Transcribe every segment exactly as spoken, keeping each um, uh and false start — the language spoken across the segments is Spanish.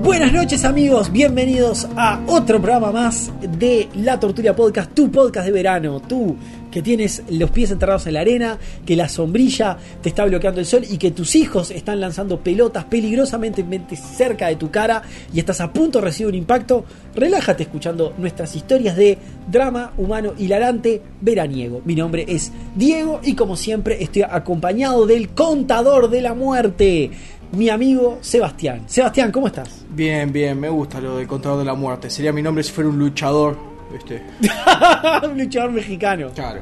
Buenas noches amigos, bienvenidos a otro programa más de La Tortulia Podcast, tu podcast de verano, tú que tienes los pies enterrados en la arena, que la sombrilla te está bloqueando el sol y que tus hijos están lanzando pelotas peligrosamente cerca de tu cara y estás a punto de recibir un impacto. Relájate escuchando nuestras historias de drama humano hilarante veraniego. Mi nombre es Diego y como siempre estoy acompañado del contador de la muerte, mi amigo Sebastián. Sebastián, ¿cómo estás? Bien, bien, me gusta lo del contador de la muerte. Sería mi nombre si fuera un luchador, ¿viste? Un luchador mexicano. Claro.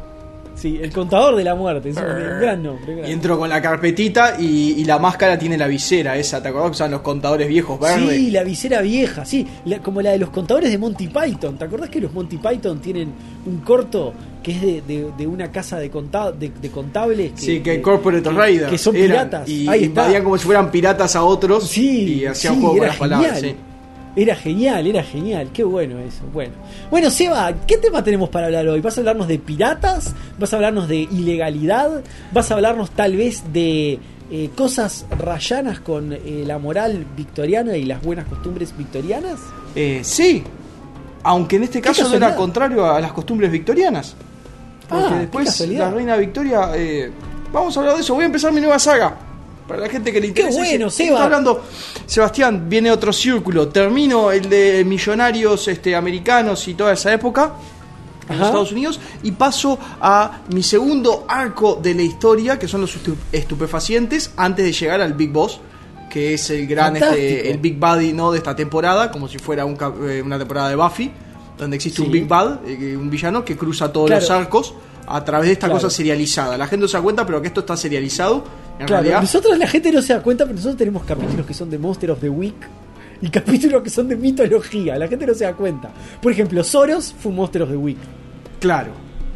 Sí, el contador de la muerte, es un gran nombre. Gran. Y entro con la carpetita y, y la máscara tiene la visera esa, ¿te acordás que usaban los contadores viejos verdes? Sí, la visera vieja, sí, la, como la de los contadores de Monty Python. ¿Te acordás que los Monty Python tienen un corto que es de, de, de una casa de, conta, de, de contables? Que, sí, que de, Corporate que, Raiders. Que son eran, piratas. Y Ahí está. invadían como si fueran piratas a otros, sí, y hacían sí, juego con era las palabras. genial. Sí. Era genial, era genial, qué bueno eso. Bueno, bueno Seba, ¿qué tema tenemos para hablar hoy? ¿Vas a hablarnos de piratas? ¿Vas a hablarnos de ilegalidad? ¿Vas a hablarnos tal vez de eh, cosas rayanas con eh, la moral victoriana y las buenas costumbres victorianas? Eh, sí, aunque en este caso no era contrario a las costumbres victorianas. Porque ah, después la reina Victoria... Eh, vamos a hablar de eso, voy a empezar mi nueva saga. Para la gente que le interesa. ¡Qué bueno, Seba! Seba! Hablando, Sebastián, viene otro círculo. Termino el de millonarios este, americanos y toda esa época en Ajá. los Estados Unidos y paso a mi segundo arco de la historia, que son los estupefacientes, antes de llegar al Big Boss, que es el gran, este, el Big Buddy, ¿no?, de esta temporada, como si fuera un, una temporada de Buffy, donde existe sí. un Big Bad, eh, un villano que cruza todos claro. los arcos a través de esta claro. cosa serializada. La gente no se da cuenta, pero que esto está serializado. En claro, realidad, nosotros la gente no se da cuenta, pero nosotros tenemos capítulos que son de Monster of the Week y capítulos que son de mitología. La gente no se da cuenta. Por ejemplo, Soros fue un Monster of the Week. Claro.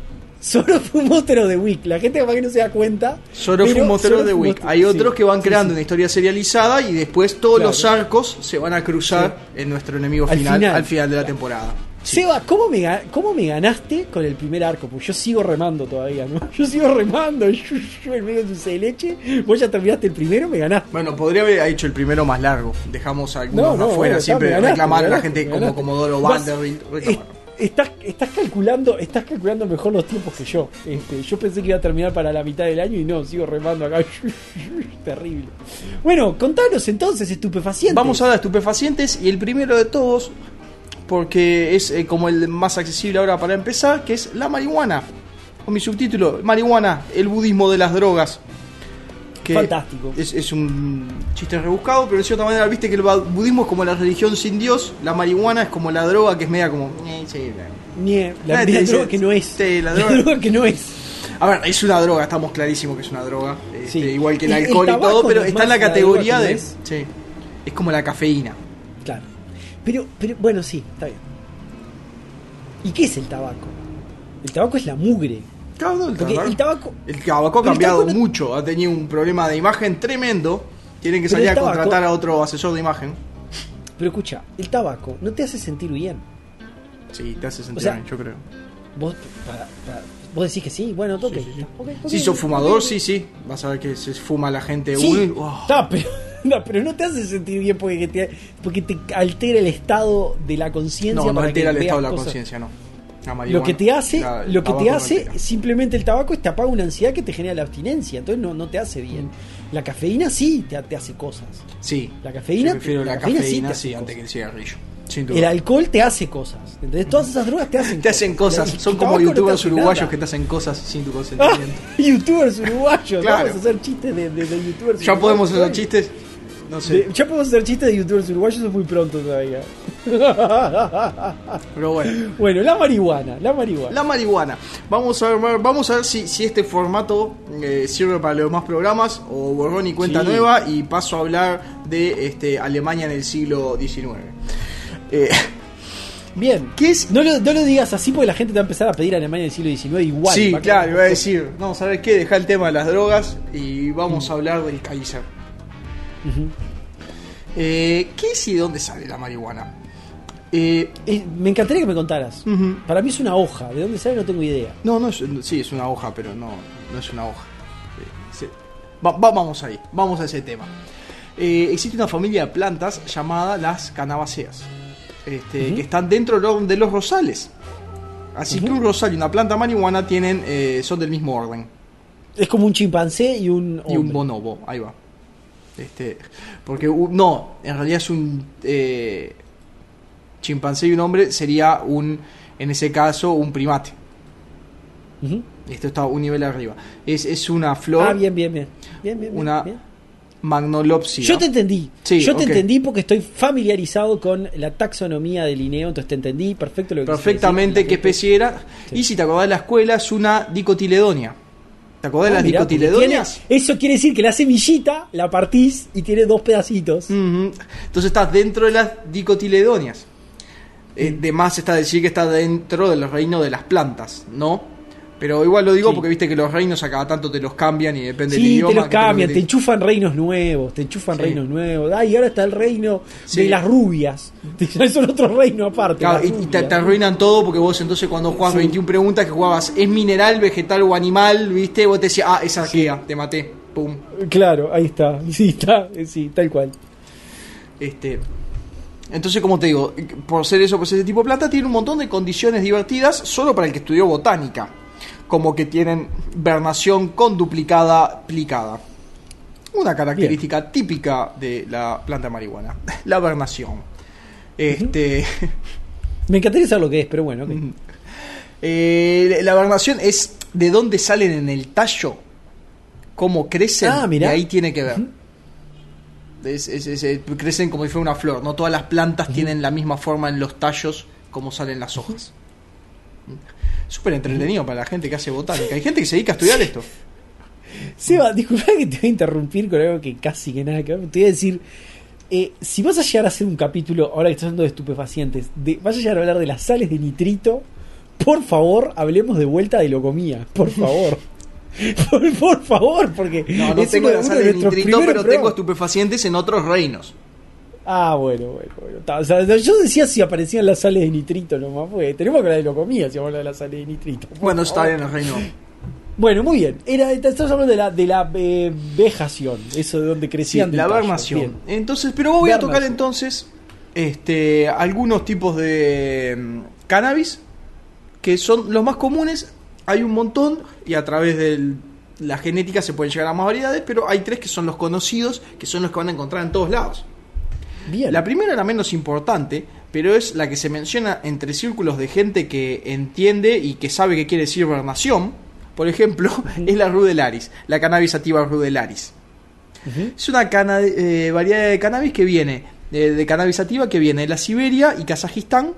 Soros fue un Monster of the Week. La gente capaz que no se da cuenta. Soros fue un Monster of the Week. Monster... Hay otros sí, que van creando sí, sí. una historia serializada y después todos claro. los arcos se van a cruzar sí. en nuestro enemigo final al final, al final de la temporada. Sí. Seba, ¿cómo me, ¿cómo me ganaste con el primer arco? Porque yo sigo remando todavía, ¿no? Yo sigo remando, yo, yo en medio de dulce de leche. Vos ya terminaste el primero, me ganaste. Bueno, podría haber hecho el primero más largo. Dejamos a algunos no, no, afuera. Bueno, siempre ganaste, reclamar a la gente como Comodoro Vanderbilt. Estás, estás calculando estás calculando mejor los tiempos que yo. Este, yo pensé que iba a terminar para la mitad del año y no, sigo remando acá. Terrible. Bueno, contanos entonces, estupefacientes. Vamos a hablar de estupefacientes y el primero de todos, porque es eh, como el más accesible ahora para empezar, que es la marihuana. Con mi subtítulo, marihuana, el budismo de las drogas. Que fantástico. Es, es un chiste rebuscado, pero de cierta manera, viste que el budismo es como la religión sin Dios, la marihuana es como la droga que es media como... Eh, sí, Nie, la, la, la droga que no es. Sí, la, droga. la droga que no es. A ver, es una droga, estamos clarísimos que es una droga. Este, sí. Igual que el, el alcohol el y todo, pero está en la categoría la de... No es. Sí, es como la cafeína. Claro. Pero, pero, bueno, sí, está bien. ¿Y qué es el tabaco? El tabaco es la mugre. Claro, no, el, Porque tabaco, el tabaco el tabaco ha cambiado no... mucho, ha tenido un problema de imagen tremendo. Tienen que salir a tabaco... contratar a otro asesor de imagen. Pero escucha, el tabaco no te hace sentir bien. Sí, te hace sentir o sea, bien, yo creo. Vos, para, para, vos decís que sí, bueno, toque. Sí, sí, sí. Okay, okay, si sos fumador, okay. sí, sí. Vas a ver que se fuma la gente. Sí, Uy, oh. Está, pero, no, pero no te hace sentir bien porque te, porque te altera el estado de la conciencia. No, no para altera que el estado de la cosas. conciencia, no. Lo que te hace, la, lo que te hace no simplemente el tabaco es te apaga una ansiedad que te genera la abstinencia, entonces no, no te hace bien. La cafeína sí te, te hace cosas. Sí. La cafeína, yo prefiero la la cafeína, cafeína sí, sí, antes que el cigarrillo. El alcohol te hace cosas. Entonces todas esas drogas te hacen te cosas. hacen cosas. El, Son el como youtubers no uruguayos nada. que te hacen cosas sin tu consentimiento. Ah, youtubers uruguayos. Claro. Vamos a hacer chistes de, de, de youtubers. Ya uruguayos. podemos hacer chistes. No sé. De, ya podemos hacer chistes de youtubers uruguayos, eso es muy pronto todavía. Pero bueno. Bueno, la marihuana, la marihuana. La marihuana. Vamos a ver, vamos a ver si, si este formato eh, sirve para los demás programas o borrón y cuenta sí. nueva y paso a hablar de este, Alemania en el siglo diecinueve. Eh, Bien, ¿qué es? No lo, no lo digas así porque la gente te va a empezar a pedir a Alemania del siglo diecinueve igual. Sí, claro, iba a decir, no, ¿sabes qué? Deja el tema de las drogas y vamos mm. a hablar del Kaiser. Uh-huh. eh, ¿Qué es y de dónde sale la marihuana? Eh, eh, me encantaría que me contaras. Uh-huh. Para mí es una hoja, de dónde sale no tengo idea. No, no es, sí, es una hoja, pero no, no es una hoja. Eh, sí. va, va, vamos ahí, vamos a ese tema. eh, existe una familia de plantas llamada las canabáceas, este, uh-huh. que están dentro de los rosales. Así uh-huh. que un rosal y una planta marihuana tienen eh, son del mismo orden. Es como un chimpancé y un hombre. Y un bonobo, ahí va. Este, porque uh, no, en realidad es un eh, chimpancé y un hombre sería un, en ese caso, un primate. Uh-huh. Esto está un nivel arriba. Es, es una flor. Ah, bien, bien, bien. bien, bien una bien. magnolopsia. Yo te entendí. Sí, Yo te okay. entendí porque estoy familiarizado con la taxonomía de Linneo, entonces te entendí perfecto lo que perfectamente qué especie era. Sí. Y si te acordás de la escuela, es una dicotiledonia. ¿Te acordás de ah, las mirá, dicotiledonias? Tiene, eso quiere decir que la semillita la partís y tiene dos pedacitos. Uh-huh. Entonces estás dentro de las dicotiledonias. Mm. Eh, de más está decir que está dentro del reino de las plantas, ¿no? Pero igual lo digo sí. porque viste que los reinos a cada tanto te los cambian y depende sí, del idioma. Sí, te los cambian, te, te enchufan reinos nuevos, te enchufan sí. reinos nuevos. Ay, ahora está el reino sí. de las rubias. Son otro reino aparte. Claro, y, y te, te arruinan todo porque vos entonces cuando jugabas sí. veintiuna preguntas que jugabas es mineral, vegetal o animal, viste, vos te decías, ah, es arquea, sí. te maté, pum. Claro, ahí está, sí, está, sí, tal cual. Este... Entonces, como te digo, por ser eso, por ser ese tipo de planta, tiene un montón de condiciones divertidas solo para el que estudió botánica. Como que tienen vernación con duplicada plicada. Una característica Bien. típica de la planta marihuana. La vernación. Este... Uh-huh. Me encantaría saber lo que es, pero bueno. Okay. Eh, la vernación es de dónde salen en el tallo, cómo crecen, ah, y ahí tiene que ver. Uh-huh. Es, es, es, es, crecen como si fuera una flor. No todas las plantas uh-huh. tienen la misma forma en los tallos como salen las hojas. Uh-huh. Súper entretenido uh-huh. para la gente que hace botánica. Hay gente que se dedica a estudiar sí. esto. Seba, disculpa que te voy a interrumpir con algo que casi que nada que ver. Te voy a decir, eh, si vas a llegar a hacer un capítulo, ahora que estás hablando de estupefacientes, de, vas a llegar a hablar de las sales de nitrito, por favor, hablemos de vuelta de locomía, por favor. Por, por favor, porque no, no tengo la sal de nitrito, pero pruebas. Tengo estupefacientes en otros reinos. Ah, bueno, bueno, bueno. O sea, yo decía si aparecían las sales de nitrito nomás, porque tenemos que hablar de locomía si vamos a hablar de las sales de nitrito. Bueno, está bien el reino. Bueno, muy bien. Era, estamos hablando de la, de la eh, vejación, eso de donde crecían. Sí, la tallo. vernación. Bien. Entonces, pero voy vernación. a tocar entonces este, algunos tipos de um, cannabis que son los más comunes. Hay un montón y a través de la genética se pueden llegar a más variedades, pero hay tres que son los conocidos, que son los que van a encontrar en todos lados. Bien. La primera, la menos importante, pero es la que se menciona entre círculos de gente que entiende y que sabe qué quiere decir vernación. Por ejemplo, uh-huh. es la rudelaris, la cannabis sativa rudelaris. Uh-huh. Es una cana- eh, variedad de cannabis que viene, de, de cannabis sativa que viene de la Siberia y Kazajistán,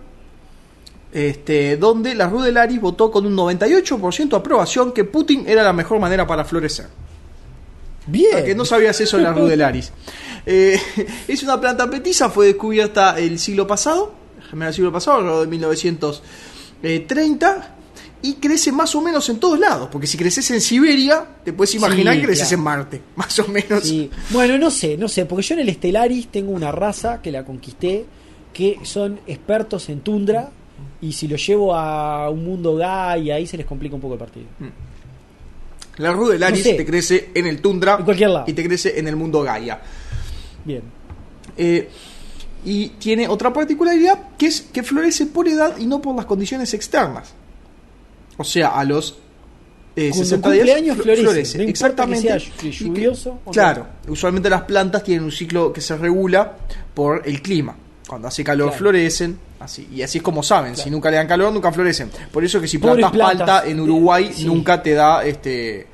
este, donde la rudelaris votó con un noventa y ocho por ciento de aprobación que Putin era la mejor manera para florecer. Bien. Para que no sabías eso de la rudelaris. Eh, es una planta petiza, fue descubierta el siglo pasado, el siglo pasado, alrededor de mil novecientos treinta, y crece más o menos en todos lados, porque si creces en Siberia, te puedes imaginar sí, que creces claro. en Marte, más o menos. Sí. Bueno, no sé, no sé, porque yo en el Stellaris tengo una raza que la conquisté, que son expertos en tundra, y si lo llevo a un mundo gay, ahí se les complica un poco el partido. La rudelaris no sé. te crece en el tundra en cualquier lado. Y te crece en el mundo Gaia. Bien. Eh, y tiene otra particularidad, que es que florece por edad y no por las condiciones externas. O sea, a los eh, sesenta días años florece. florece. No Exactamente. Que sea lluvioso. Que, claro, no. Usualmente las plantas tienen un ciclo que se regula por el clima. Cuando hace calor claro. florecen, así y así es como saben. Claro. Si nunca le dan calor, nunca florecen. Por eso que si plantas, plantas palta en Uruguay, sí. nunca te da este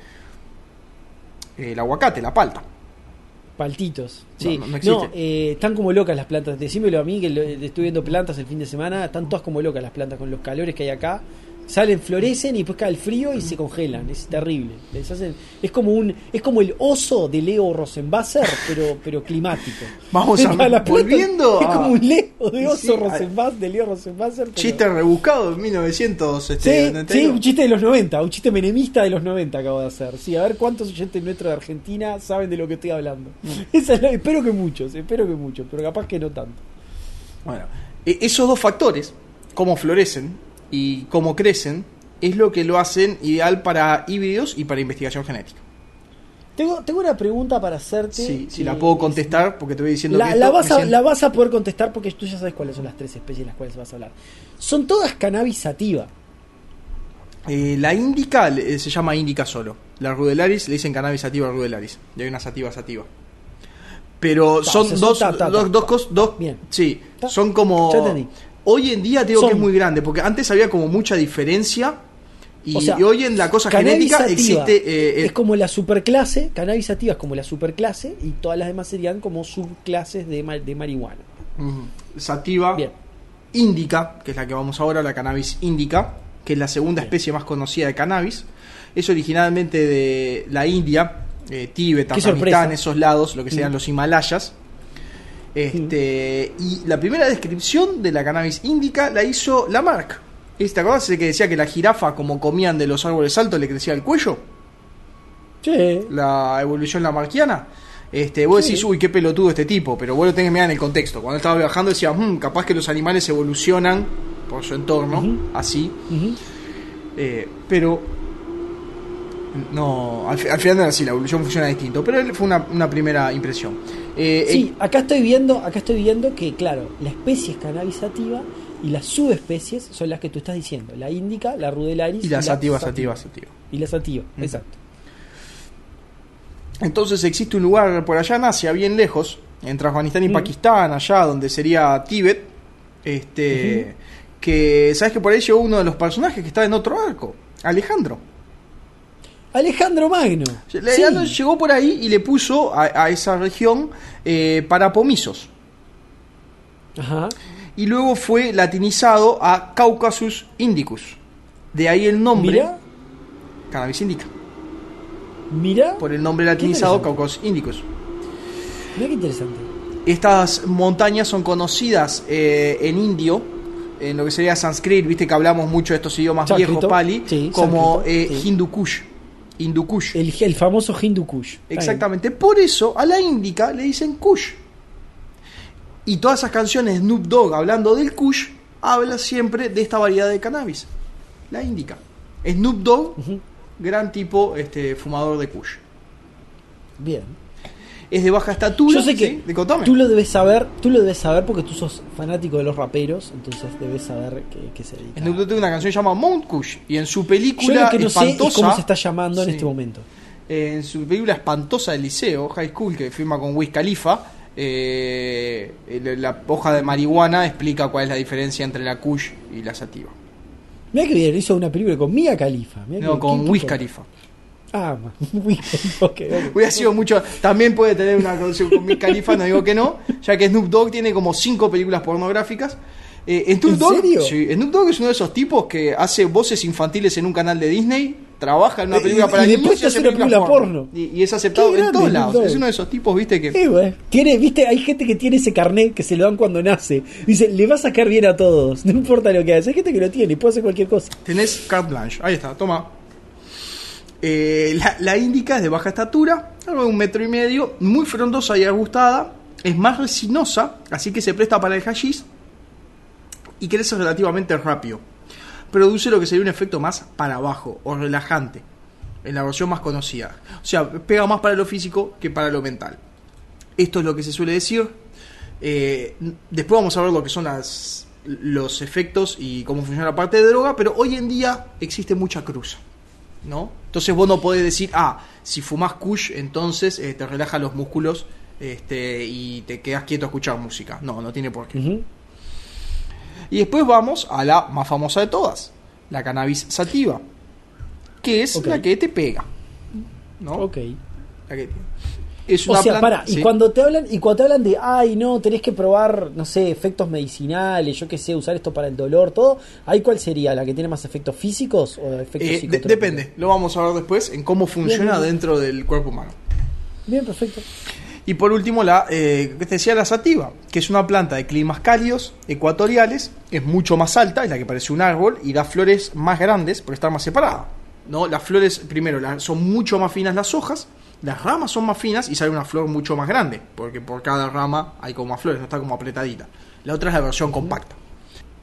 el aguacate, la palta. Paltitos, sí. No, no, no, no eh, están como locas las plantas. Decímelo a mí, que lo, estoy viendo plantas el fin de semana. Están todas como locas las plantas con los calores que hay acá. Salen, florecen y después cae el frío y se congelan. Es terrible. Les hacen, es como un es como el oso de Leo Rosenwasser, pero pero climático. Vamos a la volviendo Es a... como un Leo de oso sí, Rosenwasser, de Leo Rosenwasser. Pero... Chiste rebuscado en mil novecientos. Este, sí, sí, un chiste de los noventa, un chiste menemista de los noventa acabo de hacer. Sí, a ver cuántos oyentes nuestros de Argentina saben de lo que estoy hablando. Mm. Esa es la, espero que muchos, espero que muchos, pero capaz que no tanto. Bueno, esos dos factores, cómo florecen y cómo crecen, es lo que lo hacen ideal para híbridos y para investigación genética. Tengo, tengo una pregunta para hacerte. Sí, si la puedo contestar, porque te voy diciendo la, que esto la, vas a, siento... la vas a poder contestar porque tú ya sabes cuáles son las tres especies de las cuales vas a hablar. Son todas cannabis sativa. Eh, la indica eh, se llama indica solo. La rudelaris le dicen cannabis sativa rudelaris. Y hay una sativa sativa. Pero ta, son dos, ta, ta, dos, ta, dos cosas. Dos, bien. Sí, ta. Son como. Hoy en día te digo son, que es muy grande. Porque antes había como mucha diferencia. Y, o sea, y hoy en la cosa genética existe. Eh, es como la superclase. Cannabis sativa es como la superclase. Y todas las demás serían como subclases de, de marihuana. Uh-huh. Sativa. Bien. Indica, que es la que vamos ahora, la cannabis indica, que es la segunda Bien. especie más conocida de cannabis. Es originalmente de la India, eh, Tíbet, Afganistán, esos lados, lo que serían mm. los Himalayas. Este, mm. Y la primera descripción de la cannabis indica la hizo Lamarck. ¿Te acuerdas que decía que la jirafa, como comían de los árboles altos, le crecía el cuello? Sí. La evolución lamarckiana. Este, vos sí. decís, uy, qué pelotudo este tipo, pero vos lo tenés que mirar en el contexto. Cuando estaba viajando decía, mmm, capaz que los animales evolucionan por su entorno, uh-huh. así. Uh-huh. Eh, pero no, al, al final no es así, la evolución funciona distinto. Pero fue una, una primera impresión. Eh, sí, eh, acá estoy viendo, acá estoy viendo que, claro, la especie es cannabis sativa y las subespecies son las que tú estás diciendo, la indica, la rudelaris y la, y la sativa, sativa, sativa, sativa. Y la sativa, uh-huh. exacto. Entonces existe un lugar por allá en Asia, bien lejos, entre Afganistán y uh-huh. Pakistán, allá donde sería Tíbet, este, uh-huh. que sabes que por ahí llegó uno de los personajes que está en otro arco, Alejandro. Alejandro Magno. Alejandro sí. llegó por ahí y le puso a, a esa región eh, parapomisos. Ajá. Y luego fue latinizado a Caucasus indicus. De ahí el nombre. ¿Mira? Cannabis indica. Mira. Por el nombre latinizado Caucasus indicus. Mira qué interesante. Estas montañas son conocidas eh, en indio, en lo que sería sánscrito, viste que hablamos mucho de estos idiomas sánscrito, viejos, pali, sí, como eh, sí. Hindu Kush. Hindu Kush. El, el famoso Hindu Kush. Exactamente. Por eso a la índica le dicen Kush. Y todas esas canciones de Snoop Dogg hablando del Kush, habla siempre de esta variedad de cannabis, la índica. Snoop Dogg, uh-huh. gran tipo este, fumador de Kush. Bien. Es de baja estatura. Yo sé que ¿sí? de tú lo debes saber, tú lo debes saber porque tú sos fanático de los raperos, entonces debes saber qué, qué se dedica. Snoop Dogg tiene una canción llamada Mount Kush y en su película Yo lo que no espantosa, sé es cómo se está llamando sí. en este momento. Eh, en su película espantosa del liceo, High School, que firma con Wiz Khalifa, eh, la hoja de marihuana explica cuál es la diferencia entre la Kush y la sativa. Mira que bien, hizo una película con Mia Khalifa. Mirá no, que, con Wiz Khalifa. Ah, Wiz Khalifa, okay, okay. Hubiera sido mucho. También puede tener una canción con Wiz Khalifa, no digo que no, ya que Snoop Dogg tiene como cinco películas pornográficas. Eh, Snoop ¿En Dogg, serio? Sí, Snoop Dogg es uno de esos tipos que hace voces infantiles en un canal de Disney, trabaja en una película eh, para y niños después y hace una película porno. porno. Y, y es aceptado en todos lados. Es uno de esos tipos, viste, que... Sí, güey. Tiene, viste, hay gente que tiene ese carnet que se lo dan cuando nace. Dice, le va a sacar bien a todos, no importa lo que haga. Hay gente que lo tiene y puede hacer cualquier cosa. Tenés carte blanche, ahí está, toma. Eh, la, la índica es de baja estatura, algo de un metro y medio, muy frondosa y ajustada, es más resinosa, así que se presta para el hashish y crece relativamente rápido. Produce lo que sería un efecto más para abajo o relajante, en la versión más conocida. O sea, pega más para lo físico que para lo mental. Esto es lo que se suele decir. Eh, después vamos a ver lo que son las, los efectos y cómo funciona la parte de droga, pero hoy en día existe mucha cruza, ¿no? Entonces vos no podés decir, ah, si fumás kush, entonces eh, te relaja los músculos este, y te quedas quieto a escuchar música. No, no tiene por qué. Uh-huh. Y después vamos a la más famosa de todas, la cannabis sativa, que es okay. la que te pega, ¿no? Ok. La que es una o sea, planta, para, ¿sí? y cuando te hablan, y cuando te hablan de, ay, no, tenés que probar, no sé, efectos medicinales, yo qué sé, usar esto para el dolor, todo, ¿ahí cuál sería? ¿La que tiene más efectos físicos o efectos eh, psicotrópicos? De- depende, lo vamos a ver después en cómo funciona bien, bien. dentro del cuerpo humano. Bien, perfecto. Y por último, la eh, que te decía, la sativa, que es una planta de climas cálidos, ecuatoriales, es mucho más alta, es la que parece un árbol, y da flores más grandes por estar más separada, ¿no? Las flores, primero, la, son mucho más finas las hojas, las ramas son más finas y sale una flor mucho más grande, porque por cada rama hay como más flores, no está como apretadita. La otra es la versión compacta.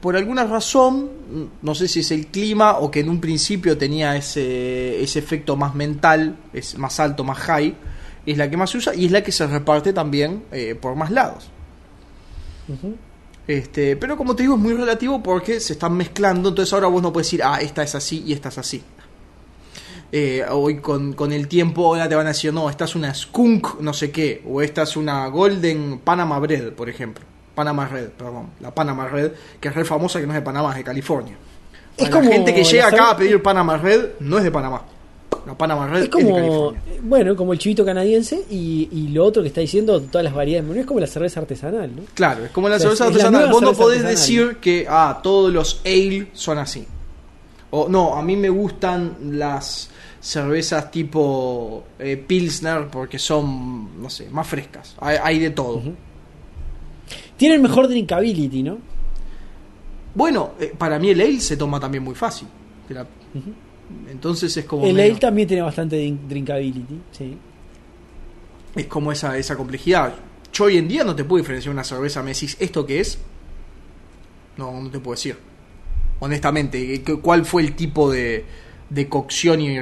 por alguna razón, no sé si es el clima o que en un principio tenía ese, ese efecto más mental, es más alto, más high, es la que más se usa y es la que se reparte también eh, por más lados. Uh-huh. Este, pero como te digo, es muy relativo porque se están mezclando, entonces ahora vos no puedes decir, ah, esta es así y esta es así. Eh, hoy con, con el tiempo ahora te van a decir, no, esta es una skunk no sé qué, o esta es una golden Panama Bread, por ejemplo. Panama Red, perdón, la Panama Red, que es re famosa, que no es de Panamá, es de California. Es como la gente que llega acá a pedir Panama Red no es de Panamá. La Panama Red es, como, es de California. Bueno, como el chivito canadiense y, y lo otro que está diciendo, todas las variedades. No es como la cerveza artesanal, ¿no? Claro, es como la o sea, cerveza es, artesanal. Es la Vos no podés artesanal. decir que ah, todos los ale son así. O no, a mí me gustan las cervezas tipo eh, Pilsner porque son, no sé, más frescas. Hay, hay de todo. Uh-huh. Tienen mejor drinkability, ¿no? Bueno, eh, para mí el ale se toma también muy fácil. La... Uh-huh. Entonces es como... El menos... ale también tiene bastante drinkability, sí. Es como esa, esa complejidad. Yo hoy en día no te puedo diferenciar una cerveza. Me decís, ¿esto qué es? No, no te puedo decir. Honestamente, ¿cuál fue el tipo de, de cocción y,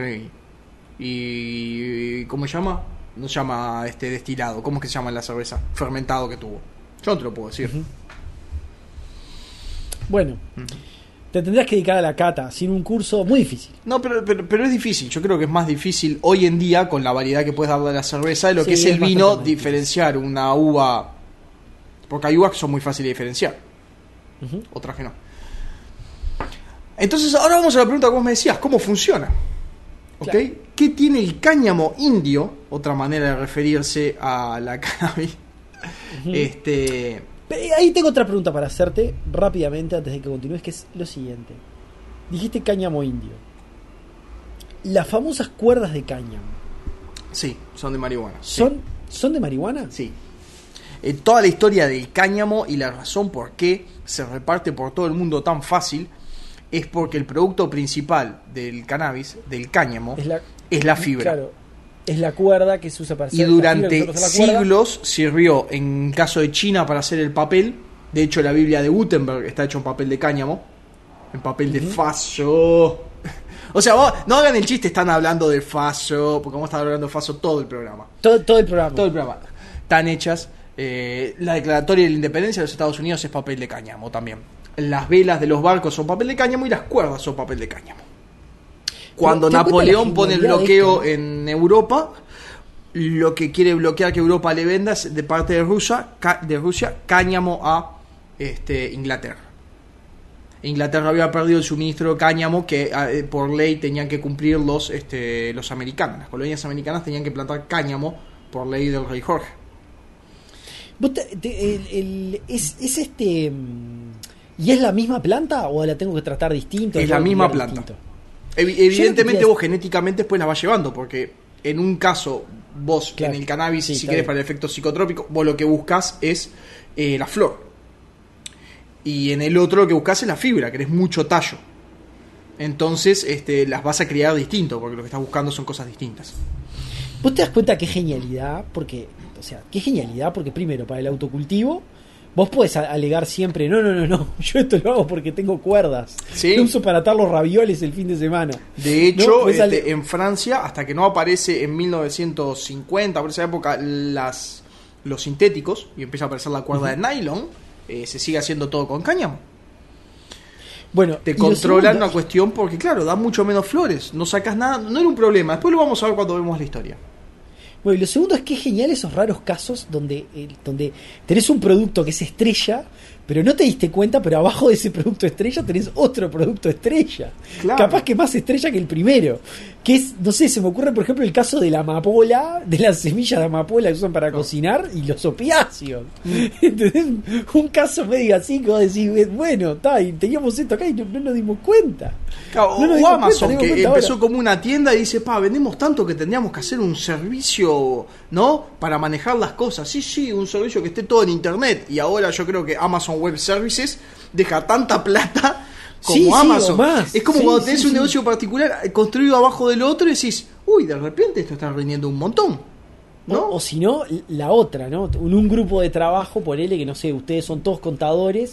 y... ¿Cómo se llama? No se llama este destilado. ¿Cómo es que se llama la cerveza? Fermentado que tuvo. Yo no te lo puedo decir. Uh-huh. Bueno, uh-huh. Te tendrás que dedicar a la cata sin un curso muy difícil. No, pero, pero, pero es difícil. Yo creo que es más difícil hoy en día con la variedad que puedes dar de la cerveza de lo sí, que es, es el vino, diferenciar una uva. Porque hay uvas que son muy fáciles de diferenciar. Uh-huh. Otras que no. Entonces, ahora vamos a la pregunta que vos me decías. ¿Cómo funciona? Claro. ¿Okay? ¿Qué tiene el cáñamo indio? Otra manera de referirse a la cannabis. Uh-huh. Este... Ahí tengo otra pregunta para hacerte rápidamente antes de que continúes, que es lo siguiente. Dijiste cáñamo indio. Las famosas cuerdas de cáñamo. Sí, son de marihuana. ¿Son, sí. ¿son de marihuana? Sí. Eh, toda la historia del cáñamo y la razón por qué se reparte por todo el mundo tan fácil es porque el producto principal del cannabis, del cáñamo, es la, es la fibra. Claro. Es la cuerda que se usa para hacer. Y durante siglos sirvió, en caso de China, para hacer el papel. De hecho, la Biblia de Gutenberg está hecha en papel de cáñamo, en papel uh-huh. de faso. O sea, vos, no hagan el chiste, están hablando de faso, porque vamos a estar hablando de faso todo el programa. Todo, todo el programa. Todo el programa. Están hechas. Eh, la declaratoria de la independencia de los Estados Unidos es papel de cáñamo también. Las velas de los barcos son papel de cáñamo y las cuerdas son papel de cáñamo. Cuando Napoleón pone el bloqueo en Europa, lo que quiere bloquear que Europa le venda es de parte de Rusia, de Rusia cáñamo a este, Inglaterra. Inglaterra había perdido el suministro de cáñamo que eh, por ley tenían que cumplir los, este, los americanos. Las colonias americanas tenían que plantar cáñamo por ley del rey Jorge. Te, te, el, el, es, es este ¿y es la misma planta o la tengo que tratar distinto? Es la misma planta. Distinto? Evidentemente vos genéticamente después la vas llevando, porque en un caso vos claro. en el cannabis, sí, si querés bien. Para el efecto psicotrópico, vos lo que buscas es eh, la flor. Y en el otro lo que buscas es la fibra, querés mucho tallo. Entonces este, las vas a criar distinto, porque lo que estás buscando son cosas distintas. ¿Vos te das cuenta qué genialidad? Porque, o sea, qué genialidad, porque primero, para el autocultivo vos podés alegar siempre, no, no, no, no, yo esto lo hago porque tengo cuerdas. ¿Sí? Lo uso para atar los ravioles el fin de semana. De hecho, ¿no? este, ale- en Francia, hasta que no aparece en mil novecientos cincuenta, por esa época, las, los sintéticos, y empieza a aparecer la cuerda uh-huh. de nylon, eh, se sigue haciendo todo con cáñamo. Bueno, te controlan una cuestión porque, claro, da mucho menos flores, no sacas nada, no era un problema. Después lo vamos a ver cuando vemos la historia. Bueno, y lo segundo es que es genial esos raros casos donde, eh, donde tenés un producto que es estrella, pero no te diste cuenta, pero abajo de ese producto estrella tenés otro producto estrella. Claro. Capaz que más estrella que el primero. Que es, no sé, se me ocurre por ejemplo el caso de la amapola, de las semillas de amapola que usan para no. cocinar y los opiáceos. Mm. ¿Entendés? Un caso medio así que vos decís, bueno, está, y teníamos esto acá y no, no nos dimos cuenta. Claro, no nos dimos o Amazon, cuenta, que empezó ahora. Como una tienda y dice, pa, vendemos tanto que tendríamos que hacer un servicio, ¿no? Para manejar las cosas. Sí, sí, un servicio que esté todo en internet. Y ahora yo creo que Amazon Web Services deja tanta plata como sí, Amazon. Sí, es como sí, cuando tenés sí, un sí. negocio particular construido abajo del otro y decís, uy, de repente esto está rindiendo un montón, ¿no? O, o si no, la otra, ¿no? Un, un grupo de trabajo, ponele que no sé, ustedes son todos contadores,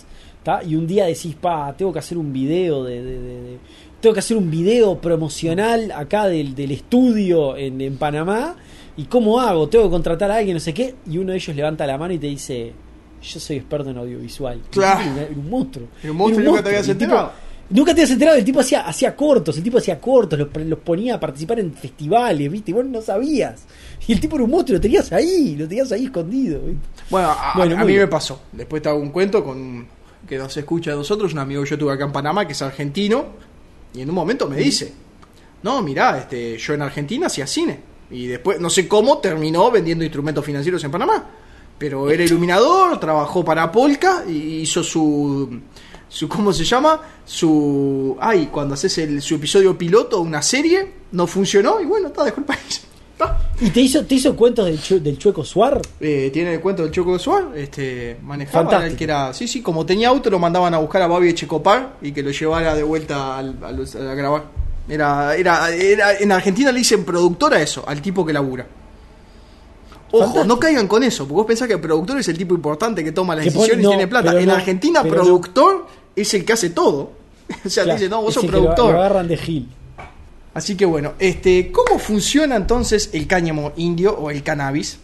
¿tá? Y un día decís, pa, tengo que hacer un video de, de, de, de tengo que hacer un video promocional acá del, del estudio en, en Panamá, y ¿cómo hago? Tengo que contratar a alguien, no sé qué, y uno de ellos levanta la mano y te dice, yo soy experto en audiovisual. Claro. Era un, un monstruo. Era un monstruo, nunca te habías enterado. Nunca te habías enterado, el tipo hacía, hacía cortos, el tipo hacía cortos, los, los ponía a participar en festivales, ¿viste? Y vos no sabías. Y el tipo era un monstruo, lo tenías ahí, lo tenías ahí escondido, ¿viste? Bueno, a, bueno, a mí bien. me pasó. Después te hago un cuento con que nos escucha de nosotros, un amigo que yo tuve acá en Panamá, que es argentino, y en un momento me dice, no, mirá, este, yo en Argentina hacía cine. Y después, no sé cómo, terminó vendiendo instrumentos financieros en Panamá. Pero era iluminador, trabajó para Polka y hizo su... su ¿cómo se llama? Su... Ay, cuando haces el, su episodio piloto, una serie, no funcionó y bueno, está, dejó el país. ¿Y te hizo, te hizo cuentos del, chu, del Chueco Suar? Eh, tiene el cuento del Chueco Suar, este, manejaba, era el que era, sí, sí, como tenía auto lo mandaban a buscar a Babi Echecopar y que lo llevara de vuelta al, a, los, a grabar. Era, era, era, en Argentina le dicen productor a eso, al tipo que labura. Ojo, fantástico. No caigan con eso, porque vos pensás que el productor es el tipo importante que toma las que decisiones y no, tiene plata. En no, Argentina, productor no. Es el que hace todo. O sea, claro, te dicen, no, vos sos productor. Lo, lo agarran de Gil. Así que bueno, este, ¿cómo funciona entonces el cáñamo indio o el cannabis?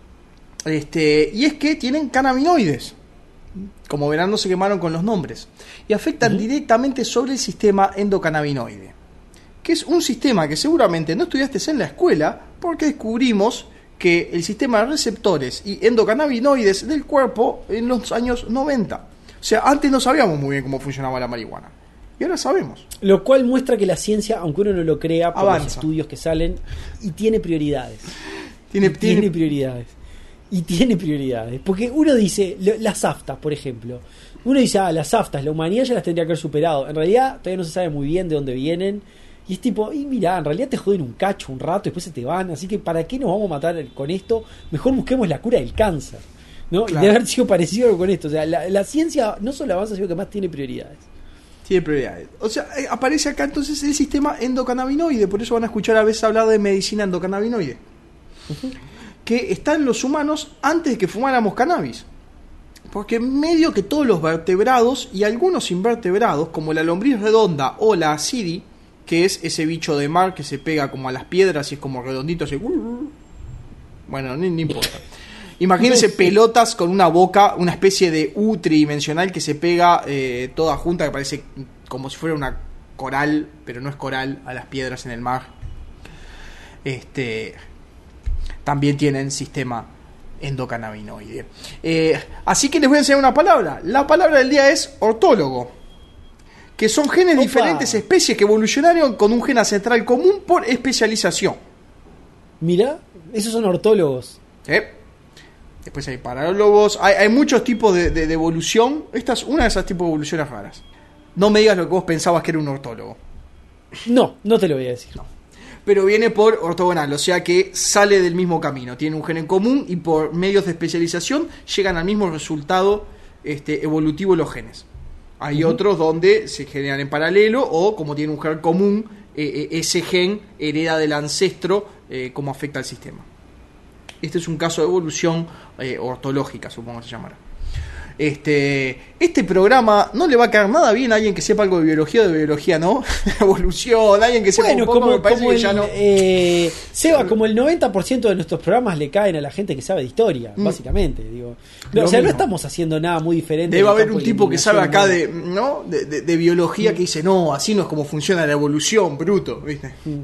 Este, y es que tienen cannabinoides. Como verán, no se quemaron con los nombres. Y afectan uh-huh. directamente sobre el sistema endocannabinoide. Que es un sistema que seguramente no estudiaste en la escuela, porque descubrimos que el sistema de receptores y endocannabinoides del cuerpo en los años noventa. O sea, antes no sabíamos muy bien cómo funcionaba la marihuana. Y ahora sabemos. Lo cual muestra que la ciencia, aunque uno no lo crea por avanza. Los estudios que salen, y tiene prioridades. Tiene, y tiene, tiene prioridades. Y tiene prioridades. Porque uno dice, lo, las aftas, por ejemplo. Uno dice, ah, las aftas, la humanidad ya las tendría que haber superado. En realidad, todavía no se sabe muy bien de dónde vienen. Y es tipo, y mirá, en realidad te joden un cacho un rato, después se te van. Así que, ¿para qué nos vamos a matar con esto? Mejor busquemos la cura del cáncer, ¿no? Claro. Y debe haber sido parecido con esto. O sea, la, la ciencia no solo avanza, sino que más tiene prioridades. Tiene prioridades. O sea, aparece acá entonces el sistema endocannabinoide. Por eso van a escuchar a veces hablar de medicina endocannabinoide. Uh-huh. Que está en los humanos antes de que fumáramos cannabis. Porque medio que todos los vertebrados y algunos invertebrados, como la lombriz redonda o la asidi, que es ese bicho de mar que se pega como a las piedras y es como redondito, así. Bueno, no, no importa. Imagínense pelotas con una boca, una especie de U tridimensional que se pega eh, toda junta, que parece como si fuera una coral, pero no es coral, a las piedras en el mar. Este, también tienen sistema endocannabinoide. Eh, así que les voy a enseñar una palabra. La palabra del día es ortólogo, que son genes de diferentes especies que evolucionaron con un gen ancestral común por especialización. Mira, esos son ortólogos. ¿Eh? Después hay parálogos, hay, hay muchos tipos de, de, de evolución. Esta es una de esas tipos de evoluciones raras. No me digas lo que vos pensabas que era un ortólogo. No, no te lo voy a decir. No. Pero viene por ortogonal, o sea que sale del mismo camino. Tiene un gen en común y por medios de especialización llegan al mismo resultado este, evolutivo los genes. Hay uh-huh. otros donde se generan en paralelo o como tiene un gen común, eh, ese gen hereda del ancestro eh, cómo afecta al sistema. Este es un caso de evolución eh, ortológica, supongo que se llamará. Este, este programa no le va a caer nada bien a alguien que sepa algo de biología o de biología, ¿no? Evolución, alguien que sepa bueno, un poco, como, me parece como que el, ya no. Eh, Seba, como el noventa por ciento de nuestros programas le caen a la gente que sabe de historia, mm. básicamente. Digo. No, o sea, mismo. No estamos haciendo nada muy diferente. Debe haber un tipo que sabe acá de, ¿no? de, de, de biología mm. que dice, no, así no es como funciona la evolución, bruto, ¿viste? Mm.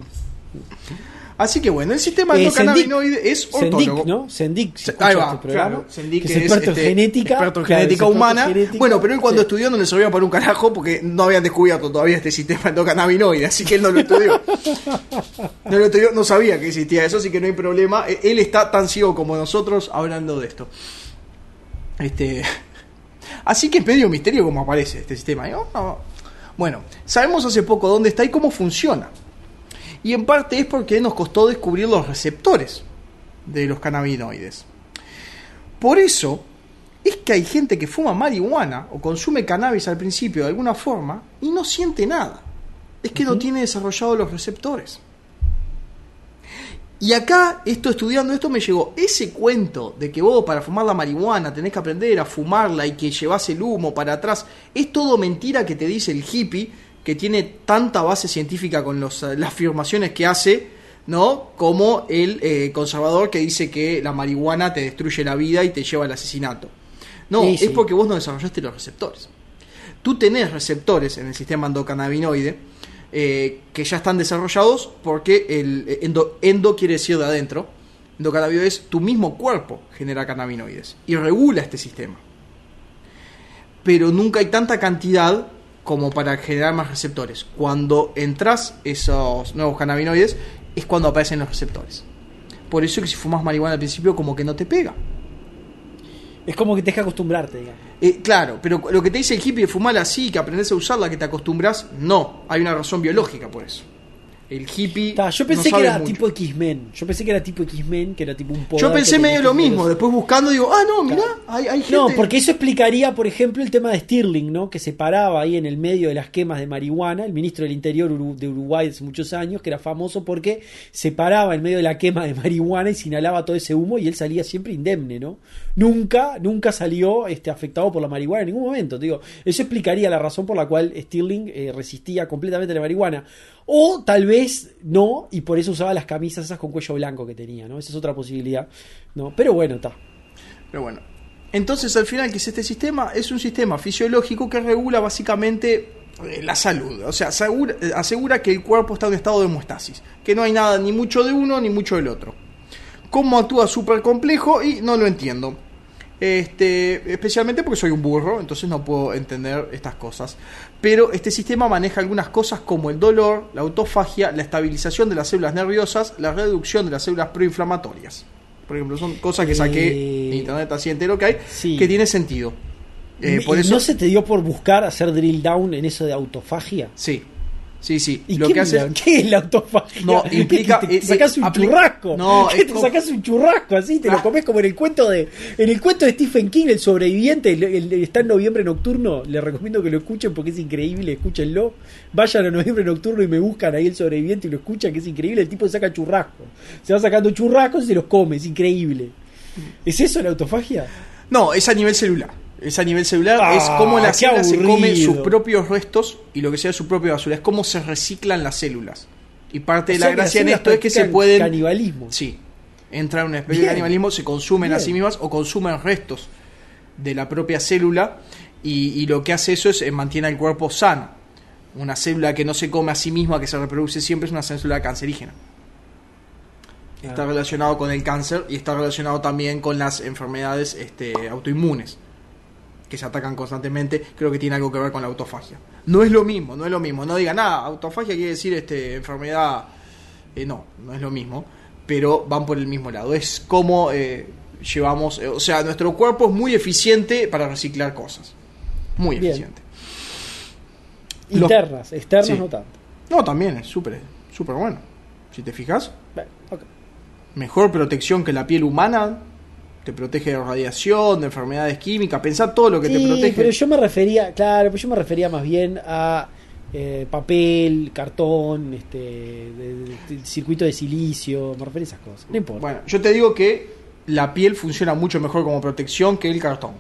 Así que bueno, el sistema eh, endocannabinoide es ortólogo. Sendic, ¿no? Sendic, se ahí va, este programa, claro. Sendic, que, que es experto este, en genética, experto en claro, genética experto humana. En genética, bueno, pero él cuando sí. estudió no le servía para un carajo porque no habían descubierto todavía este sistema endocannabinoide, así que él no lo estudió. no lo estudió, no sabía que existía eso, así que no hay problema. Él está tan ciego como nosotros hablando de esto. Este, así que es medio misterio cómo aparece este sistema. ¿No? No. Bueno, sabemos hace poco dónde está y cómo funciona. Y en parte es porque nos costó descubrir los receptores de los cannabinoides. Por eso es que hay gente que fuma marihuana o consume cannabis al principio de alguna forma y no siente nada. Es que uh-huh. no tiene desarrollados los receptores. Y acá, esto estudiando esto, me llegó ese cuento de que vos para fumar la marihuana tenés que aprender a fumarla y que llevás el humo para atrás. Es todo mentira que te dice el hippie, que tiene tanta base científica con los, las afirmaciones que hace, ¿no? Como el eh, conservador que dice que la marihuana te destruye la vida y te lleva al asesinato. No, sí, sí. Es porque vos no desarrollaste los receptores. Tú tenés receptores en el sistema endocannabinoide eh, que ya están desarrollados porque el endo, endo quiere decir de adentro. Endocannabinoides, tu mismo cuerpo genera cannabinoides y regula este sistema. Pero nunca hay tanta cantidad como para generar más receptores. Cuando entras esos nuevos cannabinoides es cuando aparecen los receptores. Por eso que si fumas marihuana al principio como que no te pega. Es como que te deja acostumbrarte, digamos. Eh, claro, pero lo que te dice el hippie de fumar así, que aprendes a usarla, que te acostumbras, no. Hay una razón biológica por eso. El hippie. Ta, yo pensé no que era mucho. tipo X-Men. Yo pensé que era tipo X-Men, que era tipo un poder. Yo pensé medio lo mismo. los... Después buscando digo, ah, no, mirá, hay, hay gente. No, porque eso explicaría, por ejemplo, el tema de Stirling, ¿no? Que se paraba ahí en el medio de las quemas de marihuana, el ministro del Interior de Uruguay hace muchos años, que era famoso porque se paraba en medio de la quema de marihuana y se inhalaba todo ese humo y él salía siempre indemne, ¿no? Nunca, nunca salió este, afectado por la marihuana en ningún momento. Digo, eso explicaría la razón por la cual Stirling eh, resistía completamente la marihuana. O tal vez no, y por eso usaba las camisas esas con cuello blanco que tenía, ¿no? Esa es otra posibilidad, ¿no? Pero bueno, está. Pero bueno. Entonces, al final, ¿qué es este sistema? Es un sistema fisiológico que regula básicamente eh, la salud. O sea, asegura, asegura que el cuerpo está en un estado de homeostasis. Que no hay nada ni mucho de uno ni mucho del otro. ¿Cómo actúa? Súper complejo y no lo entiendo. Este, especialmente porque soy un burro, entonces no puedo entender estas cosas. Pero este sistema maneja algunas cosas como el dolor, la autofagia, la estabilización de las células nerviosas, la reducción de las células proinflamatorias. Por ejemplo, son cosas que saqué eh... de internet así entero que hay, sí. Que tiene sentido. Eh, por eso... ¿No se te dio por buscar hacer drill down en eso de autofagia? Sí. Sí, sí. ¿Y lo qué, que hace... ¿Qué es la autofagia? No, implica... ¿Te, te, te sacás un aplica... churrasco? No, ¿Qué te como... sacás un churrasco así? Te ah. lo comés como en el cuento de... En el cuento de Stephen King, El sobreviviente, el, el, el, está en Noviembre Nocturno. Les recomiendo que lo escuchen porque es increíble. Escúchenlo. Vayan a Noviembre Nocturno y me buscan ahí El sobreviviente y lo escuchan, que es increíble. El tipo saca churrasco. Se va sacando churrascos y se los come. Es increíble. ¿Es eso la autofagia? No, es a nivel celular. Es a nivel celular, ah, es como la célula se come sus propios restos y lo que sea su propia basura. Es como se reciclan las células. Y parte o de la gracia en esto es que se pueden... Canibalismo. Sí. Entran en una especie Bien. de canibalismo, se consumen Bien. a sí mismas o consumen restos de la propia célula y, y lo que hace eso es eh, mantiene el cuerpo sano. Una célula que no se come a sí misma, que se reproduce siempre, es una célula cancerígena. Está ah. relacionado con el cáncer y está relacionado también con las enfermedades este, autoinmunes que se atacan constantemente. Creo que tiene algo que ver con la autofagia. No es lo mismo, no es lo mismo. No digan nada, autofagia quiere decir este enfermedad. Eh, no, no es lo mismo. Pero van por el mismo lado. Es como eh, llevamos. Eh, o sea, nuestro cuerpo es muy eficiente para reciclar cosas. Muy Bien. eficiente. Internas, Los, externas sí. no tanto. No, también es súper súper bueno. Si te fijas. Bien, okay. Mejor protección que la piel humana. Te protege de radiación, de enfermedades químicas, pensá todo lo que sí, te protege. Pero yo me refería, claro, pero yo me refería más bien a eh, papel, cartón, este, de, de, de, circuito de silicio, me refería a esas cosas. No importa. Bueno, yo te digo que la piel funciona mucho mejor como protección que el cartón.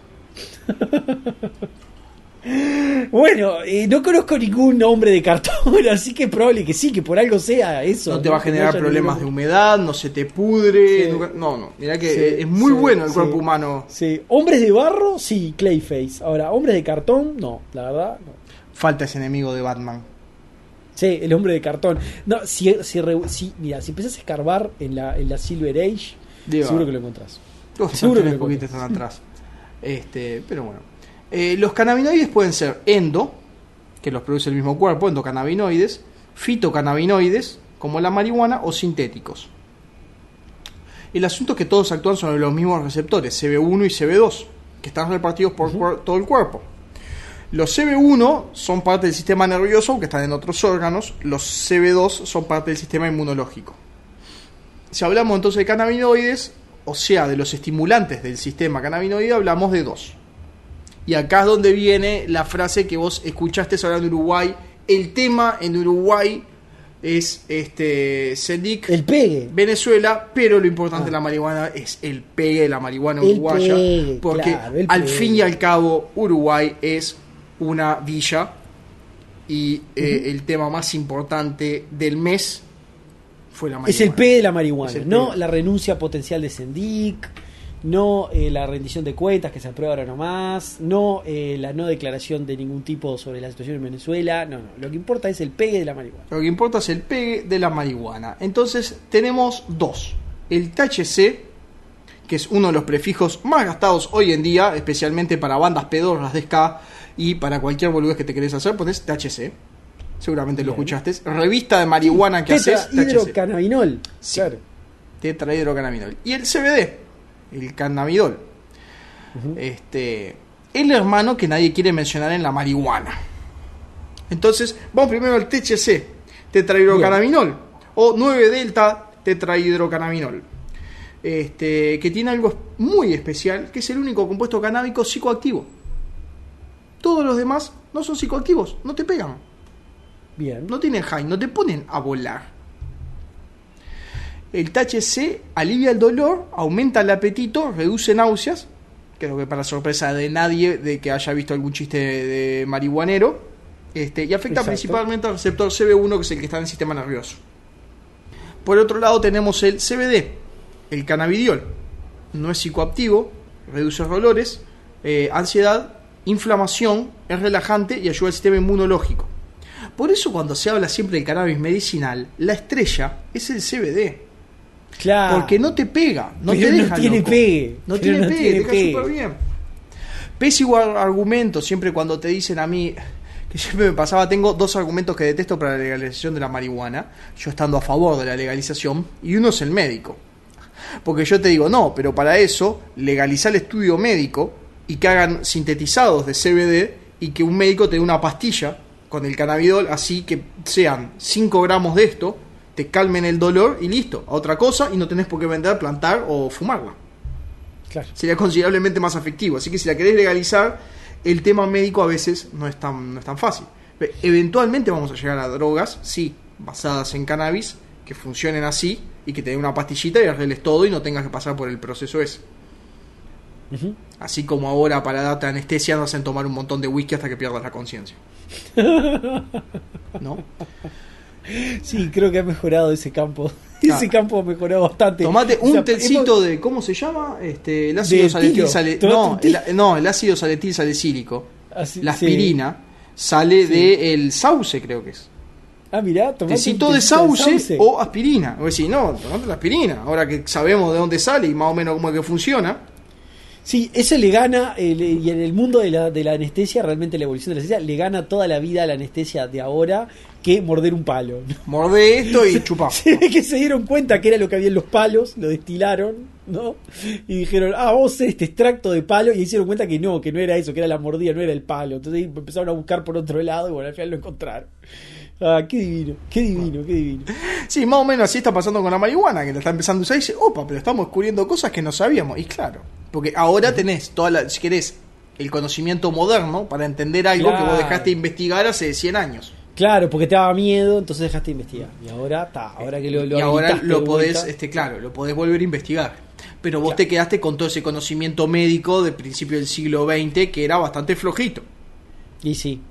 Bueno, eh, no conozco ningún hombre de cartón, así que es probable que sí, que por algo sea eso. No te va a generar no problemas ningún... de humedad, no se te pudre. Sí. No, no, mirá que sí, es muy sí, bueno el sí. cuerpo humano. Sí, hombres de barro, sí, Clayface. Ahora, hombres de cartón, no, la verdad, no. Falta ese enemigo de Batman. Sí, el hombre de cartón. No, si, si, si mira, si empezás a escarbar en la, en la Silver Age, Digo, seguro que lo encontrás. Oh, seguro que lo encontrás. Están atrás. Este, pero bueno. Eh, los cannabinoides pueden ser endo, que los produce el mismo cuerpo, endocannabinoides, fitocannabinoides, como la marihuana, o sintéticos. El asunto es que todos actúan sobre los mismos receptores, C B uno y C B dos, que están repartidos por uh-huh. cuer- todo el cuerpo. Los C B uno son parte del sistema nervioso, que están en otros órganos. Los C B dos son parte del sistema inmunológico. Si hablamos entonces de cannabinoides, o sea, de los estimulantes del sistema cannabinoide, hablamos de dos. Y acá es donde viene la frase que vos escuchaste hablar de Uruguay. El tema en Uruguay es este Sendik, el pegue. Venezuela, pero lo importante ah. de la marihuana es el pegue de la marihuana el uruguaya, pegue, porque claro, al pegue. fin y al cabo Uruguay es una villa y eh, uh-huh. el tema más importante del mes fue la marihuana. Es el pegue de la marihuana, no la renuncia potencial de Sendik, no eh, la rendición de cuentas que se aprueba ahora nomás, no eh, la no declaración de ningún tipo sobre la situación en Venezuela, no, no, lo que importa es el pegue de la marihuana. Lo que importa es el pegue de la marihuana. Entonces tenemos dos, el T H C, que es uno de los prefijos más gastados hoy en día, especialmente para bandas pedorras de ska y para cualquier boludez que te querés hacer, pones T H C, seguramente Bien. lo escuchaste, revista de marihuana que haces, tetrahidrocannabinol, sí, claro. tetrahidrocannabinol, y el C B D, el cannabidol, uh-huh. este, el hermano que nadie quiere mencionar en la marihuana. Entonces, vamos primero al T H C, tetrahidrocannabinol, Bien. o nueve delta tetrahidrocannabinol, este, que tiene algo muy especial, que es el único compuesto canábico psicoactivo. Todos los demás no son psicoactivos, no te pegan. Bien. No tienen high, no te ponen a volar. El T H C alivia el dolor, aumenta el apetito, reduce náuseas, creo que para sorpresa de nadie de que haya visto algún chiste de, de marihuanero, este, y afecta Exacto. principalmente al receptor C B uno, que es el que está en el sistema nervioso. Por otro lado tenemos el C B D, el cannabidiol. No es psicoactivo, reduce dolores, eh, ansiedad, inflamación, es relajante y ayuda al sistema inmunológico. Por eso cuando se habla siempre del cannabis medicinal, la estrella es el C B D. Claro. Porque no te pega, no pero te deja no tiene loco. pegue. No tiene no pegue, tiene te pegue. deja súper bien. Pésimo argumento, siempre cuando te dicen a mí, que siempre me pasaba, tengo dos argumentos que detesto para la legalización de la marihuana, yo estando a favor de la legalización, y uno es el médico. Porque yo te digo, no, pero para eso, legalizar el estudio médico y que hagan sintetizados de C B D y que un médico te dé una pastilla con el cannabidol, así que sean cinco gramos de esto, te calmen el dolor y listo, a otra cosa, y no tenés por qué vender, plantar o fumarla. Claro. Sería considerablemente más efectivo. Así que si la querés legalizar, el tema médico a veces no es tan, no es tan fácil. Eventualmente vamos a llegar a drogas, sí, basadas en cannabis, que funcionen así y que te den una pastillita y arregles todo y no tengas que pasar por el proceso ese. Uh-huh. Así como ahora para darte anestesia nos hacen tomar un montón de whisky hasta que pierdas la conciencia. ¿No? Sí, creo que ha mejorado ese campo. Ah. Ese campo ha mejorado bastante. Tomate un o sea, tecito hemos... de, ¿cómo se llama? Este, el ácido saletil sale... no, el, no, el ácido saletil salicílico. Así, la aspirina sí. sale sí. de el sauce, creo que es. Ah, mirá, tomate tecito un de sauce, de sauce o aspirina. O decir, no, tomate la aspirina. Ahora que sabemos de dónde sale y más o menos cómo es que funciona. Sí, eso le gana, eh, le, y en el mundo de la, de la anestesia, realmente la evolución de la anestesia, le gana toda la vida a la anestesia de ahora que morder un palo. Mordé esto y chupá. Se ve que se dieron cuenta que era lo que había en los palos, lo destilaron, ¿no? Y dijeron, ah, vamos a hacer este extracto de palo, y se dieron cuenta que no, que no era eso, que era la mordida, no era el palo. Entonces empezaron a buscar por otro lado y bueno, al final lo encontraron. Ah, qué divino, qué divino, qué divino. Sí, más o menos así está pasando con la marihuana, que la está empezando a usar y dice, opa, pero estamos descubriendo cosas que no sabíamos. Y claro, porque ahora tenés toda la, si querés, el conocimiento moderno para entender algo claro. que vos dejaste de investigar hace cien años. Claro, porque te daba miedo, entonces dejaste de investigar. Y ahora está, ahora que lo, lo Y ahora lo podés, este, claro, lo podés volver a investigar. Pero vos claro. te quedaste con todo ese conocimiento médico del principio del siglo veinte que era bastante flojito. Y sí.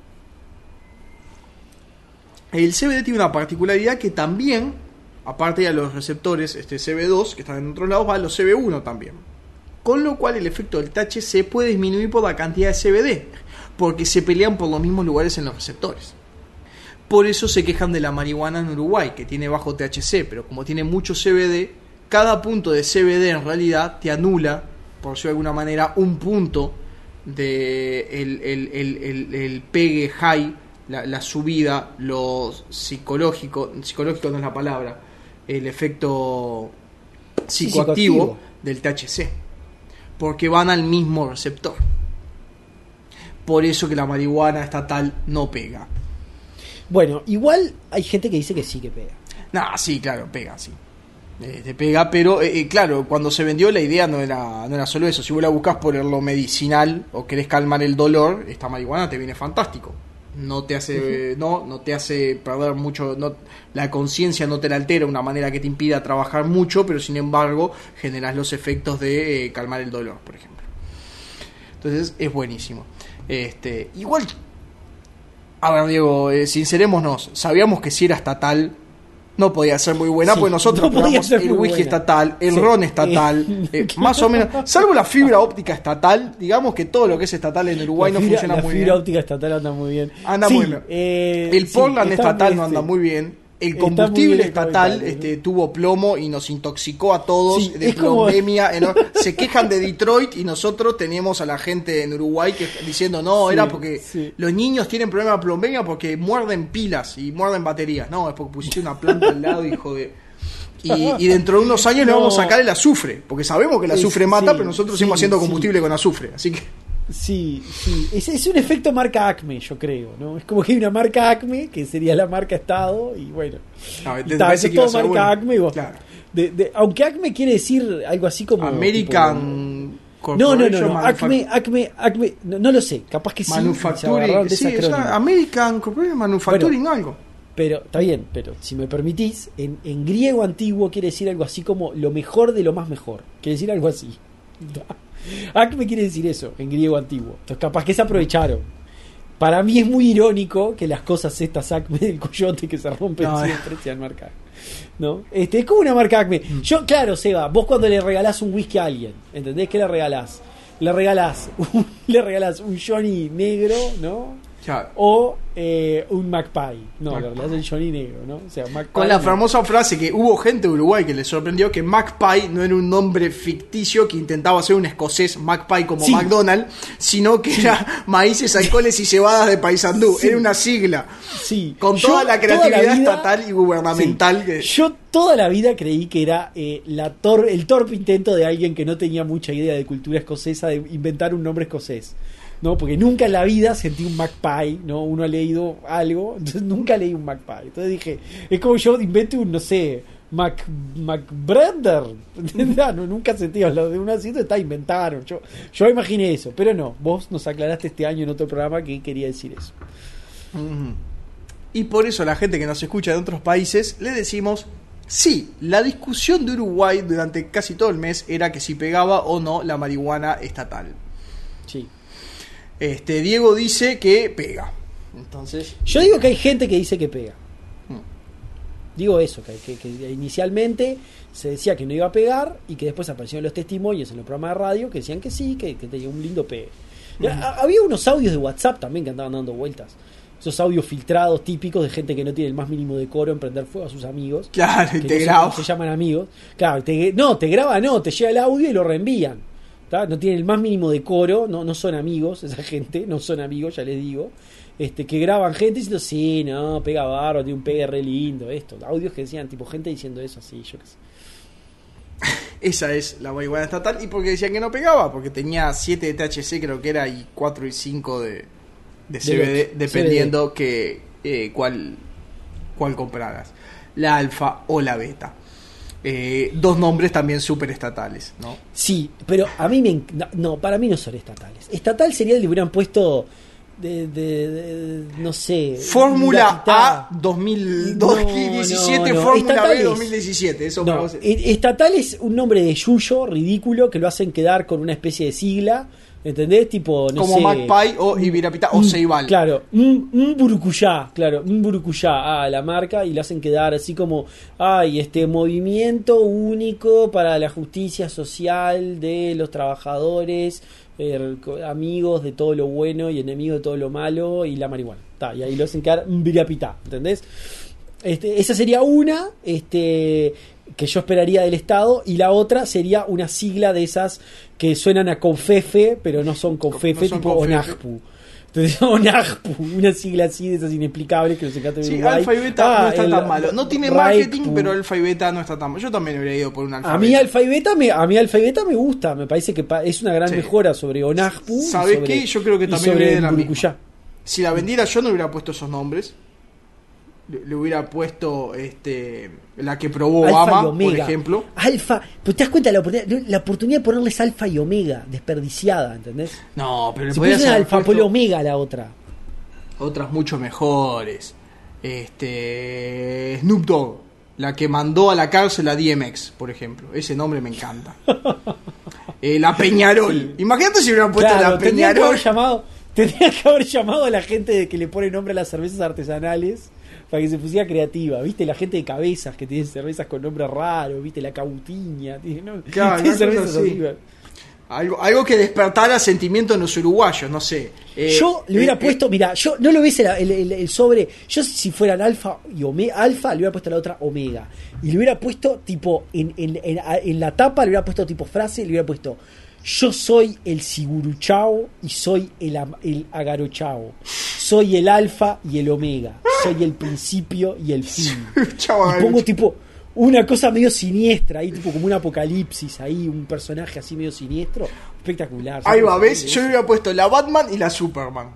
El C B D tiene una particularidad que también, aparte de los receptores este C B dos, que están en otros lados, va a los C B uno también. Con lo cual el efecto del T H C puede disminuir por la cantidad de C B D, porque se pelean por los mismos lugares en los receptores. Por eso se quejan de la marihuana en Uruguay, que tiene bajo T H C, pero como tiene mucho C B D, cada punto de C B D en realidad te anula, por decirlo de alguna manera, un punto de el, el, el, el, el pegue high, la, la subida, lo psicológico, psicológico no es la palabra, el efecto psicoactivo, sí, psicoactivo del T H C, porque van al mismo receptor. Por eso que la marihuana estatal no pega. Bueno, igual hay gente que dice que sí que pega. Nah, sí, claro, pega, sí. Eh, te pega, pero eh, claro, cuando se vendió la idea no era, no era solo eso. Si vos la buscas por lo medicinal o querés calmar el dolor, esta marihuana te viene fantástico. no te hace, uh-huh. no, no te hace perder mucho, no, la conciencia no te la altera de una manera que te impida trabajar mucho, pero sin embargo generas los efectos de eh, calmar el dolor, por ejemplo. Entonces es buenísimo. Este, igual, a ver, Diego, eh, sincerémonos, sabíamos que si era estatal no podía ser muy buena, sí, porque nosotros no probamos el whisky buena. estatal, el sí. ron estatal, eh, más o menos, salvo la fibra óptica estatal, digamos que todo lo que es estatal en Uruguay fibra, no funciona muy bien. La fibra óptica estatal anda muy bien. Anda sí, muy bien. Eh, el Portland sí, estatal no anda muy bien. El combustible bien estatal este, tuvo plomo y nos intoxicó a todos sí, de plombemia. Como... Se quejan de Detroit y nosotros teníamos a la gente en Uruguay que diciendo no, sí, era porque sí. los niños tienen problema de plombemia porque muerden pilas y muerden baterías. No, es porque pusiste una planta al lado, hijo de... Y, y dentro de unos años no. le vamos a sacar el azufre, porque sabemos que el azufre es, mata, sí, pero nosotros sí, seguimos haciendo combustible sí. con azufre. Así que... Sí, sí, es, es un efecto marca Acme, yo creo, ¿no? Es como que hay una marca Acme, que sería la marca Estado, y bueno, no, y está, eso es todo marca bueno. Acme, vos, claro. de, de, aunque Acme quiere decir algo así como... American... Tipo, no, no, no, no. Acme, Acme, Acme, no, no lo sé, capaz que sí. Manufacturing, sí, o sea, American Corporation Manufacturing bueno, algo. Pero, está bien, pero si me permitís, en, en griego antiguo quiere decir algo así como lo mejor de lo más mejor, quiere decir algo así. Acme quiere decir eso en griego antiguo. Entonces capaz que se aprovecharon. Para mí es muy irónico que las cosas estas Acme del coyote que se rompen no, siempre eh. sean marca, ¿no? Este, es como una marca Acme. Yo, claro, Seba, vos cuando le regalás un whisky a alguien, ¿entendés? ¿Qué le regalás? Le regalás un, le regalás un Johnny negro, ¿no? Claro. O eh, un Magpie. No, Magpie. Le regalás el Johnny negro, ¿no? O sea, Magpie. Con la no. famosa frase que hubo gente de Uruguay que le sorprendió que Magpie no era un nombre ficticio que intentaba ser un escocés Magpie como sí. McDonald's, sino que sí. era maíces, alcoholes y cebadas de Paysandú. Sí. Era una sigla. Sí. Con yo, toda la creatividad toda la vida, estatal y gubernamental. Sí. Que... Yo toda la vida creí que era eh, la tor- el torpe intento de alguien que no tenía mucha idea de cultura escocesa de inventar un nombre escocés. No, porque nunca en la vida sentí un Magpie, ¿no? Uno ha leído algo, entonces nunca leí un Magpie. Entonces dije, es como yo invente un, no sé, Mac Macbrander. No, nunca sentí lo de un asiento, está inventaron. Yo, yo imaginé eso, pero no, vos nos aclaraste este año en otro programa que quería decir eso. Mm-hmm. Y por eso la gente que nos escucha de otros países le decimos, sí, la discusión de Uruguay durante casi todo el mes era que si pegaba o no la marihuana estatal. Sí. Este, Diego dice que pega. Entonces, yo digo que hay gente que dice que pega. Hmm. Digo eso, que, que, que inicialmente se decía que no iba a pegar y que después aparecieron los testimonios en los programas de radio que decían que sí, que, que tenía un lindo pegue. Hmm. Había unos audios de WhatsApp también que andaban dando vueltas. Esos audios filtrados típicos de gente que no tiene el más mínimo decoro en prender fuego a sus amigos. Claro, que te no graba. Se, se llaman amigos. Claro, te, no, te graba, no, te llega el audio y lo reenvían. ¿Tá? No tienen el más mínimo decoro, no, no son amigos, esa gente, no son amigos, ya les digo. Este, que graban gente diciendo, sí, no, pega barro, tiene un pegue re lindo, esto. Audios que decían, tipo, gente diciendo eso así, yo qué sé. Esa es la marihuana estatal. ¿Y porque decían que no pegaba? Porque tenía siete de T H C, creo que era, y cuatro y cinco de, de C B D, de dependiendo C B D. que eh, cuál, cuál compraras. La alfa o la beta. Eh, dos nombres también súper estatales, ¿no? Sí, pero a mí me... No, no, para mí no son estatales. Estatal sería el que hubieran puesto... De, de, de, no sé, Fórmula A dos mil diecisiete, no, no. Fórmula estatal B dos mil diecisiete. Eso no, estatal es un nombre de yuyo ridículo que lo hacen quedar con una especie de sigla, ¿entendés? Tipo, no como sé, Magpie o Ibirapitá o Ceibal. Claro, un, un burucuyá, claro, un burucuyá a la marca y lo hacen quedar así como, ay, este movimiento único para la justicia social de los trabajadores, eh, amigos de todo lo bueno y enemigos de todo lo malo y la marihuana. Ta, y ahí lo hacen quedar un Ibirapitá, ¿entendés? Este, esa sería una, este, que yo esperaría del Estado, y la otra sería una sigla de esas que suenan a Confefe, pero no son Confefe, no son tipo Confefe. ONAJPU. Entonces, ONAJPU, una sigla así de esas inexplicables que nos encanta. Sí, Alfa y Beta ah, no está el, tan malo. No tiene marketing, Raipu. Pero Alfa y Beta no está tan malo. Yo también hubiera ido por un Alfa. A mí Alfa y Beta me, a mí Alfa y Beta me gusta, me parece que es una gran sí. mejora sobre ONAJPU. ¿Sabes qué? Yo creo que también hubiera ido la misma. Si la vendiera yo no hubiera puesto esos nombres. Le hubiera puesto este la que probó Obama, por ejemplo. Alfa, pero te das cuenta la oportunidad, la oportunidad de ponerles Alfa y Omega, desperdiciada, ¿entendés? No, pero le si podías haber Alfa, puesto... Polo Omega la otra. otras mucho mejores. Este Snoop Dogg, la que mandó a la cárcel a D M X, por ejemplo. Ese nombre me encanta. eh, la Peñarol. Imagínate si hubieran puesto claro, la tendría Peñarol. Que haber llamado, tendría que haber llamado a la gente de que le pone nombre a las cervezas artesanales para que se pusiera creativa. ¿Viste? La gente de Cabezas que tiene cervezas con nombres raros. ¿Viste? La Cautiña. Tiene, ¿no? Claro, tiene cervezas así. así. Algo, algo que despertara sentimiento en los uruguayos, no sé. Eh, yo le hubiera eh, puesto, eh, mira, yo no lo hubiese el, el, el sobre. Yo, si fueran alfa y omega, alfa, le hubiera puesto la otra omega. Y le hubiera puesto, tipo, en, en, en, en la tapa, le hubiera puesto, tipo, frase, le hubiera puesto: yo soy el Siguruchao y soy el, el Agarochao. Soy el alfa y el omega. Soy el principio y el fin. Y pongo, tipo, una cosa medio siniestra ahí, tipo como un apocalipsis ahí, un personaje así medio siniestro, espectacular. Ahí va, ¿ves? Yo le hubiera puesto la Batman y la Superman.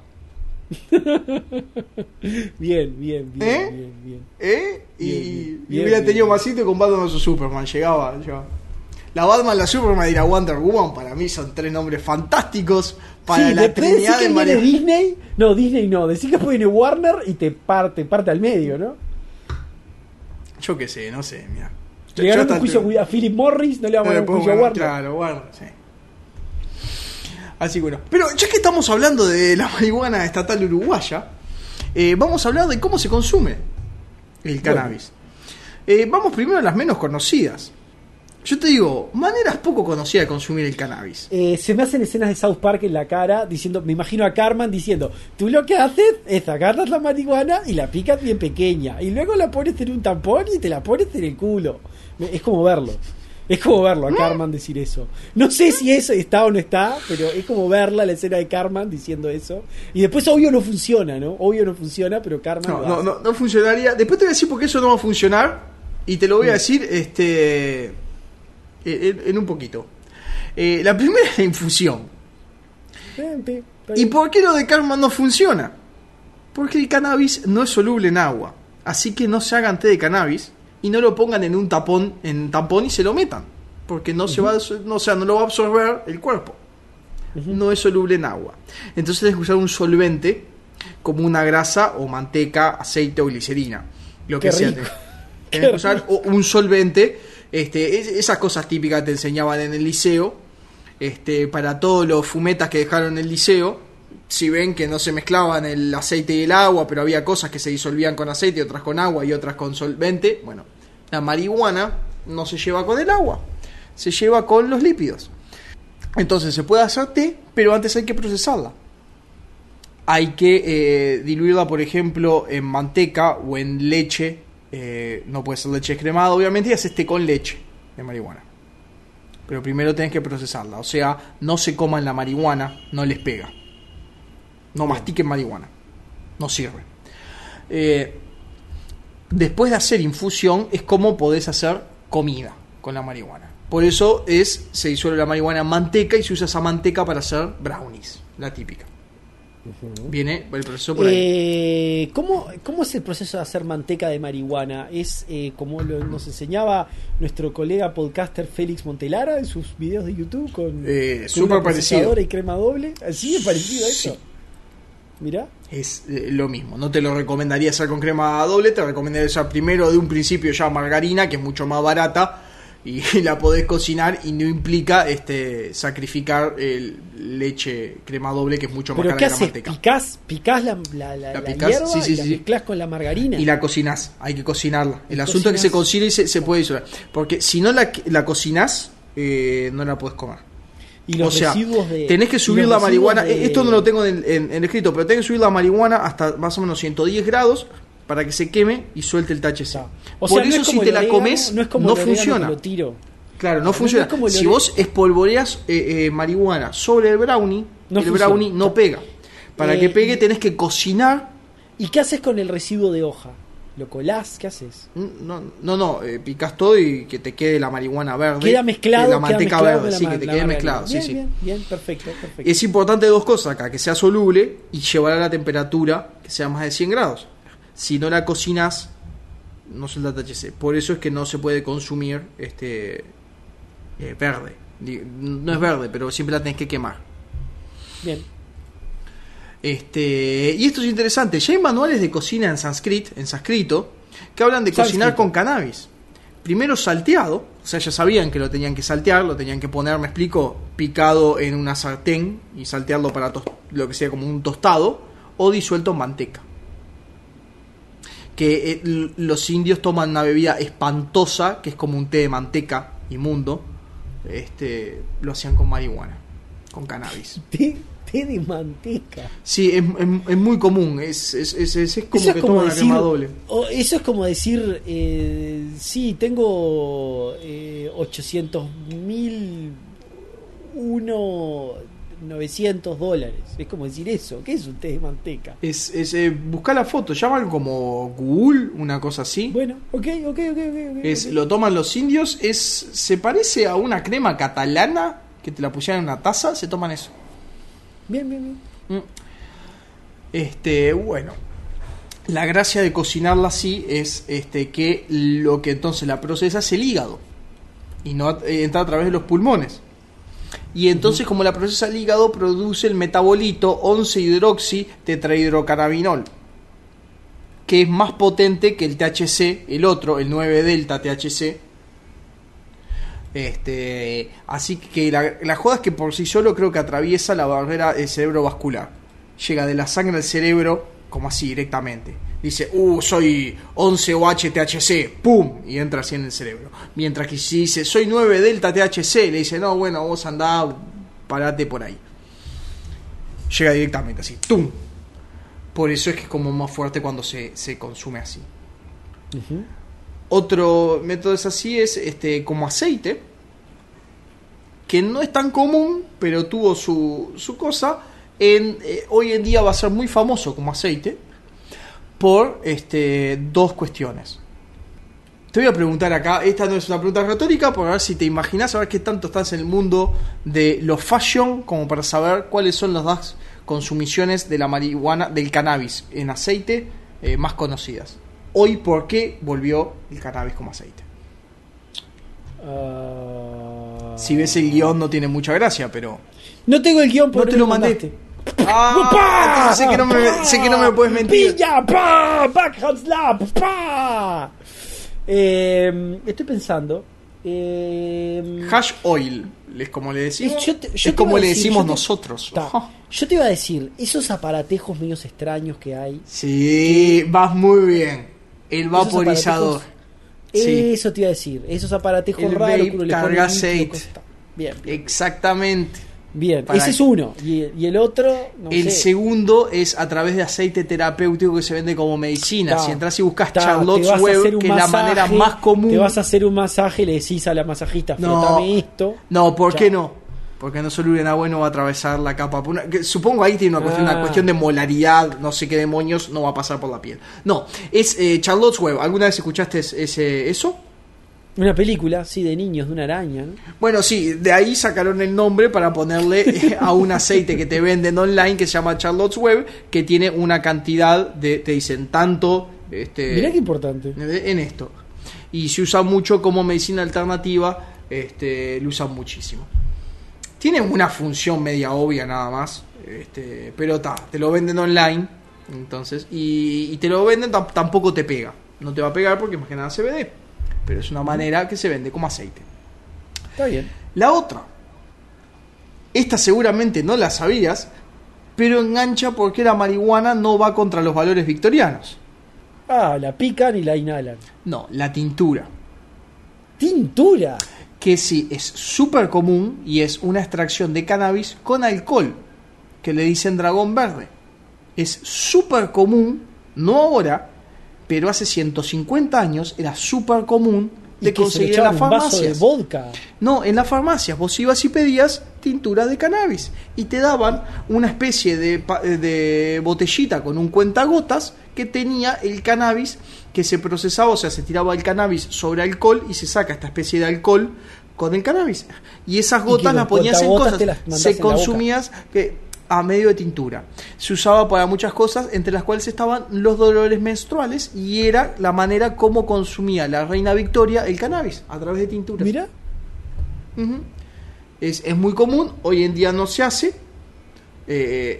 Bien, bien, bien, ¿Eh? bien, bien. ¿Eh? Y, Bien, bien, y bien, hubiera bien, tenido bien. más sitio con Batman o Superman. Llegaba, llegaba. La Batman, la Superman y la Wonder Woman, para mí son tres nombres fantásticos para Sí, la después decís trinidad que de viene Mario. Disney. No, Disney no. Decís que viene Warner y te parte, parte al medio, ¿no? Yo qué sé, no sé, mira. Le ganaron un juicio a Philip Morris, no le vamos a dar un juicio a Warner. Claro, Warner, sí. Así que bueno. Pero ya que estamos hablando de la marihuana estatal uruguaya, eh, vamos a hablar de cómo se consume el cannabis. Bueno. Eh, vamos primero a las menos conocidas. Yo te digo, maneras poco conocidas de consumir el cannabis. Eh, se me hacen escenas de South Park en la cara, diciendo, me imagino a Cartman diciendo: tú lo que haces es agarras la marihuana y la picas bien pequeña, y luego la pones en un tampón y te la pones en el culo. Es como verlo. Es como verlo a Cartman decir eso. No sé si eso está o no está, pero es como verla, la escena de Cartman diciendo eso. Y después obvio no funciona, ¿no? Obvio no funciona, pero Cartman No, lo no, hace. no, no funcionaría. Después te voy a decir por qué eso no va a funcionar. Y te lo voy a decir este en, en un poquito. Eh, la primera es la infusión. ¿Y por qué lo de Cartman no funciona? Porque el cannabis no es soluble en agua. Así que no se hagan té de cannabis y no lo pongan en un tapón, en tampón y se lo metan. Porque no, uh-huh. se va a, no, o sea, no lo va a absorber el cuerpo. Uh-huh. No es soluble en agua. Entonces tienes que usar un solvente como una grasa o manteca, aceite o glicerina. Lo que Qué sea. rico. Tienes que usar un solvente. Este, esas cosas típicas que te enseñaban en el liceo. Este, para todos los fumetas que dejaron en el liceo. Si ven que no se mezclaban el aceite y el agua, pero había cosas que se disolvían con aceite, otras con agua y otras con solvente. Bueno, la marihuana no se lleva con el agua, se lleva con los lípidos. Entonces se puede hacer té, pero antes hay que procesarla. Hay que eh, diluirla, por ejemplo, en manteca o en leche. Eh, no puede ser leche descremada, obviamente, y haces té con leche de marihuana. Pero primero tenés que procesarla. O sea, no se coman la marihuana, no les pega. No mastiquen marihuana. No sirve. Eh, después de hacer infusión es como podés hacer comida con la marihuana. Por eso es se disuelve la marihuana en manteca y se usa esa manteca para hacer brownies, la típica. Uh-huh. Viene el proceso por ahí. Eh, ¿cómo, ¿Cómo es el proceso de hacer manteca de marihuana? ¿Es eh, como lo, nos enseñaba nuestro colega podcaster Félix Montelara en sus videos de YouTube con, eh, con súper una parecido procesadora y crema doble? ¿Así es parecido a eso? Sí. Mirá. Es eh, lo mismo. No te lo recomendaría hacer con crema doble. Te recomendaría hacer primero de un principio ya margarina, que es mucho más barata y la podés cocinar y no implica este sacrificar el leche crema doble, que es mucho más cara que la manteca. ¿Picás, picás la, la, la, la picás, hierba sí, sí, y la sí. mezclás con la margarina? Y la cocinás. Hay que cocinarla. El asunto es que se cocina y se, se puede disolver. Porque si no la, la cocinás, eh, no la podés comer. Y los o sea, residuos de, tenés que subir la marihuana. De... Esto no lo tengo en, en, en escrito, pero tenés que subir la marihuana hasta más o menos ciento diez grados para que se queme y suelte el T H C. No. O Por sea, eso, no si te la orégano, comes, no, es como no funciona. Lo tiro. Claro, no, no funciona. No si vos espolvoreas eh, eh, marihuana sobre el brownie, no el funciona. brownie no pega. Para eh, que pegue, tenés que cocinar. ¿Y qué haces con el residuo de hoja? ¿Lo colás? ¿Qué haces? No, no, no, eh, picás todo y que te quede la marihuana verde. Queda mezclado. La manteca queda verde, la sí, que te quede mezclado. Bien, sí, bien, sí. bien, perfecto, perfecto. Es importante dos cosas acá: que sea soluble y llevar a la temperatura que sea más de cien grados. Si no la cocinas, no suelta T H C. Por eso es que no se puede consumir este eh, verde. No es verde, pero siempre la tenés que quemar. Bien. Este, y esto es interesante. Ya hay manuales de cocina en sánscrito, en sánscrito, que hablan de cocinar sánscrito. Con cannabis. Primero salteado, o sea, ya sabían que lo tenían que saltear, lo tenían que poner, me explico, picado en una sartén y saltearlo para tos- lo que sea como un tostado, o disuelto en manteca. Que eh, los indios toman una bebida espantosa, que es como un té de manteca inmundo, este, lo hacían con marihuana, con cannabis. ¿Té, té de manteca? Sí, es, es, es muy común, es, es, es, es, es como eso que es como toman decir, una crema doble. O eso es como decir, eh, sí, tengo eh, ochocientos mil uno... novecientos dólares. Es como decir eso. ¿Qué es un té de manteca? Es, es eh, buscar la foto, llaman como Google, una cosa así. Bueno, ok, ok, ok, ok. Es, okay. Lo toman los indios, es se parece a una crema catalana que te la pusieran en una taza, se toman eso. Bien, bien, bien. Este, bueno. La gracia de cocinarla así es este que lo que entonces la procesa es el hígado y no entra a través de los pulmones. Y entonces, como la procesa el hígado, produce el metabolito once hidroxi tetrahidrocannabinol, que es más potente que el T H C, el otro, el nueve delta T H C. Este, así que la, la joda es que por sí solo creo que atraviesa la barrera del cerebrovascular. Llega de la sangre al cerebro, como así, directamente. Dice, uh, soy once O H T H C, ¡pum! Y entra así en el cerebro. Mientras que si dice, soy nueve delta T H C, le dice, no, bueno, vos andá, parate por ahí. Llega directamente así, ¡tum! Por eso es que es como más fuerte cuando se, se consume así. Uh-huh. Otro método es así, es este como aceite, que no es tan común, pero tuvo su, su cosa. En, eh, hoy en día va a ser muy famoso como aceite por este, dos cuestiones. Te voy a preguntar acá, esta no es una pregunta retórica, por ver si te imaginas, a ver qué tanto estás en el mundo de los fashion, como para saber cuáles son las dos consumiciones de la marihuana, del cannabis en aceite eh, más conocidas. Hoy, ¿por qué volvió el cannabis como aceite? Uh... Si ves el guión no tiene mucha gracia, pero... No tengo el guión, por no te lo mandé. Mandaste. Ah, sé que no me, sé que no me puedes mentir. ¡Pilla! ¡Pa! ¡Backhand slap! ¡Pa! Eh, estoy pensando. Eh, Hash oil, es como le decimos. Yo te, yo es como le decir, decimos te, nosotros. Ta, yo te iba a decir, esos aparatejos medios extraños que hay. Sí, vas muy bien. El vaporizador. Sí. Eso te iba a decir. Esos aparatejos el raros. Vape carga aceite. Bien, bien. Exactamente. Bien, para ese es uno. Y, y el otro, no El sé. segundo es a través de aceite terapéutico que se vende como medicina. Ta, si entras y buscas ta, Charlotte's Web, que es la manera más común. Te vas a hacer un masaje, le decís a la masajista, no, frotame esto. No, ¿por ya. qué no? Porque no solo una bueno va a atravesar la capa. Una, que, supongo ahí tiene una cuestión, ah. una cuestión de molaridad, no sé qué demonios, no va a pasar por la piel. No, es eh, Charlotte's Web. ¿Alguna vez escuchaste ese, eso? Una película, sí, de niños, de una araña, ¿no? Bueno, sí, de ahí sacaron el nombre para ponerle a un aceite que te venden online que se llama Charlotte's Web, que tiene una cantidad de, te dicen, tanto... Este, mirá qué importante. En esto. Y se usa mucho como medicina alternativa, este, lo usan muchísimo. Tiene una función media obvia nada más, este, pero ta, te lo venden online, entonces, y, y te lo venden, t- tampoco te pega. No te va a pegar porque más que nada C B D. Pero es una manera que se vende como aceite. Está bien. La otra, esta seguramente no la sabías, pero engancha porque la marihuana no va contra los valores victorianos. Ah, la pican y la inhalan. No, la tintura. ¿Tintura? Que sí, es súper común y es una extracción de cannabis con alcohol, que le dicen dragón verde. Es súper común, no ahora, pero hace ciento cincuenta años era súper común de conseguir en las farmacias. ¿Un vaso de vodka? No, en las farmacias vos ibas y pedías tintura de cannabis y te daban una especie de, de botellita con un cuentagotas que tenía el cannabis que se procesaba, o sea, se tiraba el cannabis sobre alcohol y se saca esta especie de alcohol con el cannabis. Y esas gotas las ponías en cosas, se consumías que a medio de tintura. Se usaba para muchas cosas, entre las cuales estaban los dolores menstruales, y era la manera como consumía la reina Victoria el cannabis, a través de tinturas. Mira. Uh-huh. Es, es muy común, hoy en día no se hace, eh,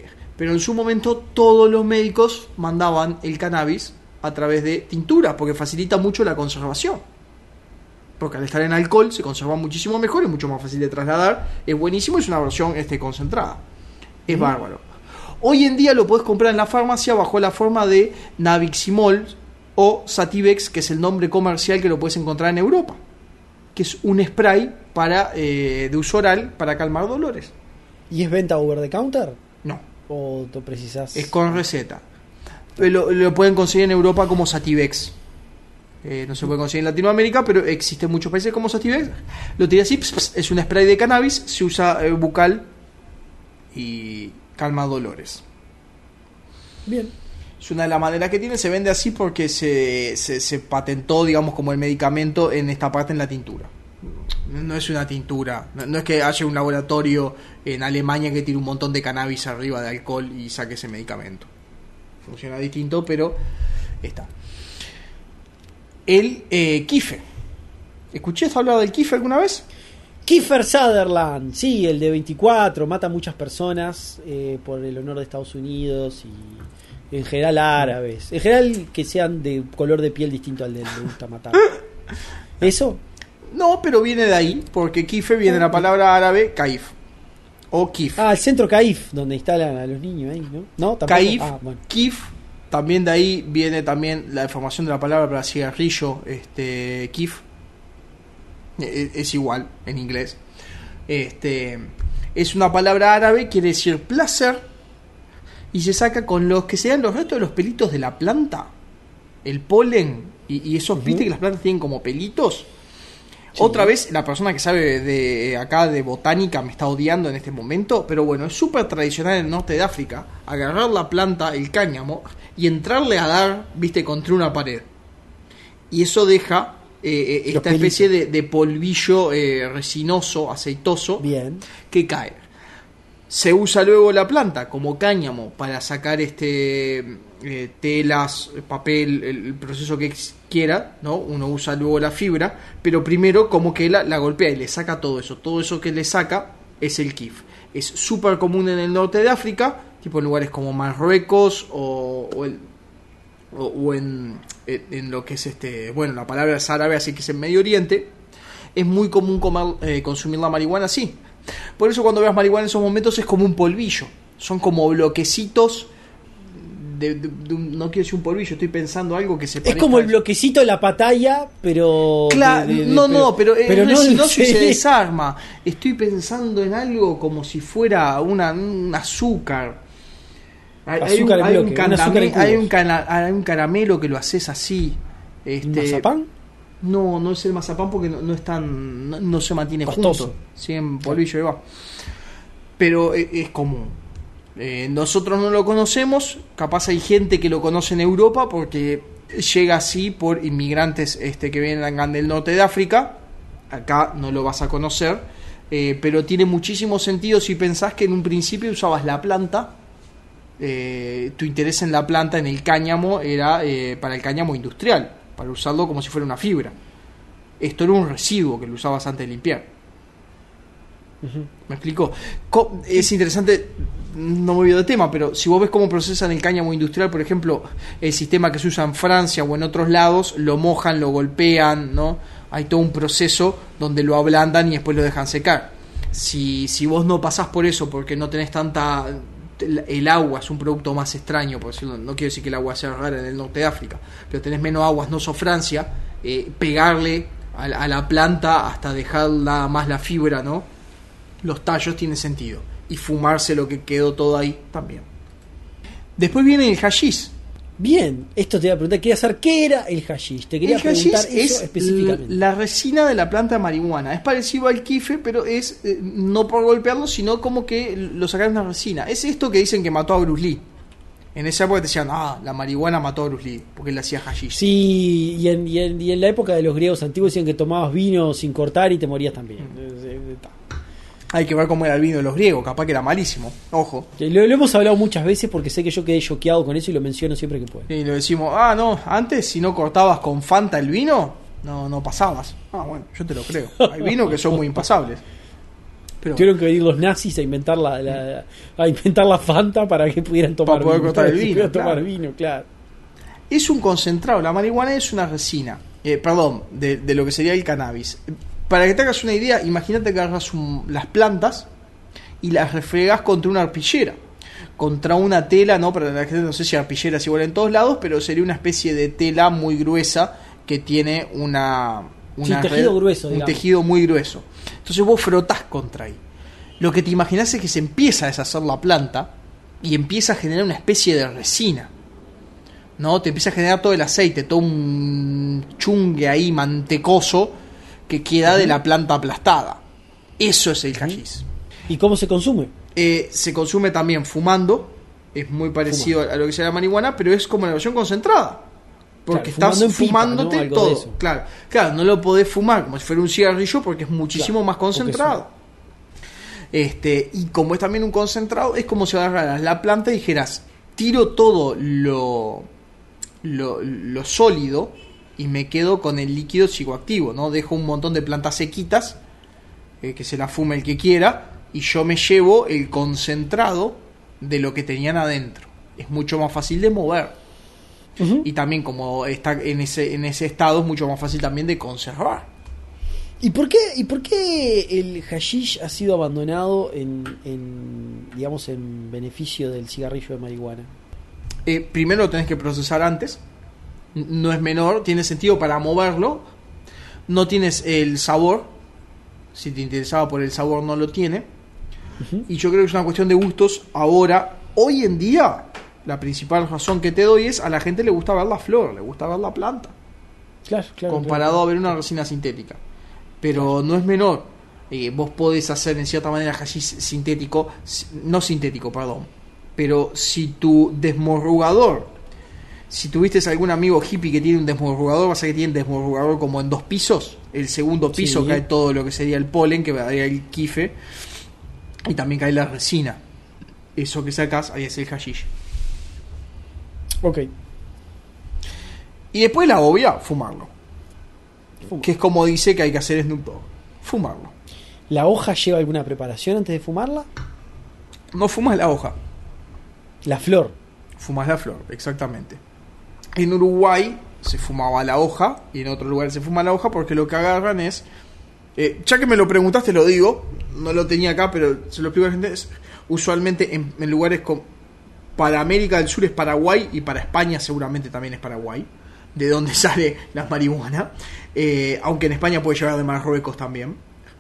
Pero en su momento todos los médicos mandaban el cannabis a través de tinturas, porque facilita mucho la conservación. Porque al estar en alcohol se conserva muchísimo mejor, es mucho más fácil de trasladar, es buenísimo, es una versión este, concentrada. Es mm. bárbaro. Hoy en día lo podés comprar en la farmacia bajo la forma de Nabiximol o Sativex, que es el nombre comercial que lo puedes encontrar en Europa, que es un spray para eh, de uso oral para calmar dolores. ¿Y es venta over the counter? No. ¿O tú precisas? Es con receta. Lo, lo pueden conseguir en Europa como Sativex. Eh, no se puede conseguir en Latinoamérica, pero existen muchos países como Sativex. Lo tiras así, pss, pss, es un spray de cannabis, se usa eh, bucal y calma dolores. Bien. Es una de las maneras que tiene, se vende así porque se, se, se patentó, digamos, como el medicamento en esta parte en la tintura. No es una tintura, no, no es que haya un laboratorio en Alemania que tire un montón de cannabis arriba de alcohol y saque ese medicamento. Funciona distinto, pero está. El eh, kife. ¿Escuchaste hablar del kife alguna vez? Kiefer Sutherland, sí, el de veinticuatro, mata a muchas personas eh, por el honor de Estados Unidos y en general árabes. En general que sean de color de piel distinto al de él, le gusta matar. ¿Eso? No, pero viene de ahí, porque kife viene de la palabra árabe kaif. O kif. Ah, el centro kaif, donde instalan a los niños ahí, ¿no? ¿No? Kaif, ah, bueno. kif, también de ahí viene también la deformación de la palabra para cigarrillo, este, kif. Es, es igual en inglés. Este, es una palabra árabe, quiere decir placer, y se saca con los que sean los restos de los pelitos de la planta, el polen, y, y esos, uh-huh. viste que las plantas tienen como pelitos. Sí. Otra vez, la persona que sabe de acá de botánica me está odiando en este momento, pero bueno, es súper tradicional en el norte de África agarrar la planta, el cáñamo, y entrarle a dar, viste, contra una pared. Y eso deja eh, esta especie de, de polvillo eh, resinoso, aceitoso, bien, que cae. Se usa luego la planta como cáñamo para sacar este eh, telas, papel, el, el proceso que quiera, ¿no? Uno usa luego la fibra, pero primero como que la, la golpea y le saca todo eso. Todo eso que le saca es el kif. Es súper común en el norte de África, tipo en lugares como Marruecos o, o, el, o, o en, en, en lo que es este, bueno, la palabra es árabe, así que es en Medio Oriente. Es muy común comer, eh, consumir la marihuana así. Por eso cuando veas marihuana en esos momentos es como un polvillo. Son como bloquecitos de, de, de un, no quiero decir un polvillo, estoy pensando algo que se parezca. Es como el bloquecito de la patalla, pero... Claro, de, de, de, no, pero, no, pero, pero es no resinoso y se desarma. Estoy pensando en algo como si fuera una, un azúcar. Hay, azúcar hay, un, bloque, hay, un, caname, un hay, un cana, hay un caramelo que lo haces así. Este, ¿Mazapán? No, no es el mazapán porque no, no es tan, no, no se mantiene costoso, junto, sí, en polvillo y va. Pero es, es común. Eh, nosotros no lo conocemos, capaz hay gente que lo conoce en Europa porque llega así por inmigrantes este que vienen del norte de África. Acá no lo vas a conocer, eh, pero tiene muchísimo sentido si pensás que en un principio usabas la planta. Eh, tu interés en la planta, en el cáñamo, era eh, para el cáñamo industrial, para usarlo como si fuera una fibra. Esto era un residuo que lo usabas antes de limpiar. Uh-huh. ¿Me explico? Es interesante, no me olvido de tema, pero si vos ves cómo procesan el cáñamo industrial, por ejemplo, el sistema que se usa en Francia o en otros lados, lo mojan, lo golpean, ¿no? Hay todo un proceso donde lo ablandan y después lo dejan secar. Si, si vos no pasás por eso porque no tenés tanta... El agua es un producto más extraño, por decirlo, no quiero decir que el agua sea rara en el norte de África, pero tenés menos aguas, no sos Francia, eh, pegarle a la, a la planta hasta dejarla más la fibra, ¿no? Los tallos tiene sentido, y fumarse lo que quedó todo ahí también. Después viene el hashish. Bien, esto te iba a preguntar, quería saber qué era el hashish. Te quería el preguntar hashish eso es específicamente. La resina de la planta de marihuana. Es parecido al kife, pero es eh, no por golpearlo, sino como que lo sacaron una resina. Es esto que dicen que mató a Bruce Lee. En esa época te decían, ah, la marihuana mató a Bruce Lee, porque él hacía hashish. Sí, y en, y, en, y en la época de los griegos antiguos decían que tomabas vino sin cortar y te morías también. Mm. Hay que ver cómo era el vino de los griegos, capaz que era malísimo, ojo. Lo, lo hemos hablado muchas veces porque sé que yo quedé choqueado con eso y lo menciono siempre que puedo. Y lo decimos, ah, no, antes si no cortabas con Fanta el vino, no, no pasabas. Ah, bueno, yo te lo creo. Hay vinos que son muy impasables. Pero tuvieron que venir los nazis a inventar la, la a inventar la Fanta para que pudieran tomar para poder vino, cortar el vino, claro. tomar vino, claro. Es un concentrado, la marihuana es una resina, eh, perdón, de, de lo que sería el cannabis. Para que te hagas una idea, imagínate que agarras un, las plantas y las refregas contra una arpillera, contra una tela, no, para la gente no sé si arpillera es igual en todos lados, pero sería una especie de tela muy gruesa que tiene una, una sí, tejido red, grueso, un digamos. tejido muy grueso. Entonces vos frotás contra ahí. Lo que te imaginás es que se empieza a deshacer la planta y empieza a generar una especie de resina, ¿no? Te empieza a generar todo el aceite, todo un chungue ahí mantecoso que queda uh-huh. de la planta aplastada. Eso es el hashish. ¿Y cómo se consume? Eh, se consume también fumando. Es muy parecido Fuma. a lo que sería la marihuana, pero es como la versión concentrada. Porque claro, estás fumándote pipa, ¿no? todo. Claro, claro, no lo podés fumar como si fuera un cigarrillo porque es muchísimo claro, más concentrado. Este, y como es también un concentrado, es como si agarraras la planta y dijeras, tiro todo lo, lo, lo sólido y me quedo con el líquido psicoactivo, ¿no? Dejo un montón de plantas sequitas, eh, que se la fume el que quiera, y yo me llevo el concentrado de lo que tenían adentro. Es mucho más fácil de mover. Uh-huh. Y también como está en ese, en ese estado es mucho más fácil también de conservar. ¿Y por qué, y por qué el hashish ha sido abandonado en, en digamos en beneficio del cigarrillo de marihuana? Eh, primero lo tenés que procesar antes. No es menor, tiene sentido para moverlo. No tienes el sabor. Si te interesaba por el sabor no lo tiene. Uh-huh. Y yo creo que es una cuestión de gustos. Ahora, hoy en día, la principal razón que te doy es a la gente le gusta ver la flor, le gusta ver la planta. Claro, claro. Comparado claro. a ver una resina sintética. Pero claro. no es menor. Eh, vos podés hacer en cierta manera hashish sintético, no sintético, perdón. Pero si tu desmorrugador, si tuviste algún amigo hippie que tiene un desmorrugador, vas a que tiene un desmorrugador como en dos pisos. El segundo piso sí. cae todo lo que sería el polen, que daría el kife. Y también cae la resina. Eso que sacas, ahí es el hashish. Ok. Y después la obvia, fumarlo. Fuma. Que es como dice que hay que hacer Snoop Dogg. Fumarlo. ¿La hoja lleva alguna preparación antes de fumarla? No fumas la hoja. La flor. Fumas la flor, exactamente. En Uruguay se fumaba la hoja y en otro lugar se fuma la hoja porque lo que agarran es... Eh, ya que me lo preguntaste lo digo, no lo tenía acá, pero se lo explico a la gente. Es, usualmente en, en lugares con... Para América del Sur es Paraguay y para España seguramente también es Paraguay, de donde sale la marihuana, eh, aunque en España puede llegar de Marruecos también.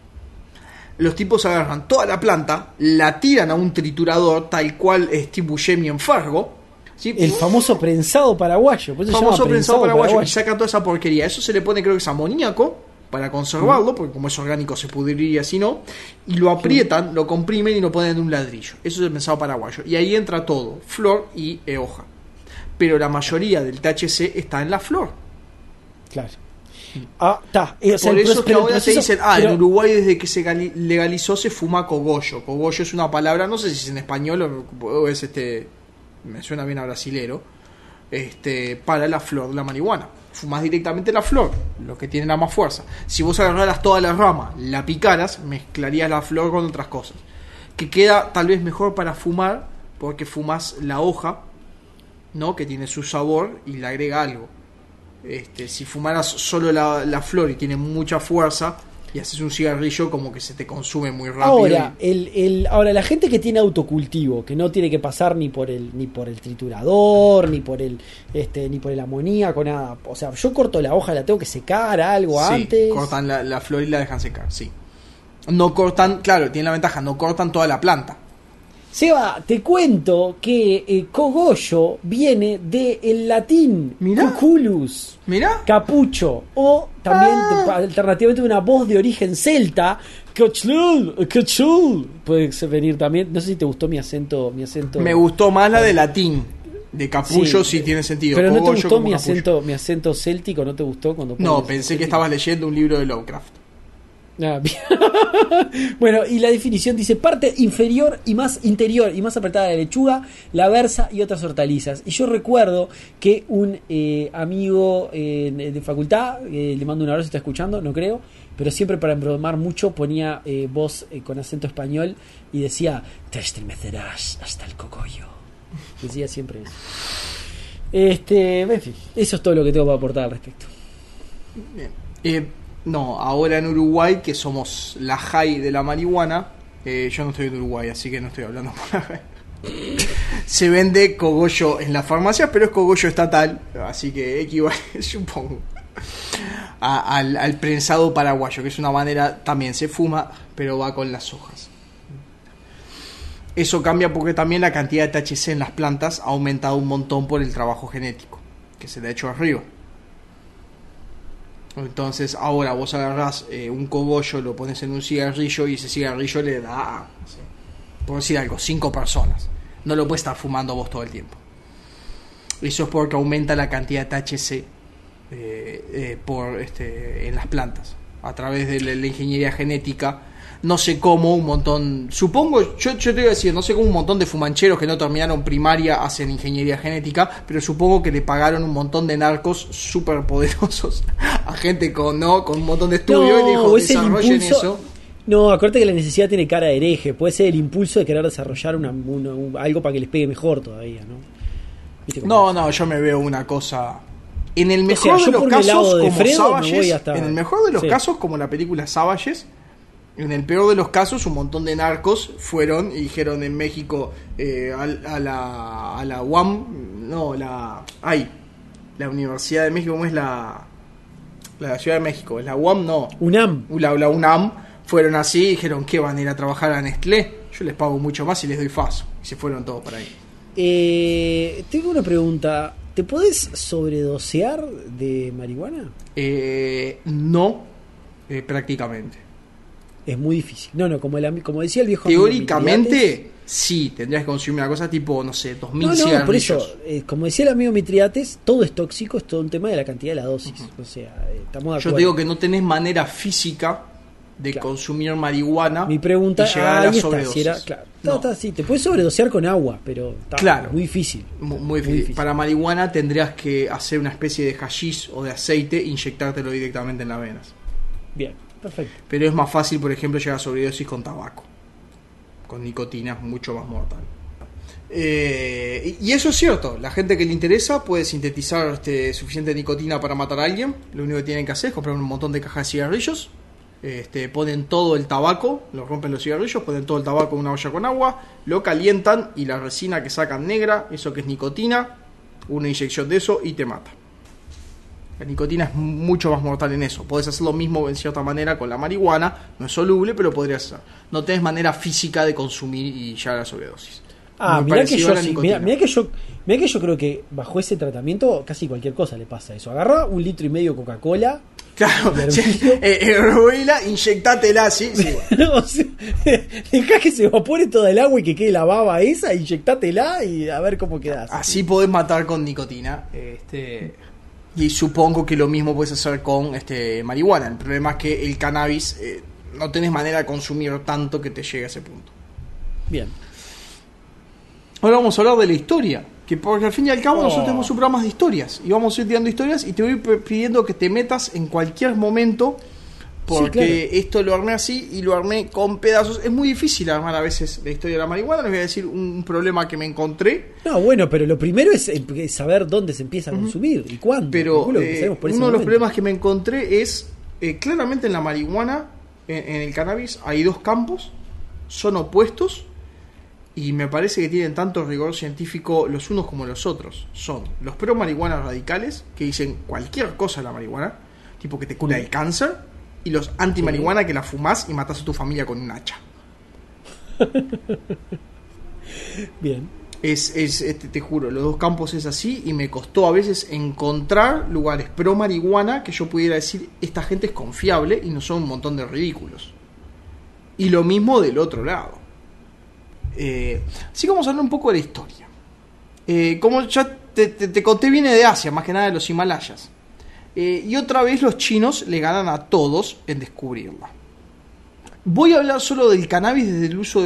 Los tipos agarran toda la planta, la tiran a un triturador, tal cual es Steve Buscemi en Fargo, ¿sí? El famoso prensado paraguayo. El famoso prensado paraguayo, paraguayo, y saca toda esa porquería. Eso se le pone, creo que es amoníaco, para conservarlo, porque como es orgánico se pudriría si no, y lo aprietan, lo comprimen y lo ponen en un ladrillo. Eso es el prensado paraguayo. Y ahí entra todo, flor y eh, hoja. Pero la mayoría del T H C está en la flor. Claro. Ah, está. O sea, por eso pero, que ahora proceso, te dicen, ah, pero... en Uruguay desde que se legalizó se fuma cogollo. Cogollo es una palabra, no sé si es en español o, o es este, me suena bien a brasilero, este, para la flor de la marihuana. Fumás directamente la flor, lo que tiene la más fuerza. Si vos agarraras toda la rama, la picaras, mezclarías la flor con otras cosas. Que queda tal vez mejor para fumar, porque fumás la hoja, ¿no? Que tiene su sabor y le agrega algo. Este, si fumaras solo la, la flor y tiene mucha fuerza y haces un cigarrillo, como que se te consume muy rápido. Ahora, y... el, el, ahora la gente que tiene autocultivo, que no tiene que pasar ni por el ni por el triturador, ni por el este ni por el amoníaco, nada. O sea, yo corto la hoja, la tengo que secar, algo sí, antes. Cortan la, la flor y la dejan secar, sí. No cortan, claro, tiene la ventaja, no cortan toda la planta. Seba, te cuento que eh, cogollo viene del latín cuculus, ¿Mirá? capucho, o también ah. de, alternativamente una voz de origen celta, cochul, cochul, puede venir también. No sé si te gustó mi acento, mi acento. Me gustó más la de latín, de capullo, sí, sí tiene sentido. Pero cogollo no te gustó mi capullo. acento, mi acento céltico, ¿no te gustó cuando? No, pensé que estabas leyendo un libro de Lovecraft. Ah, bueno, y la definición dice parte inferior y más interior y más apretada de lechuga, la berza y otras hortalizas. Y yo recuerdo que un eh, amigo eh, de facultad, eh, le mando un abrazo, está escuchando, no creo, pero siempre para embromar mucho ponía eh, voz eh, con acento español y decía, te estremecerás hasta el cogollo. Decía siempre eso. Este, en fin, eso es todo lo que tengo para aportar al respecto. Bien. Eh, no, ahora en Uruguay, que somos la high de la marihuana, eh, yo no estoy en Uruguay, así que no estoy hablando por la high. Se vende cogollo en las farmacias, pero es cogollo estatal, así que equivale, supongo, a, al, al prensado paraguayo, que es una manera, también se fuma, pero va con las hojas. Eso cambia porque también la cantidad de T H C en las plantas ha aumentado un montón por el trabajo genético que se le ha hecho arriba. Entonces ahora vos agarrás eh, un cogollo, lo pones en un cigarrillo y ese cigarrillo le da, no sé, por decir algo, cinco personas. No lo puedes estar fumando vos todo el tiempo. Eso es porque aumenta la cantidad de T H C eh, eh, por, este, en las plantas a través de la, la ingeniería genética. No sé cómo un montón, supongo, yo, yo te voy a decir, no sé cómo un montón de fumancheros que no terminaron primaria hacen ingeniería genética, pero supongo que le pagaron un montón de narcos súper poderosos a gente con, ¿no? con un montón de estudios no, y dijo, desarrollen impulso, eso. No, acuérdate que la necesidad tiene cara de hereje, puede ser el impulso de querer desarrollar una, una, un, algo para que les pegue mejor todavía, ¿no? No, es? no, yo me veo una cosa... En el mejor o sea, de los casos, de como Fredo, Savages, hasta... en el mejor de los sí. casos, como la película Savages, en el peor de los casos, un montón de narcos fueron y dijeron en México eh, a, a la a la U A M, no, la ay, la Universidad de México, ¿cómo es la la Ciudad de México? ¿Es la U A M? No. UNAM. La, la UNAM, fueron así y dijeron que van a ir a trabajar a Nestlé. Yo les pago mucho más y les doy faso. Y se fueron todos para ahí. Eh, tengo una pregunta. ¿Te podés sobredosear de marihuana? Eh, no, eh, prácticamente. Es muy difícil. No, no, como, el, como decía el viejo... Teóricamente, Mitriates, sí, tendrías que consumir una cosa tipo, no sé, dos mil no, no, cigarrillos. Por eso, eh, como decía el amigo Mitriates, todo es tóxico, es todo un tema de la cantidad de la dosis. Uh-huh. O sea, eh, estamos de acuerdo. Yo te digo que no tenés manera física de claro. consumir marihuana. Mi pregunta, y llegar ah, a la ahí sobredosis. Está, si era, claro, no. está, está, sí, te puedes sobredosear con agua, pero está claro. muy difícil. Muy, muy, difícil. muy difícil. Para marihuana tendrías que hacer una especie de hashish o de aceite e inyectártelo directamente en las venas. Bien, perfecto. Pero es más fácil, por ejemplo, llegar a sobredosis con tabaco. Con nicotina es mucho más mortal. Eh, y eso es cierto, la gente que le interesa puede sintetizar este, suficiente nicotina para matar a alguien. Lo único que tienen que hacer es comprar un montón de cajas de cigarrillos. Este, ponen todo el tabaco, lo rompen los cigarrillos, ponen todo el tabaco en una olla con agua, lo calientan y la resina que sacan negra, eso que es nicotina, una inyección de eso y te mata. La nicotina es mucho más mortal en eso. Podés hacer lo mismo en cierta manera con la marihuana, no es soluble, pero podrías hacer. No tenés manera física de consumir y llegar a la sobredosis. Ah, mirá que, yo, sí, mirá, mirá que yo mirá que yo creo que bajo ese tratamiento casi cualquier cosa le pasa eso. Agarrá un litro y medio de Coca-Cola. Claro, heroína, eh, inyectátela, sí, sí. No, o sea, dejá que se evapore toda el agua y que quede la baba esa, inyectátela y a ver cómo quedás. Así ¿sí? Podés matar con nicotina. Este, y supongo que lo mismo puedes hacer con este marihuana. El problema es que el cannabis eh, no tenés manera de consumir tanto que te llegue a ese punto. Bien. Ahora vamos a hablar de la historia. Que porque al fin y al cabo oh. nosotros tenemos un programa de historias y vamos a ir tirando historias y te voy pidiendo que te metas en cualquier momento porque sí, claro. Esto lo armé así y lo armé con pedazos. Es muy difícil armar a veces la historia de la marihuana. Les voy a decir un problema que me encontré. No, bueno, pero lo primero es saber dónde se empieza a consumir uh-huh. y cuándo. Pero eh, uno de los problemas que me encontré es eh, claramente en la marihuana, en, en el cannabis hay dos campos, son opuestos. Y me parece que tienen tanto rigor científico los unos como los otros. Son los pro marihuana radicales, que dicen cualquier cosa de la marihuana, tipo que te cura el cáncer, y los anti marihuana, que la fumás y matás a tu familia con un hacha. Bien. Es, es, este, te juro, los dos campos es así, y me costó a veces encontrar lugares pro marihuana que yo pudiera decir, esta gente es confiable y no son un montón de ridículos. Y lo mismo del otro lado. Eh, así que vamos a hablar un poco de la historia. Eh, como ya te, te, te conté, viene de Asia, más que nada de los Himalayas. Eh, y otra vez los chinos le ganan a todos en descubrirla. Voy a hablar solo del cannabis desde el uso de,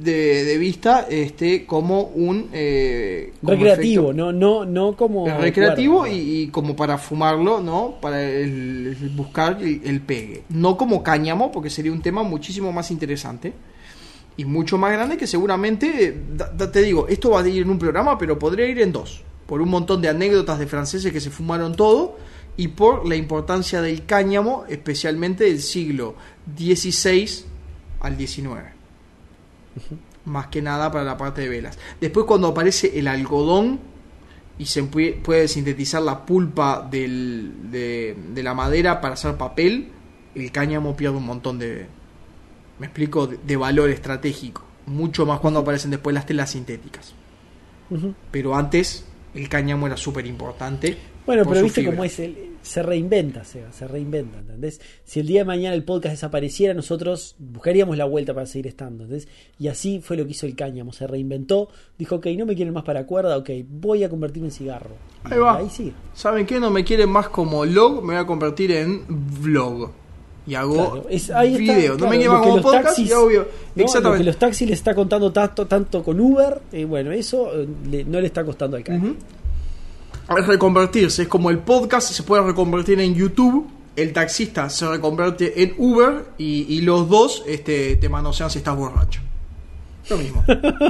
de, de vista este, como un... Eh, como recreativo, efecto, no, no, no como... recreativo guarda, y, y como para fumarlo, ¿no? Para el, el buscar el, el pegue. No como cáñamo, porque sería un tema muchísimo más interesante y mucho más grande que seguramente, da, da, te digo, esto va a ir en un programa, pero podría ir en dos, por un montón de anécdotas de franceses que se fumaron todo y por la importancia del cáñamo, especialmente del siglo dieciséis al diecinueve. Uh-huh. Más que nada para la parte de velas. Después, cuando aparece el algodón y se puede, puede sintetizar la pulpa del, de, de la madera para hacer papel, el cáñamo pierde un montón de, me explico, de, de valor estratégico. Mucho más cuando aparecen después las telas sintéticas. Uh-huh. Pero antes el cáñamo era súper importante. Bueno, pero viste cómo es, el, se reinventa, Seba, se reinventa, ¿entendés? Si el día de mañana el podcast desapareciera, nosotros buscaríamos la vuelta para seguir estando, ¿entendés? Y así fue lo que hizo el cáñamo, se reinventó, dijo, ok, no me quieren más para cuerda, ok, voy a convertirme en cigarro. Ahí va. Ahí sigue. ¿Saben qué? No me quieren más como log, me voy a convertir en vlog. Y hago claro, es, ahí video. Está, no claro, me quieren más como podcast taxis, y obvio. ¿no? Exactamente. Lo que los taxis le está contando tanto, tanto con Uber, eh, bueno, eso eh, le, no le está costando al cáñamo. Uh-huh. Es reconvertirse, es como el podcast se puede reconvertir en YouTube, el taxista se reconvierte en Uber y, y los dos este, te manosean si estás borracho. Lo mismo.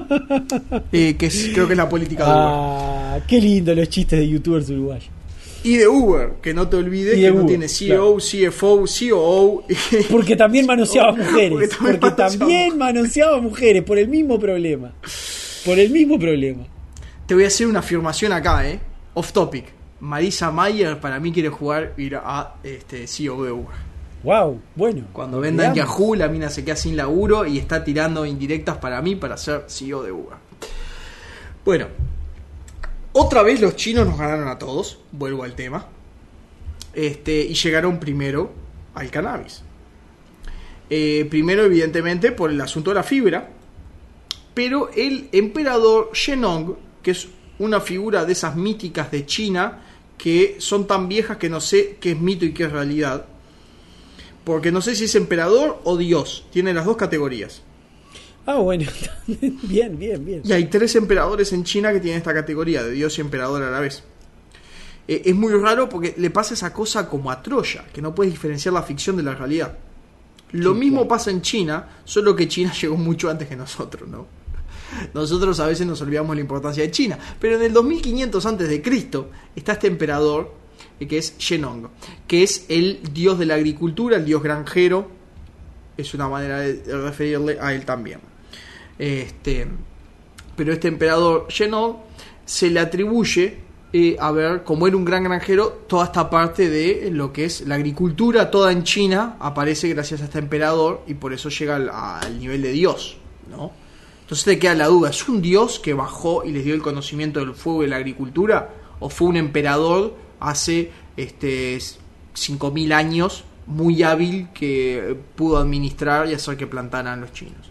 eh, que es, creo que es la política de Uber. Ah, qué lindo los chistes de youtubers uruguayos. Y de Uber, que no te olvides que Uber, no tiene C E O, claro. C F O, C O O. Porque también manoseaba mujeres. Porque también, porque también manoseaba mujeres por el mismo problema. Por el mismo problema. Te voy a hacer una afirmación acá, eh. Off topic. Marisa Mayer para mí quiere jugar ir a este C E O de Uber. Wow, bueno. Cuando vendan Yahoo, la mina se queda sin laburo y está tirando indirectas para mí para ser C E O de Uber. Bueno, otra vez los chinos nos ganaron a todos. Vuelvo al tema. Este, y llegaron primero al cannabis. Eh, primero, evidentemente, por el asunto de la fibra. Pero el emperador Shennong, que es una figura de esas míticas de China que son tan viejas que no sé qué es mito y qué es realidad, porque no sé si es emperador o dios, tiene las dos categorías. Ah, bueno, bien, bien, bien. Y hay tres emperadores en China que tienen esta categoría de dios y emperador a la vez. Eh, es muy raro porque le pasa esa cosa como a Troya, que no puedes diferenciar la ficción de la realidad. Lo sí, mismo claro. pasa en China, solo que China llegó mucho antes que nosotros, ¿no? Nosotros a veces nos olvidamos la importancia de China, pero en el dos mil quinientos antes de Cristo está este emperador que es Shennong, que es el dios de la agricultura, el dios granjero, es una manera de referirle a él también. Este, pero este emperador Shennong se le atribuye eh, a ver, como era un gran granjero, toda esta parte de lo que es la agricultura, toda en China aparece gracias a este emperador y por eso llega al, al nivel de dios, ¿no? Entonces te queda la duda, ¿es un dios que bajó y les dio el conocimiento del fuego y la agricultura? ¿O fue un emperador hace este, cinco mil años muy hábil que pudo administrar y hacer que plantaran los chinos?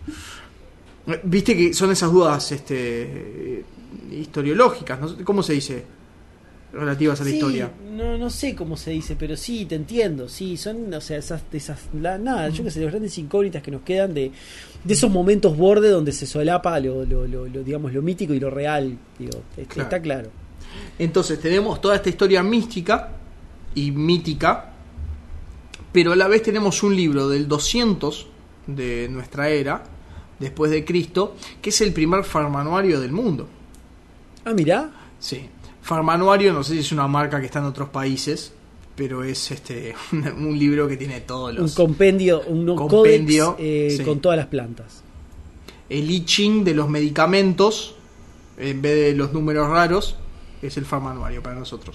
Viste que son esas dudas este, historiológicas, ¿no? ¿Cómo se dice? Relativas a la sí, historia. No, no sé cómo se dice, pero sí, te entiendo. Sí, son, o sea, esas, esas la, nada, mm. yo que sé, las grandes incógnitas que nos quedan de, de esos momentos borde donde se solapa lo, lo, lo, lo digamos, lo mítico y lo real. Digo, claro. Está claro. Entonces tenemos toda esta historia mística y mítica, pero a la vez tenemos un libro del doscientos de nuestra era, después de Cristo, que es el primer farmanuario del mundo. Ah, mirá. Sí. Farmanuario, no sé si es una marca que está en otros países, pero es este un, un libro que tiene todos los... Un compendio, un compendio códex, eh, sí. con todas las plantas. El I Ching de los medicamentos, en vez de los números raros, es el farmanuario para nosotros.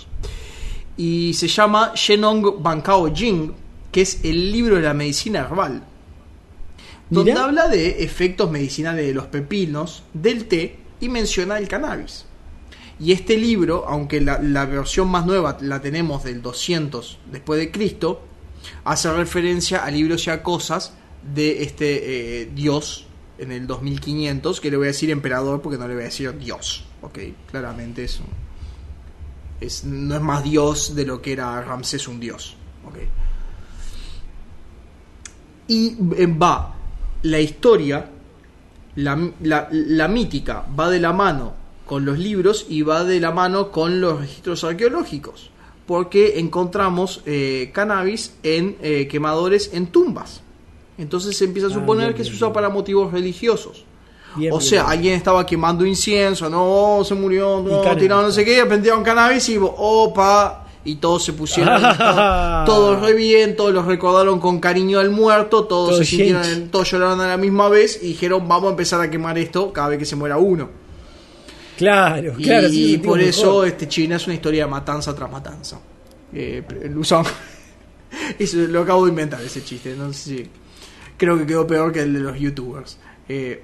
Y se llama Shennong Bancao Jing, que es el libro de la medicina herbal, donde Mirá. habla de efectos medicinales de los pepinos, del té y menciona el cannabis. Y este libro, aunque la, la versión más nueva la tenemos del doscientos después de Cristo, hace referencia a libros y a cosas de este eh, dios en el dos mil quinientos, que le voy a decir emperador porque no le voy a decir dios, ok, claramente es, un, es no es más dios de lo que era Ramsés un dios, ok. Y va la historia la, la, la mítica va de la mano con los libros y va de la mano con los registros arqueológicos, porque encontramos eh, cannabis en eh, quemadores en tumbas. Entonces se empieza a suponer ah, bien, que bien, se usa bien. para motivos religiosos. Bien, o sea, bien. alguien estaba quemando incienso, no, se murió, no, tiraron no sé qué, prendieron cannabis y opa, y todos se pusieron, todos, todos re bien, todos los recordaron con cariño al muerto, todos todo se sintieron, gente. todos lloraron a la misma vez y dijeron, vamos a empezar a quemar esto cada vez que se muera uno. Claro, y, claro. Sí, y por eso mejor. este China es una historia de matanza tras matanza. Eh, usan, eso lo acabo de inventar ese chiste, no sé si, creo que quedó peor que el de los youtubers. Eh,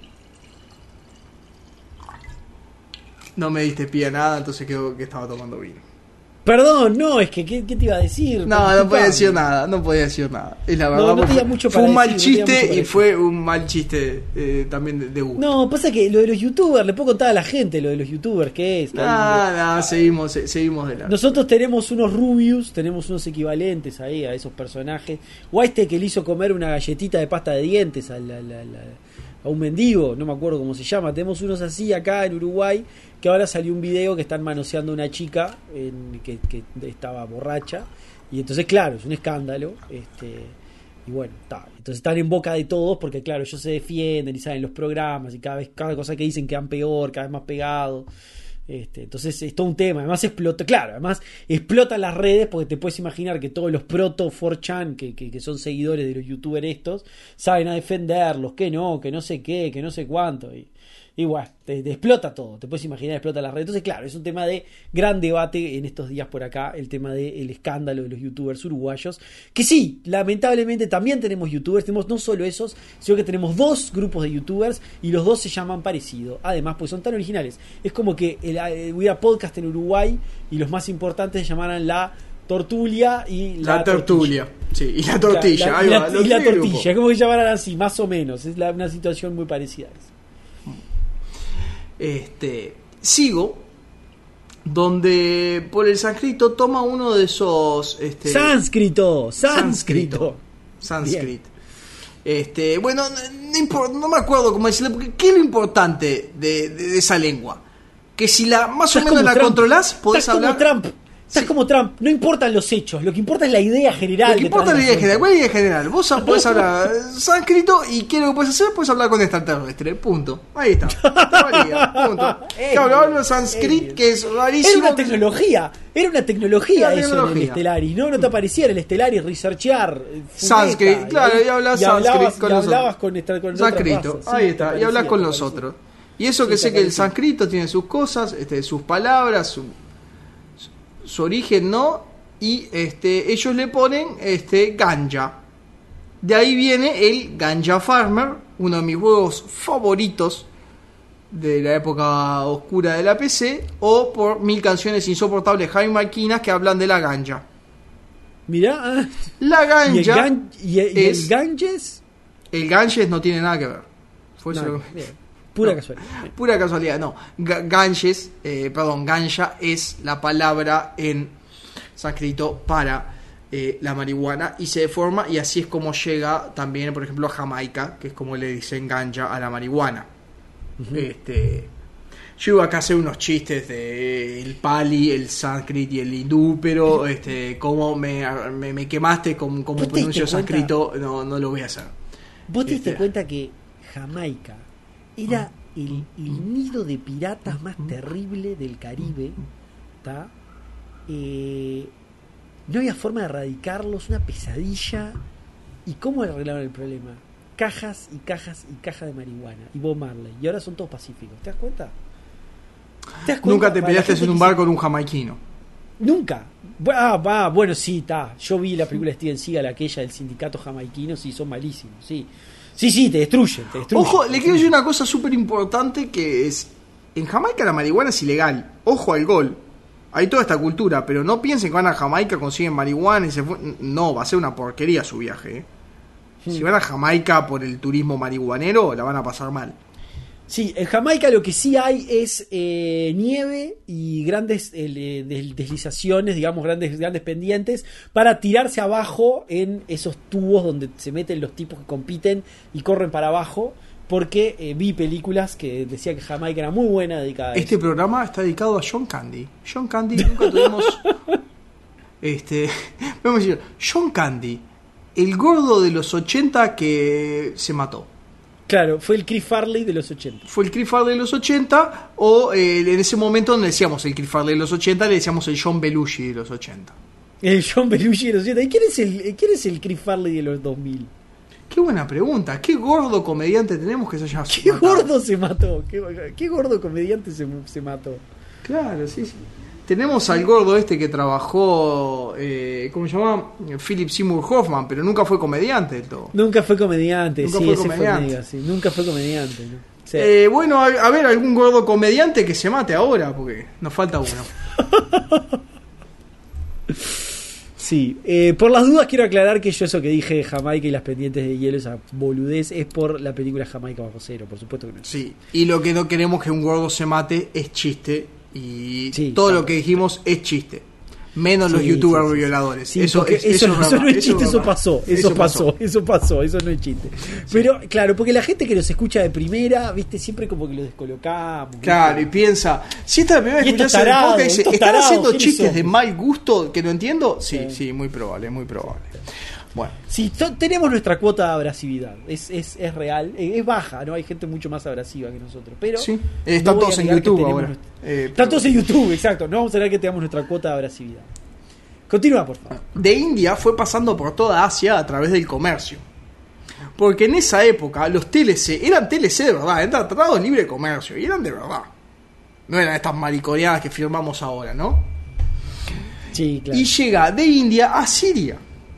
no me diste pie a nada, entonces creo que estaba tomando vino. Perdón, no, es que ¿qué, qué te iba a decir? No, no podía decir nada, no podía decir nada. Es la verdad, no, no tenía mucho fue un para mal decir, chiste no y fue un mal chiste eh, también de, de gusto. No, pasa que lo de los youtubers, le puedo contar a la gente lo de los youtubers, ¿qué es? No, no, seguimos, seguimos de largo. Nosotros tenemos unos Rubius, tenemos unos equivalentes ahí a esos personajes. O a este que le hizo comer una galletita de pasta de dientes a, la, la, la, a un mendigo, no me acuerdo cómo se llama. Tenemos unos así acá en Uruguay, que ahora salió un video que están manoseando a una chica en, que, que estaba borracha, y entonces claro, es un escándalo, este y bueno, está, entonces están en boca de todos porque claro, ellos se defienden y salen los programas y cada vez cada cosa que dicen quedan peor, cada vez más pegados. Este, entonces es todo un tema, además explota, claro, además explotan las redes porque te puedes imaginar que todos los proto cuatro chan que, que, que son seguidores de los youtubers estos saben a defenderlos, que no, que no sé qué, que no sé cuánto, y Y bueno, te, te explota todo, te puedes imaginar, explota la red. Entonces, claro, es un tema de gran debate en estos días por acá, el tema del escándalo de los youtubers uruguayos. Que sí, lamentablemente también tenemos youtubers, tenemos no solo esos, sino que tenemos dos grupos de youtubers y los dos se llaman parecido. Además, pues son tan originales. Es como que el, el, hubiera podcast en Uruguay y los más importantes se llamaran la Tortulia y la, la Tortulia. Sí, y la tortilla. La, la, ahí y va, la, y la tortilla, es como que llamaran así, más o menos. Es la, una situación muy parecida a esa. Este, sigo donde por el sánscrito toma uno de esos este, sánscrito sánscrito sánscrito este bueno no, no, no me acuerdo cómo decirlo porque qué es lo importante de, de, de esa lengua, que si la más o menos la Trump. controlás podés Estás hablar como Trump. Estás sí. como Trump, no importan los hechos, lo que importa es la idea general. Lo que importa es la idea general. ¿Cuál es la idea general? Vos podés hablar sánscrito y ¿qué es lo que puedes hacer? Puedes hablar con extraterrestre, punto. Ahí está. Varía, punto. Claro, hablo sánscrito, que es rarísimo. Era una tecnología, era una tecnología era eso tecnología. En el Stellaris, ¿no? No te aparecía en el Stellaris researchear sánscrito, claro, y hablas sánscrito con los hablabas con, con sánscrito, ahí está, y hablas con los otros. Y eso que sé que el sánscrito tiene sus cosas, este, sus palabras, su su origen, ¿no? Y este ellos le ponen este ganja. De ahí viene el Ganja Farmer, uno de mis juegos favoritos de la época oscura de la P C, o por Mil canciones insoportables jamaiquinas que hablan de la ganja. Mirá, la ganja ¿Y el, gan- y el, y es, el Ganges? El Ganges no tiene nada que ver. Fue no, solo... Pura no, casualidad. Pura casualidad, no. Ganges, eh, perdón, ganja es la palabra en sánscrito para eh, la marihuana y se deforma y así es como llega también, por ejemplo, a Jamaica, que es como le dicen ganja a la marihuana. Uh-huh. Este, yo iba acá a hacer unos chistes de el pali, el sánscrito y el hindú, pero este, como me, me, me quemaste con cómo pronuncio sánscrito, no, no lo voy a hacer. ¿Vos te diste este, cuenta que Jamaica era el, el nido de piratas más terrible del Caribe? ¿Tá? Eh, no había forma de erradicarlos, una pesadilla. ¿Y cómo arreglaron el problema? Cajas y cajas y cajas de marihuana y Bob Marley, y ahora son todos pacíficos. ¿Te das cuenta? ¿Te das cuenta? Nunca te peleaste en un bar con un jamaiquino. Nunca. Ah, ah, bueno, sí, está. Yo vi la película de Steven Seagal, aquella del sindicato jamaiquino, sí, son malísimos, sí. Sí, sí, te destruyen, te destruyen. Ojo, le quiero decir una cosa súper importante que es, en Jamaica la marihuana es ilegal. Ojo al gol. Hay toda esta cultura, pero no piensen que van a Jamaica, consiguen marihuana y se fue. No, va a ser una porquería su viaje. ¿eh? Sí. Si van a Jamaica por el turismo marihuanero, la van a pasar mal. Sí, en Jamaica lo que sí hay es eh, nieve y grandes eh, deslizaciones, digamos, grandes, grandes pendientes para tirarse abajo en esos tubos donde se meten los tipos que compiten y corren para abajo. porque eh, vi películas que decía que Jamaica era muy buena dedicada a Este eso. programa está dedicado a John Candy. John Candy nunca tuvimos... este, vamos a decir, John Candy, el gordo de los ochenta que se mató. Claro, fue el Chris Farley de los ochenta. Fue el Chris Farley de los ochenta, o eh, en ese momento no le decíamos el Chris Farley de los ochenta, le decíamos el John Belushi de los ochenta. El John Belushi de los ochenta. ¿Y quién es el, quién es el Chris Farley de los dos mil? Qué buena pregunta. ¿Qué gordo comediante tenemos que se haya ¿Qué matado? gordo se mató? ¿Qué, qué gordo comediante se, se mató? Claro, sí, sí. Tenemos al gordo este que trabajó, eh, ¿cómo se llama? Philip Seymour Hoffman, pero nunca fue comediante del todo. Nunca fue comediante, Nunca sí, fue ese comediante. fue mega, sí. Nunca fue comediante, ¿no? Sí. Eh, bueno, a, a ver, algún gordo comediante que se mate ahora, porque nos falta uno. Sí, eh, por las dudas quiero aclarar que yo eso que dije de Jamaica y las pendientes de hielo, esa boludez, es por la película Jamaica bajo cero, por supuesto que no. Sí, y lo que no queremos que un gordo se mate es chiste, y Sí, todo claro. lo que dijimos es chiste. Menos Sí, los youtubers sí, sí. violadores. Sí, eso, porque es, eso, eso, no, es eso verdad, no es chiste, es eso verdad. pasó, eso pasó, eso pasó, eso no es chiste. Pero claro, porque la gente que nos escucha de primera, viste, siempre como que lo descolocamos. Claro, y ¿viste? piensa, si esta es la primera vez Y que estos escuchás el tarados, podcast y dice, estos ¿están tarados, haciendo ¿quiénes chistes son? de mal gusto que no entiendo? Sí, Sí. sí, muy probable, muy probable. Bueno, Sí, to- tenemos nuestra cuota de abrasividad, es, es, es real, eh, es baja, ¿no? Hay gente mucho más abrasiva que nosotros, pero... sí. Eh, están no voy a todos en negar que YouTube tenemos ahora. nuestra- Eh, Están pero- todos en YouTube, exacto, no vamos a negar que tengamos nuestra cuota de abrasividad. Continúa, por favor. De India fue pasando por toda Asia a través del comercio. Porque en esa época los T L C eran T L C de verdad, eran tratados de libre comercio, y eran de verdad. No eran estas mariconeadas que firmamos ahora, ¿no? Sí, claro. Y llega de India a Siria.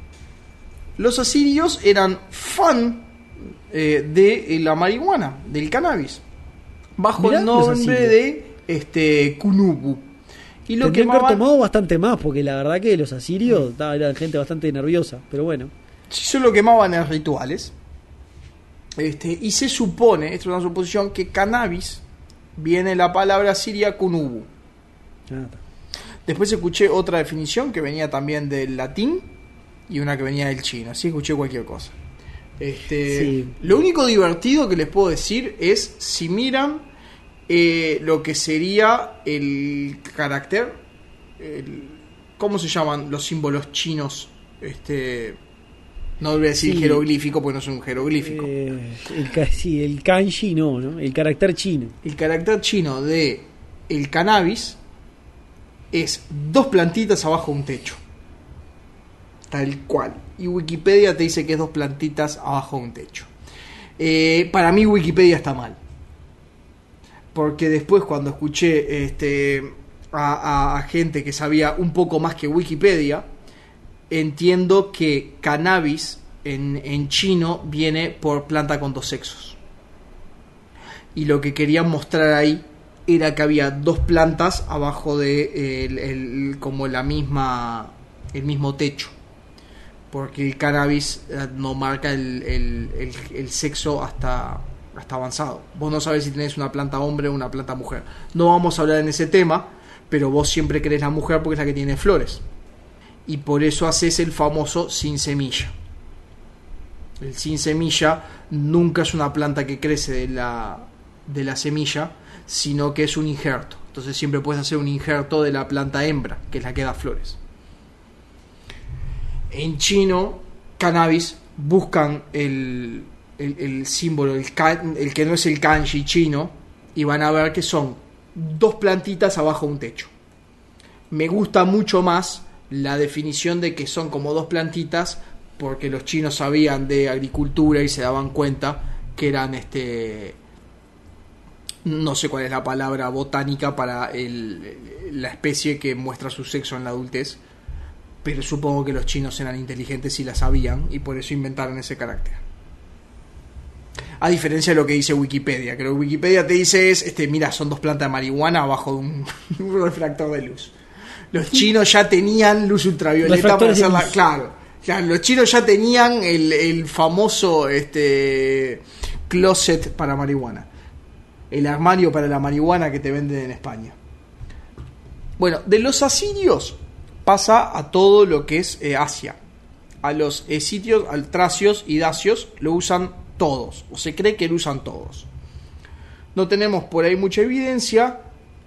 Los asirios eran fan eh, de la marihuana, del cannabis, bajo Mirá el los nombre asirios. de este Kunubu. Y lo Tendrían que haber quemaban, tomado bastante más, porque la verdad que los asirios ta, eran gente bastante nerviosa, pero bueno. solo quemaban en rituales. Este, y se supone, esto es una suposición, que cannabis viene de la palabra siria Kunubu. Ah, ta. Después escuché otra definición que venía también del latín y una que venía del chino, así escuché cualquier cosa. Este, Sí. Lo único divertido que les puedo decir es si miran eh, lo que sería el carácter, el, ¿cómo se llaman los símbolos chinos? Este, no voy a decir Sí. jeroglífico porque no es un jeroglífico. Eh, el, ka- sí, el kanji no, ¿no? El carácter chino. El carácter chino de el cannabis es dos plantitas abajo de un techo. Tal cual. Y Wikipedia te dice que es dos plantitas abajo de un techo. Eh, para mí Wikipedia está mal. Porque después cuando escuché este, a, a- a gente que sabía un poco más que Wikipedia, entiendo que cannabis en, en chino viene por planta con dos sexos. Y lo que querían mostrar ahí era que había dos plantas abajo de eh, el, el- como la misma el mismo techo, porque el cannabis eh, no marca el, el, el, el sexo hasta hasta avanzado. Vos no sabés si tenés una planta hombre o una planta mujer. No vamos a hablar en ese tema, pero vos siempre querés la mujer porque es la que tiene flores, y por eso haces el famoso sin semilla. El sin semilla nunca es una planta que crece de la de la semilla, sino que es un injerto. Entonces siempre puedes hacer un injerto de la planta hembra, que es la que da flores. En chino, cannabis, buscan el, el, el símbolo, el, kan, el que no es el kanji chino, y van a ver que son dos plantitas abajo de un techo. Me gusta mucho más la definición de que son como dos plantitas, porque los chinos sabían de agricultura y se daban cuenta que eran este... no sé cuál es la palabra botánica para el, la especie que muestra su sexo en la adultez, pero supongo que los chinos eran inteligentes y la sabían, y por eso inventaron ese carácter. A diferencia de lo que dice Wikipedia, que lo que Wikipedia te dice es, este, mira, son dos plantas de marihuana abajo de un, un refractor de luz. Los chinos ya tenían luz ultravioleta para hacerla, claro, claro, los chinos ya tenían el, el famoso este closet para marihuana, el armario para la marihuana que te venden en España. Bueno, de los asirios pasa a todo lo que es eh, Asia. A los eh, sitios, al tracios y dacios lo usan todos, o se cree que lo usan todos. No tenemos por ahí mucha evidencia,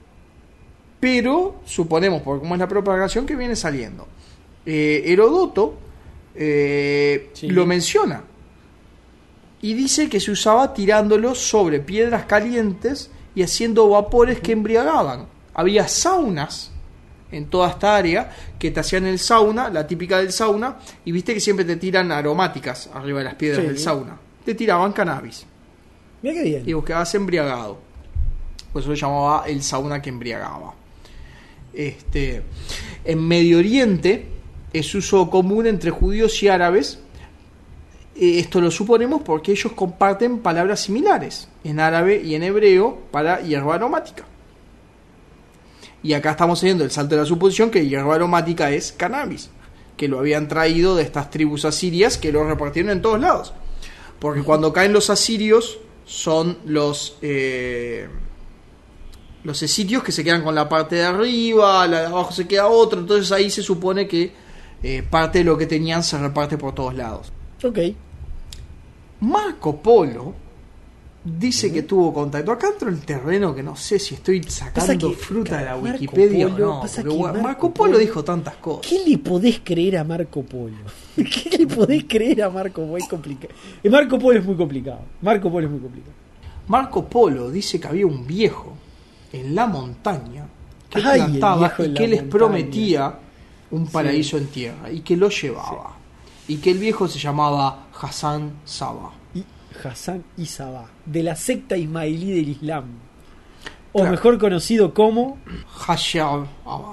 pero suponemos, por cómo es la propagación, que viene saliendo. Eh, Heródoto eh, sí. lo menciona y dice que se usaba tirándolo sobre piedras calientes y haciendo vapores que embriagaban. Había saunas en toda esta área que te hacían el sauna, la típica del sauna, y viste que siempre te tiran aromáticas arriba de las piedras sí. del sauna. Te tiraban cannabis. Mira qué bien. Y vos quedabas embriagado. Por eso se llamaba el sauna que embriagaba. Este, en Medio Oriente es uso común entre judíos y árabes. Esto lo suponemos porque ellos comparten palabras similares en árabe y en hebreo para hierba aromática. Y acá estamos haciendo el salto de la suposición que hierba aromática es cannabis, que lo habían traído de estas tribus asirias que lo repartieron en todos lados. Porque cuando caen los asirios son los eh, los escitios que se quedan con la parte de arriba, la de abajo se queda otro, entonces ahí se supone que eh, parte de lo que tenían se reparte por todos lados. Ok. Marco Polo dice uh-huh. que tuvo contacto. Acá entro en el terreno que no sé si estoy sacando que, fruta de la Marco Wikipedia Polo, o no. Porque Marco, Marco Polo, Polo dijo tantas cosas. ¿Qué le podés creer a Marco Polo? ¿Qué le podés creer a Marco Polo? Es complicado. Marco Polo es muy complicado. Marco Polo es muy complicado. Marco Polo dice que había un viejo en la montaña que Ay, plantaba y que les montaña. prometía un paraíso sí. en tierra y que lo llevaba. Sí. Y que el viejo se llamaba Hassan Sabah. Y Hassan y Sabah, de la secta ismailí del Islam. O claro. mejor conocido como Hashab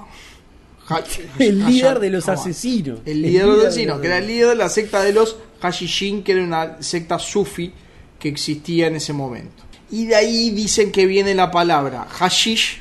el líder de los asesinos. El líder de los asesinos, que era el líder de la secta de los Hashishin, que era una secta sufi que existía en ese momento. Y de ahí dicen que viene la palabra hashish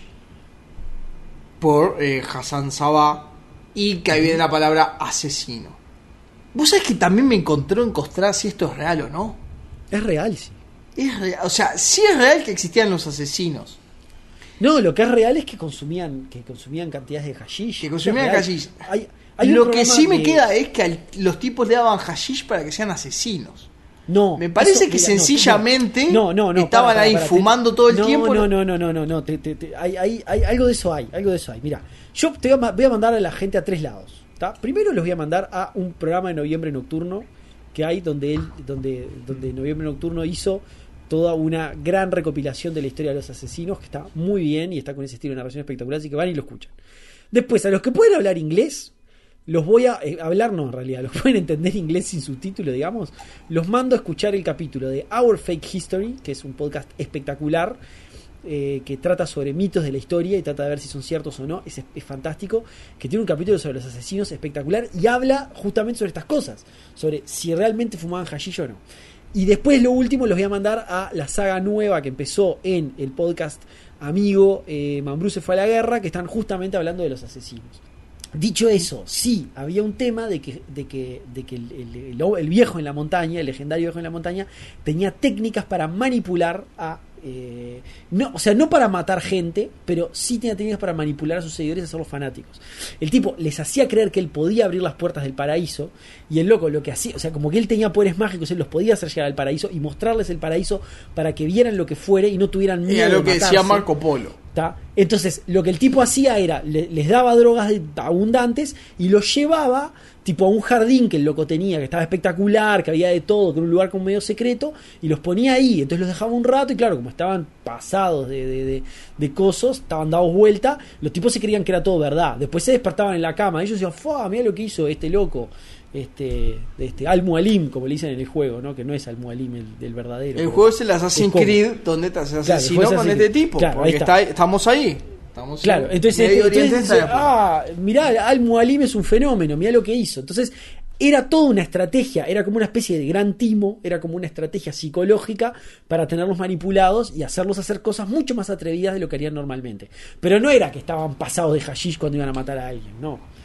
por eh, Hassan Sabah, y que ahí viene la palabra asesino. ¿Vos sabés que también me encontró encontrar si esto es real o no? Es real, sí. Es real, o sea, sí es real que existían los asesinos. No, lo que es real es que consumían que consumían cantidades de hashish. Que consumían hashish. Hay, hay lo que sí me de... queda es que al, los tipos le daban hashish para que sean asesinos. No. Me parece eso, que mira, sencillamente no, no, no, estaban para, para, ahí para, fumando te, todo el no, tiempo. No, no, no, no, no, no. Te, te, te, hay, hay, hay, algo de eso hay, algo de eso hay. Mira, yo te voy a, voy a mandar a la gente a tres lados. ¿Tá? Primero los voy a mandar a un programa de Noviembre Nocturno que hay donde él, donde, donde Noviembre Nocturno hizo toda una gran recopilación de la historia de los asesinos, que está muy bien y está con ese estilo de narración espectacular, así que van y lo escuchan. Después, a los que pueden hablar inglés, los voy a eh, hablar, no en realidad, los pueden entender inglés sin subtítulo, digamos, los mando a escuchar el capítulo de Our Fake History, que es un podcast espectacular, eh, que trata sobre mitos de la historia y trata de ver si son ciertos o no. Es, es fantástico, que tiene un capítulo sobre los asesinos espectacular y habla justamente sobre estas cosas, sobre si realmente fumaban hashish o no. Y después, lo último, los voy a mandar a la saga nueva que empezó en el podcast amigo eh, Mambrú se fue a la guerra, que están justamente hablando de los asesinos. Dicho eso, sí, había un tema de que, de que, de que el, el, el, el viejo en la montaña, el legendario viejo en la montaña, tenía técnicas para manipular a... Eh, no, o sea, no para matar gente, pero sí tenía técnicas para manipular a sus seguidores y hacerlos fanáticos. El tipo les hacía creer que él podía abrir las puertas del paraíso, y el loco lo que hacía, o sea, como que él tenía poderes mágicos, él los podía hacer llegar al paraíso y mostrarles el paraíso para que vieran lo que fuere y no tuvieran miedo. Era lo de que matarse. Decía Marco Polo. ¿Tá? Entonces, lo que el tipo hacía era, le, les daba drogas abundantes y los llevaba tipo a un jardín que el loco tenía, que estaba espectacular, que había de todo, que era un lugar como medio secreto, y los ponía ahí. Entonces los dejaba un rato y claro, como estaban pasados de, de, de, de cosos, estaban dados vuelta, los tipos se creían que era todo verdad. Después se despertaban en la cama, ellos decían, ¡fua! Mirá lo que hizo este loco. Este, este Al-Mualim, como le dicen en el juego, ¿no? Que no es Al-Mualim el del verdadero. El juego es el Assassin's Creed, donde te asesinó claro, con este tipo, claro, porque está, estamos ahí. Estamos claro, entonces, entonces dice, ah, mirá, Al-Mualim es un fenómeno, mirá lo que hizo. Entonces, era toda una estrategia, era como una especie de gran timo, era como una estrategia psicológica para tenerlos manipulados y hacerlos hacer cosas mucho más atrevidas de lo que harían normalmente. Pero no era que estaban pasados de hashish cuando iban a matar a alguien, no.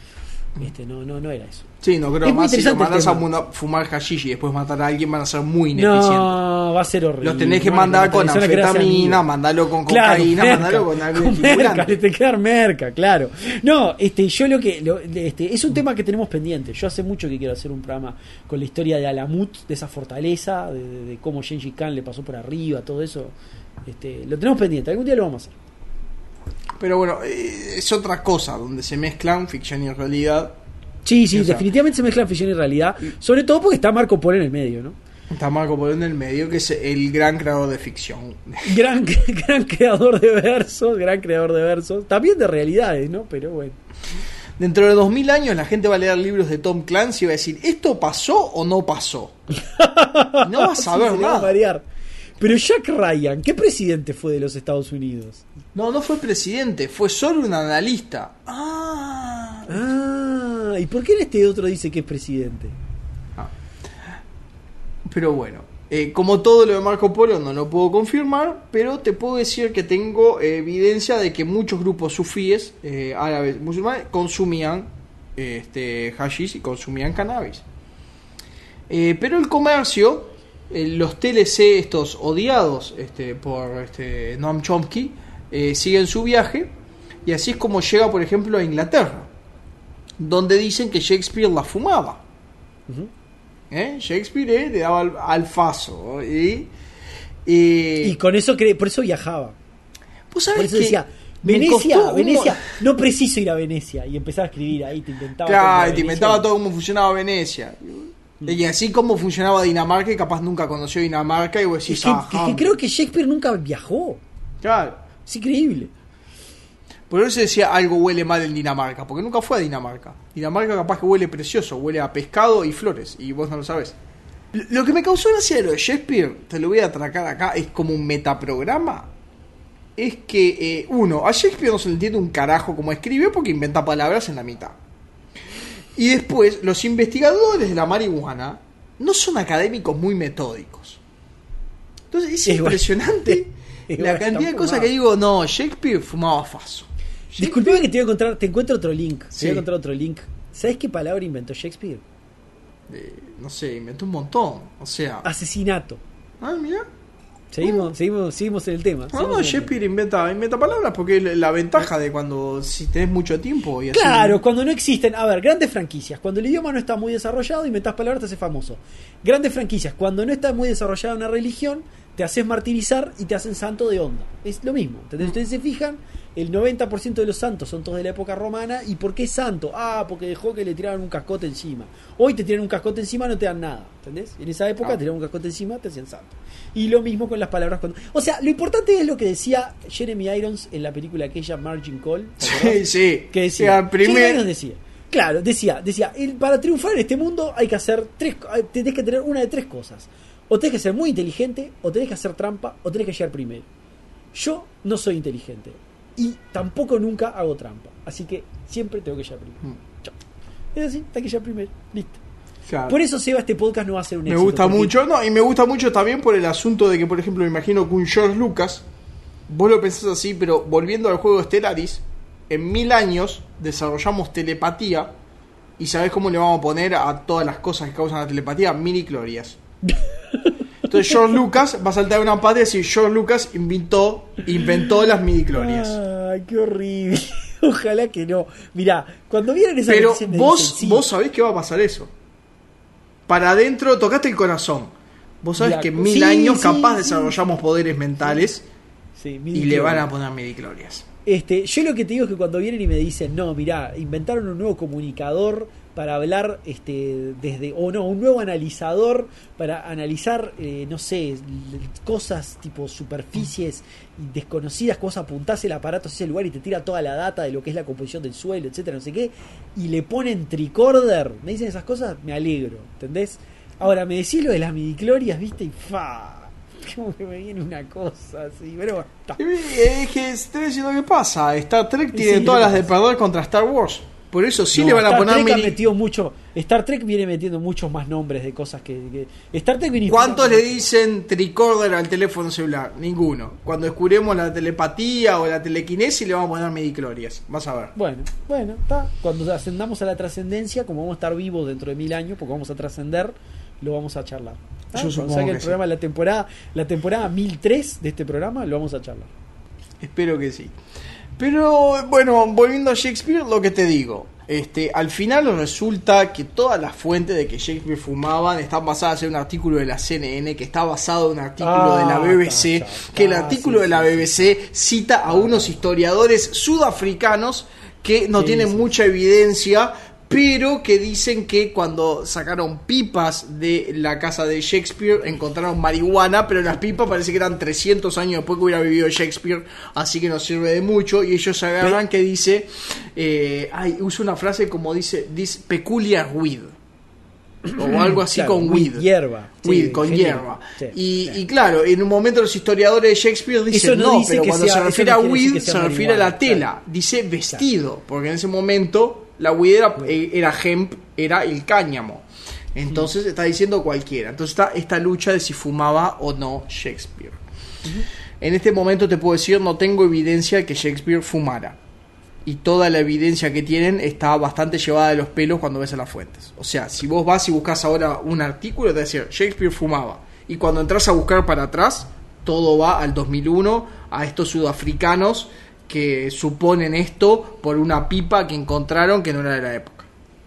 Este, no, no, no era eso. Sí, no creo es más si lo mandas a tema. fumar hashish y después matar a alguien van a ser muy ineficientes. No, va a ser horrible. Los tenés que mandar con anfetamina, mandalo con claro, cocaína, merca, mandalo con algo con estimulante. merca, te queda merca, claro. No, este, yo lo que lo, este, es un tema que tenemos pendiente. Yo hace mucho que quiero hacer un programa con la historia de Alamut, de esa fortaleza, de, de, de cómo Gengis Khan le pasó por arriba, todo eso. Este, lo tenemos pendiente, algún día lo vamos a hacer. Pero bueno, eh, es otra cosa, donde se mezclan ficción y realidad. Sí, sí, o sea, definitivamente se mezclan ficción y realidad, sobre todo porque está Marco Polo en el medio, ¿no? Está Marco Polo en el medio, que es el gran creador de ficción. Gran, gran creador de versos, gran creador de versos, también de realidades, ¿no? Pero bueno. Dentro de dos mil años la gente va a leer libros de Tom Clancy y va a decir, ¿esto pasó o no pasó? No va a saber sí, nada. Va a variar. Pero Jack Ryan, ¿qué presidente fue de los Estados Unidos? No, no fue presidente, fue solo un analista. Ah, ah ¿y por qué en este otro dice que es presidente? Ah. Pero bueno, eh, como todo lo de Marco Polo no lo puedo confirmar, pero te puedo decir que tengo eh, evidencia de que muchos grupos sufíes, eh, árabes, musulmanes, consumían eh, este, hashish y consumían cannabis. Eh, pero el comercio, eh, los T L C estos odiados este, por este, Noam Chomsky, eh, siguen su viaje, y así es como llega, por ejemplo, a Inglaterra, donde dicen que Shakespeare la fumaba. Uh-huh. ¿Eh? Shakespeare eh, le daba al, al faso y, y, y con eso cre- por eso viajaba. ¿Vos sabés por eso que decía Venecia, Venecia, un... no preciso ir a Venecia, y empezaba a escribir ahí, te inventaba claro, todo te inventaba todo cómo funcionaba Venecia. Mm. Y así como funcionaba Dinamarca, y capaz nunca conoció Dinamarca, y vos decís, es que, ah, es que creo que Shakespeare nunca viajó. Claro. Es increíble. Por eso decía algo huele mal en Dinamarca, porque nunca fue a Dinamarca. Dinamarca capaz que huele precioso, huele a pescado y flores, y vos no lo sabés. Lo que me causó gracia de lo de Shakespeare, te lo voy a atracar acá, es como un metaprograma. Es que, eh, uno, a Shakespeare no se le entiende un carajo como escribe porque inventa palabras en la mitad. Y después, los investigadores de la marihuana no son académicos muy metódicos. Entonces es, es impresionante igual, la cantidad de cosas que digo, no, Shakespeare fumaba faso. Disculpame que te voy a encontrar, te encuentro otro link. Sí. Te voy a encontrar otro link. ¿Sabes qué palabra inventó Shakespeare? Eh, no sé, inventó un montón. O sea. Asesinato. Ah, mira. Seguimos, ah. seguimos, seguimos en el tema. No, no, Shakespeare inventa, inventa palabras porque es la ventaja de cuando si tenés mucho tiempo y así. Claro, cuando no existen, a ver, grandes franquicias. Cuando el idioma no está muy desarrollado, inventás palabras, te haces famoso. Grandes franquicias, cuando no está muy desarrollada una religión, te haces martirizar y te hacen santo de onda. Es lo mismo. Entonces, ustedes se fijan, el noventa por ciento de los santos son todos de la época romana. ¿Y por qué santo? Ah, porque dejó que le tiraran un cascote encima. Hoy te tiran un cascote encima, no te dan nada. ¿Entendés? En esa época ah. te tiraron un cascote encima, te hacían santo. Y lo mismo con las palabras cuando... O sea, lo importante es lo que decía Jeremy Irons en la película aquella Margin Call. Sí, sí. Que decía, sí, primer... Jeremy Irons decía... Claro, decía, decía, el, para triunfar en este mundo hay que hacer tres, tenés que tener una de tres cosas. O tenés que ser muy inteligente, o tenés que hacer trampa, o tenés que llegar primero. Yo no soy inteligente y tampoco nunca hago trampa, así que siempre tengo que llegar primero. Mm. Chao. Es así, hay que llegar primero, listo. Claro. Por eso, Seba, este podcast no va a ser un me éxito. Me gusta porque... mucho, no, y me gusta mucho también por el asunto de que, por ejemplo, me imagino que un George Lucas, vos lo pensás así, pero volviendo al juego Stellaris, en mil años desarrollamos telepatía y ¿sabés cómo le vamos a poner a todas las cosas que causan la telepatía? Miniclorias. Entonces George Lucas va a saltar una pata y decir George Lucas inventó, inventó las midichlorias. Ay, qué horrible. Ojalá que no. Mirá, cuando vieron esa Pero vos, dicen, sí. vos sabés que va a pasar eso. Para adentro, tocaste el corazón. Vos sabés Mirá, que en mil sí, años sí, capaz sí. desarrollamos poderes mentales sí. Sí, y le van a poner midichlorias. Este, yo lo que te digo es que cuando vienen y me dicen, no, mirá, inventaron un nuevo comunicador para hablar este desde o no un nuevo analizador para analizar eh, no sé cosas tipo superficies desconocidas, cosas apuntás el aparato a ese lugar y te tira toda la data de lo que es la composición del suelo, etcétera, no sé qué, y le ponen tricorder, me dicen esas cosas, me alegro, ¿entendés? Ahora me decís lo de las midichlorias, viste, y fa como que me viene una cosa así, pero está. Es que estoy diciendo que pasa. Star Trek tiene sí, todas las de perder contra Star Wars. Por eso sí no, le van a Star poner... Trek mini... ha metido mucho, Star Trek viene metiendo muchos más nombres de cosas que... que Star Trek viene ¿Cuántos le dicen tricorder al teléfono celular? Ninguno. Cuando descubrimos la telepatía o la telequinesis le vamos a poner midichlorians. Vas a ver. Bueno, bueno, está. Cuando ascendamos a la trascendencia, como vamos a estar vivos dentro de mil años, porque vamos a trascender, lo vamos a charlar. ¿Ah? Yo supongo o sea que el que programa, sí. la temporada, la temporada mil tres de este programa, lo vamos a charlar. Espero que sí. Pero bueno, volviendo a Shakespeare, lo que te digo, este, al final resulta que todas las fuentes de que Shakespeare fumaban están basadas en un artículo de la C N N, que está basado en un artículo ah, de la B B C, ta, ta, que el ta, artículo sí, de la sí, B B C cita a unos historiadores sudafricanos que no sí, tienen sí. mucha evidencia, pero que dicen que cuando sacaron pipas de la casa de Shakespeare encontraron marihuana, pero las pipas parece que eran trescientos años después que hubiera vivido Shakespeare, así que no sirve de mucho. Y ellos agarran que dice, eh, ay, usa una frase como dice, dice peculiar weed, o algo así, claro, con weed, hierba, weed sí, con genial. hierba. Sí, y, sí. y claro, en un momento los historiadores de Shakespeare dicen no no, dice pero que cuando sea- se eso refiere no a quiere decir weed que sea se refiere a la marihuana, tela, claro. dice vestido, porque en ese momento la weed era, eh, era hemp, era el cáñamo. Entonces está diciendo cualquiera. Entonces está esta lucha de si fumaba o no Shakespeare. Uh-huh. En este momento te puedo decir, no tengo evidencia de que Shakespeare fumara. Y toda la evidencia que tienen está bastante llevada de los pelos cuando ves a las fuentes. O sea, si vos vas y buscas ahora un artículo, te va a decir, Shakespeare fumaba. Y cuando entras a buscar para atrás, todo va al dos mil uno, a estos sudafricanos que suponen esto por una pipa que encontraron que no era de la época.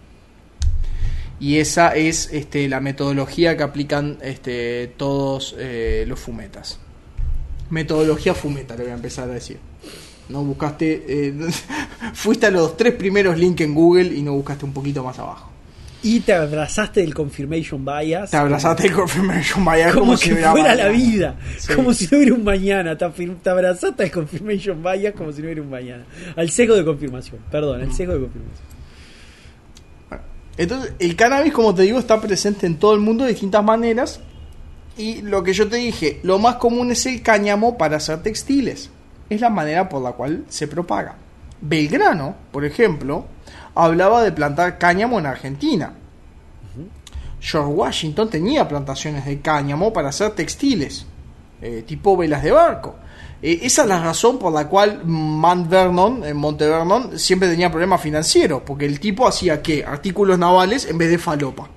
Y esa es este, la metodología que aplican este, todos eh, los fumetas. Metodología fumeta, le voy a empezar a decir. No buscaste, eh, fuiste a los tres primeros links en Google y no buscaste un poquito más abajo. Y te abrazaste del confirmation bias. Te abrazaste del confirmation bias como, como si si hubiera fuera mañana. la vida, Sí. como si no hubiera un mañana. Te, afir- te abrazaste al confirmation bias como si no hubiera un mañana. Al sesgo de confirmación, perdón, al sesgo de confirmación. Bueno, entonces, el cannabis, como te digo, está presente en todo el mundo de distintas maneras. Y lo que yo te dije, lo más común es el cáñamo para hacer textiles. Es la manera por la cual se propaga. Belgrano, por ejemplo, hablaba de plantar cáñamo en Argentina. George Washington tenía plantaciones de cáñamo para hacer textiles, eh, tipo velas de barco. Eh, esa es la razón por la cual Mount Vernon, en Monte Vernon, siempre tenía problemas financieros, porque el tipo hacía ¿qué? Artículos navales en vez de falopa.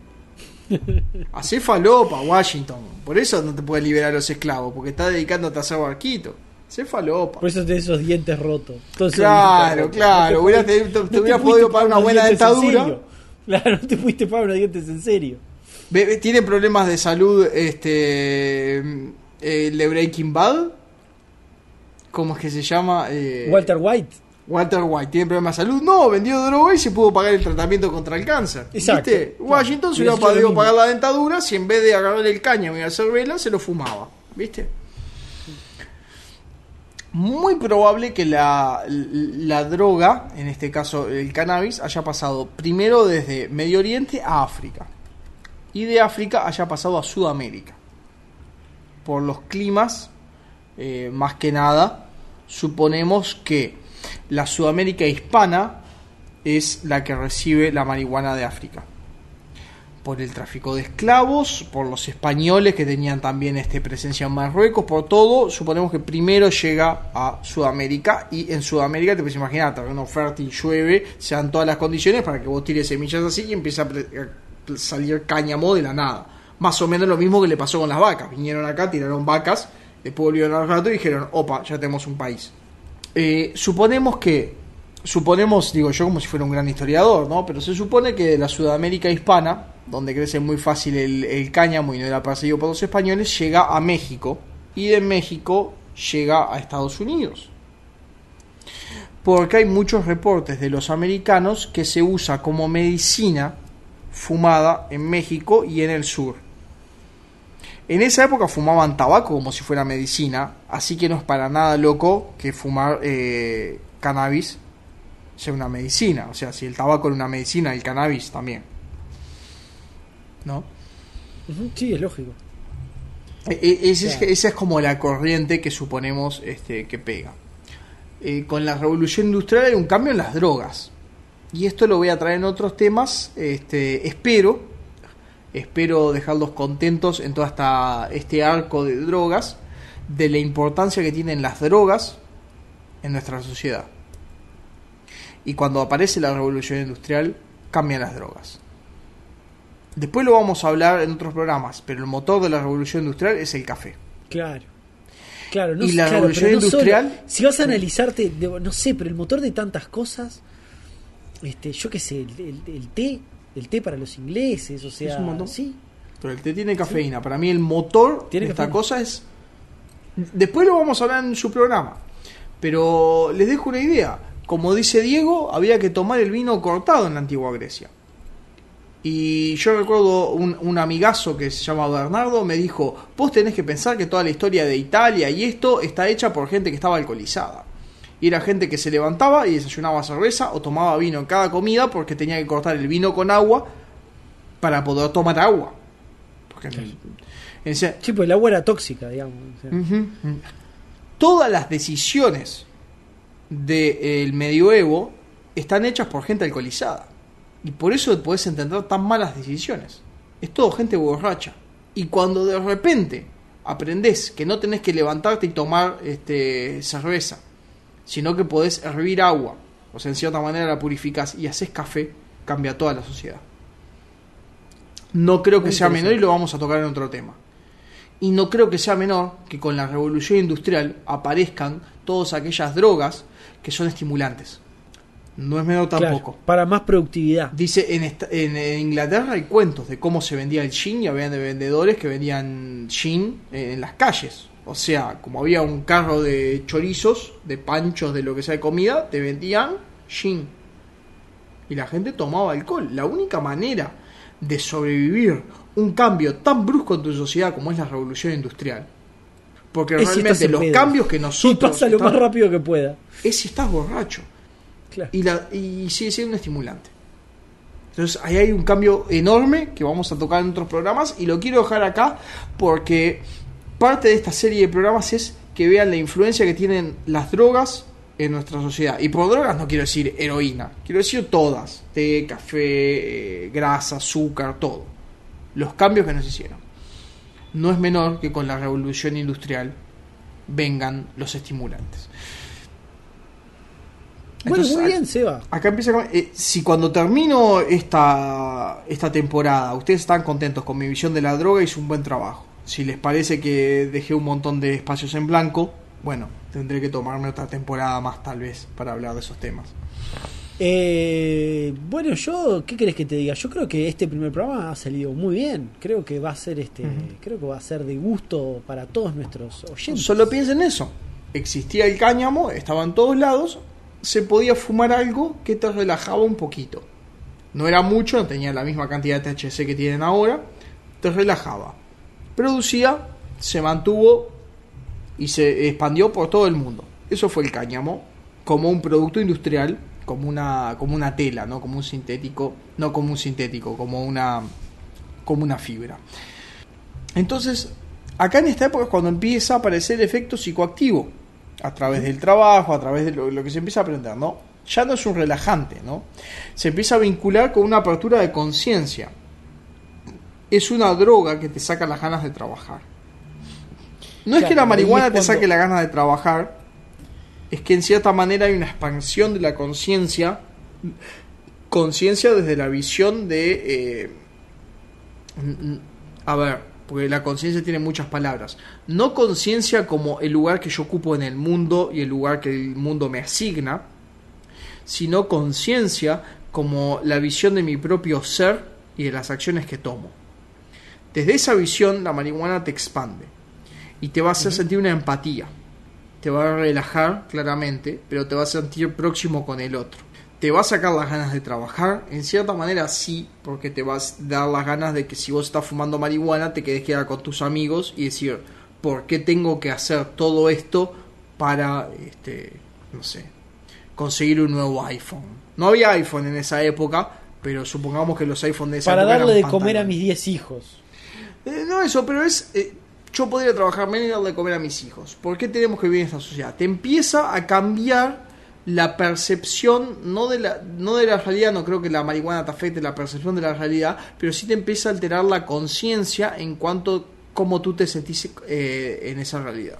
Hacé falopa, Washington. Por eso no te puedes liberar a los esclavos, porque estás dedicándote a hacer barquito. Hacé falopa. Por eso tenés esos dientes rotos. Todos esos Claro, dientes rotos. claro. No te Hubieras- pudiste- te- te no te hubieras pudiste podido pagar una unos buena dientes en dentadura. serio. Claro, no te pudiste pagar unos dientes en serio. Ve- ve- Tiene problemas de salud este eh, el de Breaking Bad. ¿Cómo es que se llama? Eh, Walter White. Walter White. ¿Tiene problemas de salud? No, vendió droga y se pudo pagar el tratamiento contra el cáncer. Exacto. ¿Viste? Claro. Washington se Hubiera hubiera hecho lo podido mismo. pagar la dentadura si en vez de agarrar el cáñamo y hacer vela se lo fumaba. ¿Viste? Muy probable que la, la droga, en este caso el cannabis, haya pasado primero desde Medio Oriente a África. Y de África haya pasado a Sudamérica. Por los climas, eh, más que nada, suponemos que la Sudamérica hispana es la que recibe la marihuana de África. Por el tráfico de esclavos, por los españoles que tenían también este, presencia en Marruecos, por todo, suponemos que primero llega a Sudamérica, y en Sudamérica te puedes imaginar, terreno fértil, llueve, se dan todas las condiciones para que vos tires semillas así y empieza a, pre- a salir cáñamo de la nada. Más o menos lo mismo que le pasó con las vacas. Vinieron acá, tiraron vacas, después volvieron al rato y dijeron, opa, ya tenemos un país. Eh, suponemos que, suponemos, digo yo como si fuera un gran historiador, ¿no? Pero se supone que de la Sudamérica hispana, donde crece muy fácil el, el cáñamo y no era perseguido por los españoles, llega a México, y de México llega a Estados Unidos. Porque hay muchos reportes de los americanos que se usa como medicina fumada en México y en el sur. En esa época fumaban tabaco como si fuera medicina, así que no es para nada loco que fumar eh, cannabis sea una medicina. O sea, si el tabaco era una medicina, el cannabis también. ¿No? Ujú, sí, es lógico. E- e- ese es- Claro. esa es como la corriente que suponemos este, que pega. Eh, con la revolución industrial hay un cambio en las drogas. y esto lo voy a traer en otros temas, este, espero, espero dejarlos contentos en todo esta, este arco de drogas, de la importancia que tienen las drogas en nuestra sociedad. Y cuando aparece la revolución industrial, cambian las drogas. Después lo vamos a hablar en otros programas, pero el motor de la revolución industrial es el café. Claro. Claro, no, y la claro, revolución no industrial... Solo, si vas a analizarte, no sé, pero el motor de tantas cosas, este, yo qué sé, el, el, el té, el té para los ingleses, o sea... Es un montón. Sí. Pero el té tiene cafeína. Sí. Para mí el motor de esta cafeína? cosa es... Después lo vamos a hablar en su programa. Pero les dejo una idea. Como dice Diego, había que tomar el vino cortado en la antigua Grecia. Y yo recuerdo un, un amigazo que se llama Bernardo me dijo, vos tenés que pensar que toda la historia de Italia y esto está hecha por gente que estaba alcoholizada. Y era gente que se levantaba y desayunaba cerveza o tomaba vino en cada comida porque tenía que cortar el vino con agua para poder tomar agua. Porque sí, en ese, sí, pues el agua era tóxica, digamos. O sea. Uh-huh. Todas las decisiones del medioevo están hechas por gente alcoholizada. Y por eso podés entender tan malas decisiones. Es todo gente borracha. Y cuando de repente aprendés que no tenés que levantarte y tomar este, cerveza, sino que podés hervir agua, o sea, en cierta manera la purificás y haces café, cambia toda la sociedad. No creo que sea menor y lo vamos a tocar en otro tema. Y no creo que sea menor que con la revolución industrial aparezcan todas aquellas drogas que son estimulantes. No es menor tampoco. Claro, para más productividad. Dice, en, esta, en, en Inglaterra hay cuentos de cómo se vendía el gin y habían de vendedores que vendían gin en las calles. O sea, como había un carro de chorizos, de panchos, de lo que sea de comida, te vendían gin. Y la gente tomaba alcohol. La única manera de sobrevivir un cambio tan brusco en tu sociedad como es la revolución industrial, porque es realmente si los pedo. cambios que nosotros... Y pasa lo estamos, más rápido que pueda. Es si estás borracho. Claro. Y, la, y sigue siendo un estimulante. Entonces ahí hay un cambio enorme que vamos a tocar en otros programas y lo quiero dejar acá porque parte de esta serie de programas es que vean la influencia que tienen las drogas en nuestra sociedad. Y por drogas no quiero decir heroína, quiero decir todas: té, café, eh, grasa, azúcar, todo. Los cambios que nos hicieron. No es menor que con la revolución industrial vengan los estimulantes. Entonces, bueno, muy bien, Seba. Acá empieza. Eh, si cuando termino esta, esta temporada ustedes están contentos con mi visión de la droga, hice un buen trabajo. Si les parece que dejé un montón de espacios en blanco, bueno, tendré que tomarme otra temporada más tal vez para hablar de esos temas. Eh, bueno, yo, ¿qué querés que te diga? Yo creo que este primer programa ha salido muy bien. Creo que va a ser este, uh-huh. creo que va a ser de gusto para todos nuestros oyentes. Solo piensen en eso. Existía el cáñamo, estaba en todos lados. Se podía fumar algo que te relajaba un poquito. No era mucho, no tenía la misma cantidad de T H C que tienen ahora. Te relajaba. Producía, se mantuvo y se expandió por todo el mundo. Eso fue el cáñamo, como un producto industrial, como una, como una tela, no como un sintético, no como un sintético, como una, como una fibra. Entonces, acá en esta época es cuando empieza a aparecer el efecto psicoactivo. A través del trabajo, a través de lo, lo que se empieza a aprender, ¿no? Ya no es un relajante, ¿no? Se empieza a vincular con una apertura de conciencia. Es una droga que te saca las ganas de trabajar. No es claro, que la marihuana es cuando... te saque las ganas de trabajar, es que en cierta manera hay una expansión de la conciencia, conciencia desde la visión de... Eh, a ver... porque la conciencia tiene muchas palabras. No conciencia como el lugar que yo ocupo en el mundo y el lugar que el mundo me asigna, sino conciencia como la visión de mi propio ser y de las acciones que tomo. Desde esa visión, la marihuana te expande y te va a hacer uh-huh. sentir una empatía. Te va a relajar, claramente, pero te va a sentir próximo con el otro. ¿Te va a sacar las ganas de trabajar? En cierta manera sí, porque te vas a dar las ganas de que si vos estás fumando marihuana te quedes quedar con tus amigos y decir, ¿por qué tengo que hacer todo esto para, este, no sé, conseguir un nuevo iPhone? No había iPhone en esa época, pero supongamos que los iPhones de esa para época darle de pantalones. comer a mis diez hijos. Eh, no eso, pero es... Eh, yo podría trabajar menos y darle de comer a mis hijos. ¿Por qué tenemos que vivir en esta sociedad? Te empieza a cambiar la percepción, no de la, no de la realidad, no creo que la marihuana te afecte la percepción de la realidad, pero sí te empieza a alterar la conciencia en cuanto a cómo tú te sentís eh, en esa realidad.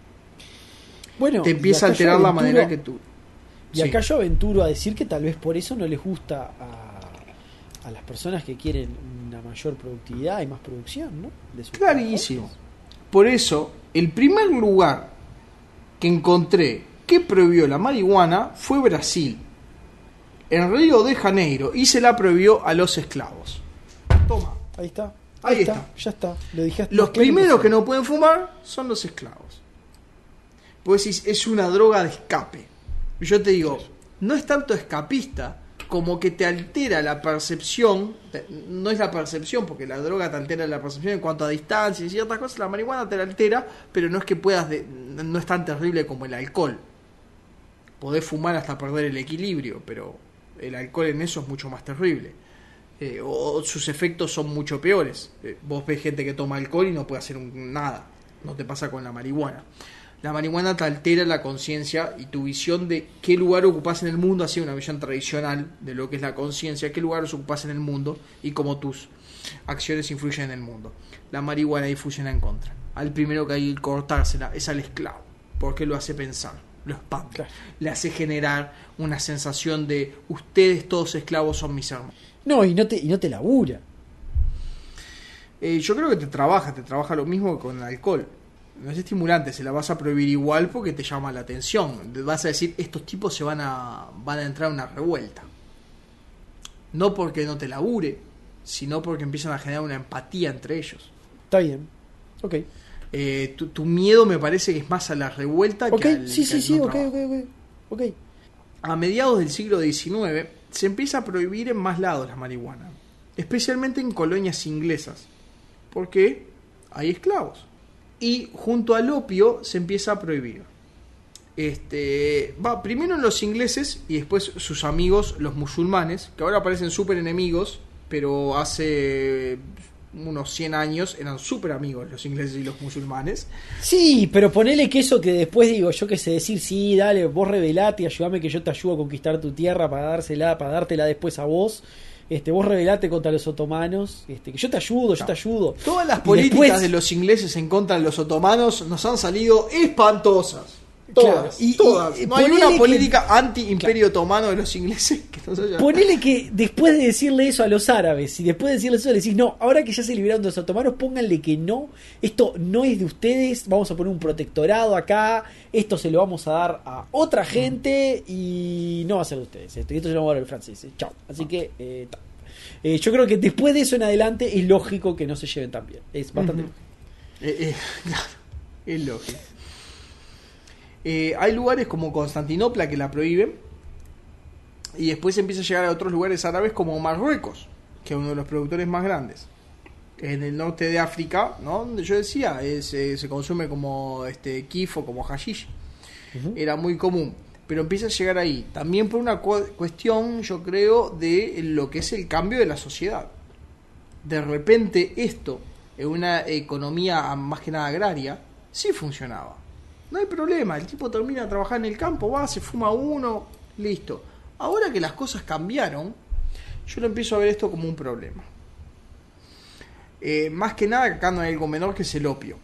Bueno, te empieza a alterar aventuro, la manera que tú... Y sí. Acá yo aventuro a decir que tal vez por eso no les gusta a, a las personas que quieren una mayor productividad y más producción, ¿no? De sus Clarísimo. trabajos. Por eso, el primer lugar que encontré que prohibió la marihuana fue Brasil, en Río de Janeiro, y se la prohibió a los esclavos. Toma. Ahí está. Ahí, Ahí está. está. Ya está. Lo dijiste. Los primeros que no pueden fumar son los esclavos. Pues es una droga de escape. Yo te digo, no es tanto escapista como que te altera la percepción. No es la percepción, porque la droga te altera la percepción en cuanto a distancia y ciertas cosas. La marihuana te la altera, pero no es que puedas de, no es tan terrible como el alcohol. Podés fumar hasta perder el equilibrio, pero el alcohol en eso es mucho más terrible. Eh, o sus efectos son mucho peores. Eh, vos ves gente que toma alcohol y no puede hacer un, nada. No te pasa con la marihuana. La marihuana te altera la conciencia y tu visión de qué lugar ocupás en el mundo, así una visión tradicional de lo que es la conciencia, qué lugar ocupás en el mundo y cómo tus acciones influyen en el mundo. La marihuana ahí funciona en contra. Al primero que hay que cortársela es al esclavo, porque lo hace pensar, lo espanta, claro. Le hace generar una sensación de ustedes todos esclavos son mis hermanos. No, y no te, y no te labura. Eh, yo creo que te trabaja, te trabaja lo mismo que con el alcohol. No es estimulante, se la vas a prohibir igual porque te llama la atención. Vas a decir, estos tipos se van a van a entrar en una revuelta. No porque no te labure, sino porque empiezan a generar una empatía entre ellos. Está bien, ok. Eh, tu, tu miedo me parece que es más a la revuelta okay. que al sí, que sí, al sí, no ok, ok, ok, ok. A mediados del siglo diecinueve se empieza a prohibir en más lados la marihuana, especialmente en colonias inglesas, porque hay esclavos. Y junto al opio se empieza a prohibir. Este, va primero en los ingleses y después sus amigos, los musulmanes, que ahora parecen súper enemigos, pero hace unos cien años eran súper amigos los ingleses y los musulmanes. Sí, pero ponele que eso que después digo, yo que sé decir, sí, dale, vos rebelate, ayúdame que yo te ayudo a conquistar tu tierra para dársela, para dártela después a vos. Este, vos rebelate contra los otomanos, este, que yo te ayudo, yo no. te ayudo. Todas las políticas después, de los ingleses en contra de los otomanos nos han salido espantosas. Todas, claro, y, todas. Y, no hay una política que, anti-imperio claro. otomano de los ingleses que no se haya... Ponele que después de decirle eso a los árabes, y después de decirle eso le decís, no, ahora que ya se liberaron de los otomanos, pónganle que no, esto no es de ustedes, vamos a poner un protectorado acá, esto se lo vamos a dar a otra gente y no va a ser de ustedes, esto, y esto se lo vamos a dar a los franceses, chao. Así que, eh, eh, yo creo que después de eso en adelante es lógico que no se lleven tan bien, es bastante uh-huh. eh, eh, claro, es lógico. Eh, hay lugares como Constantinopla que la prohíben y después empieza a llegar a otros lugares árabes como Marruecos, que es uno de los productores más grandes. En el norte de África, ¿no? Donde yo decía, es, eh, se consume como este kif o como hashish. Uh-huh. Era muy común, pero empieza a llegar ahí. También por una cu- cuestión, yo creo, de lo que es el cambio de la sociedad. De repente esto, en una economía más que nada agraria, sí funcionaba. No hay problema, el tipo termina de trabajar en el campo, va, se fuma uno, listo. Ahora que las cosas cambiaron, yo lo empiezo a ver esto como un problema. Eh, más que nada, acá no hay algo menor que es el opio.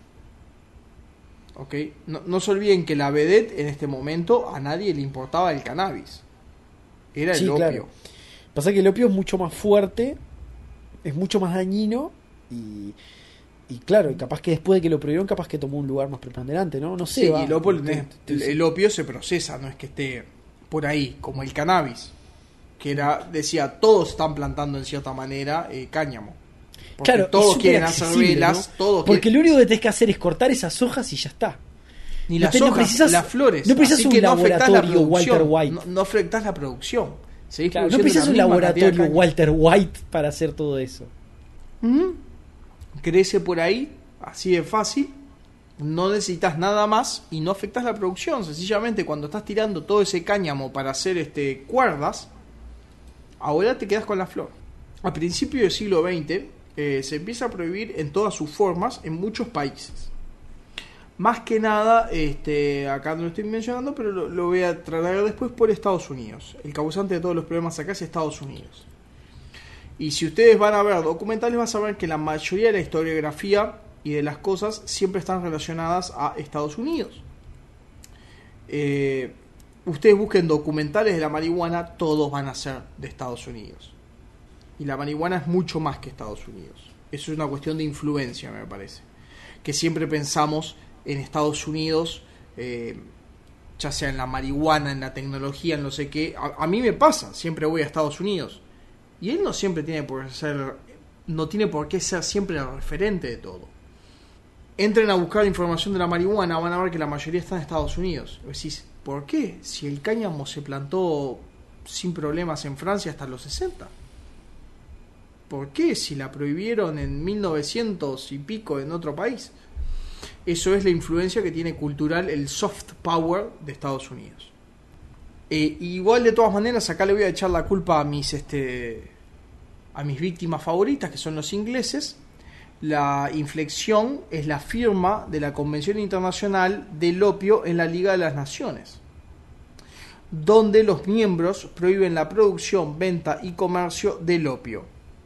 ¿Ok? No, no se olviden que la vedette en este momento a nadie le importaba el cannabis. Era el sí, opio. Claro. Pasa que el opio es mucho más fuerte, es mucho más dañino y... Y claro, y capaz que después de que lo prohibieron, capaz que tomó un lugar más preponderante, ¿no? No sé. Sí, va, y el opio, te, te, el, el opio se procesa, no es que esté por ahí, como el cannabis, que era, decía, todos están plantando en cierta manera eh, cáñamo. Porque claro, todos quieren hacer velas, ¿no? Todos porque quieren... lo único que tenés que hacer es cortar esas hojas y ya está. Ni no las te, hojas, no precisas, las flores. No precisas un que no laboratorio Walter White. No, no afectás la producción. Claro, no precisas un laboratorio Walter White para hacer todo eso. ¿Mm? Crece por ahí, así de fácil, no necesitas nada más y no afectas la producción. Sencillamente cuando estás tirando todo ese cáñamo para hacer este cuerdas, ahora te quedas con la flor. A principios del siglo veinte eh, se empieza a prohibir en todas sus formas en muchos países. más que nada, este, acá no lo estoy mencionando, pero lo, lo voy a tratar después por Estados Unidos. El causante de todos los problemas acá es Estados Unidos. Y si ustedes van a ver documentales, van a saber que la mayoría de la historiografía y de las cosas siempre están relacionadas a Estados Unidos. Eh, ustedes busquen documentales de la marihuana, todos van a ser de Estados Unidos. Y la marihuana es mucho más que Estados Unidos. Eso es una cuestión de influencia, me parece. Que siempre pensamos en Estados Unidos, eh, ya sea en la marihuana, en la tecnología, en no sé qué. A, a mí me pasa, siempre voy a Estados Unidos. Y él no siempre tiene por ser, no tiene por qué ser siempre el referente de todo. Entren a buscar información de la marihuana, van a ver que la mayoría está en Estados Unidos. Y decís, ¿por qué? Si el cáñamo se plantó sin problemas en Francia hasta los sesenta. ¿Por qué? Si la prohibieron en mil novecientos y pico en otro país. Eso es la influencia que tiene cultural el soft power de Estados Unidos. Eh, igual de todas maneras acá le voy a echar la culpa a mis este a mis víctimas favoritas, que son los ingleses. La inflexión es la firma de la Convención Internacional del Opio en la Liga de las Naciones, donde los miembros prohíben la producción, venta y comercio del opio.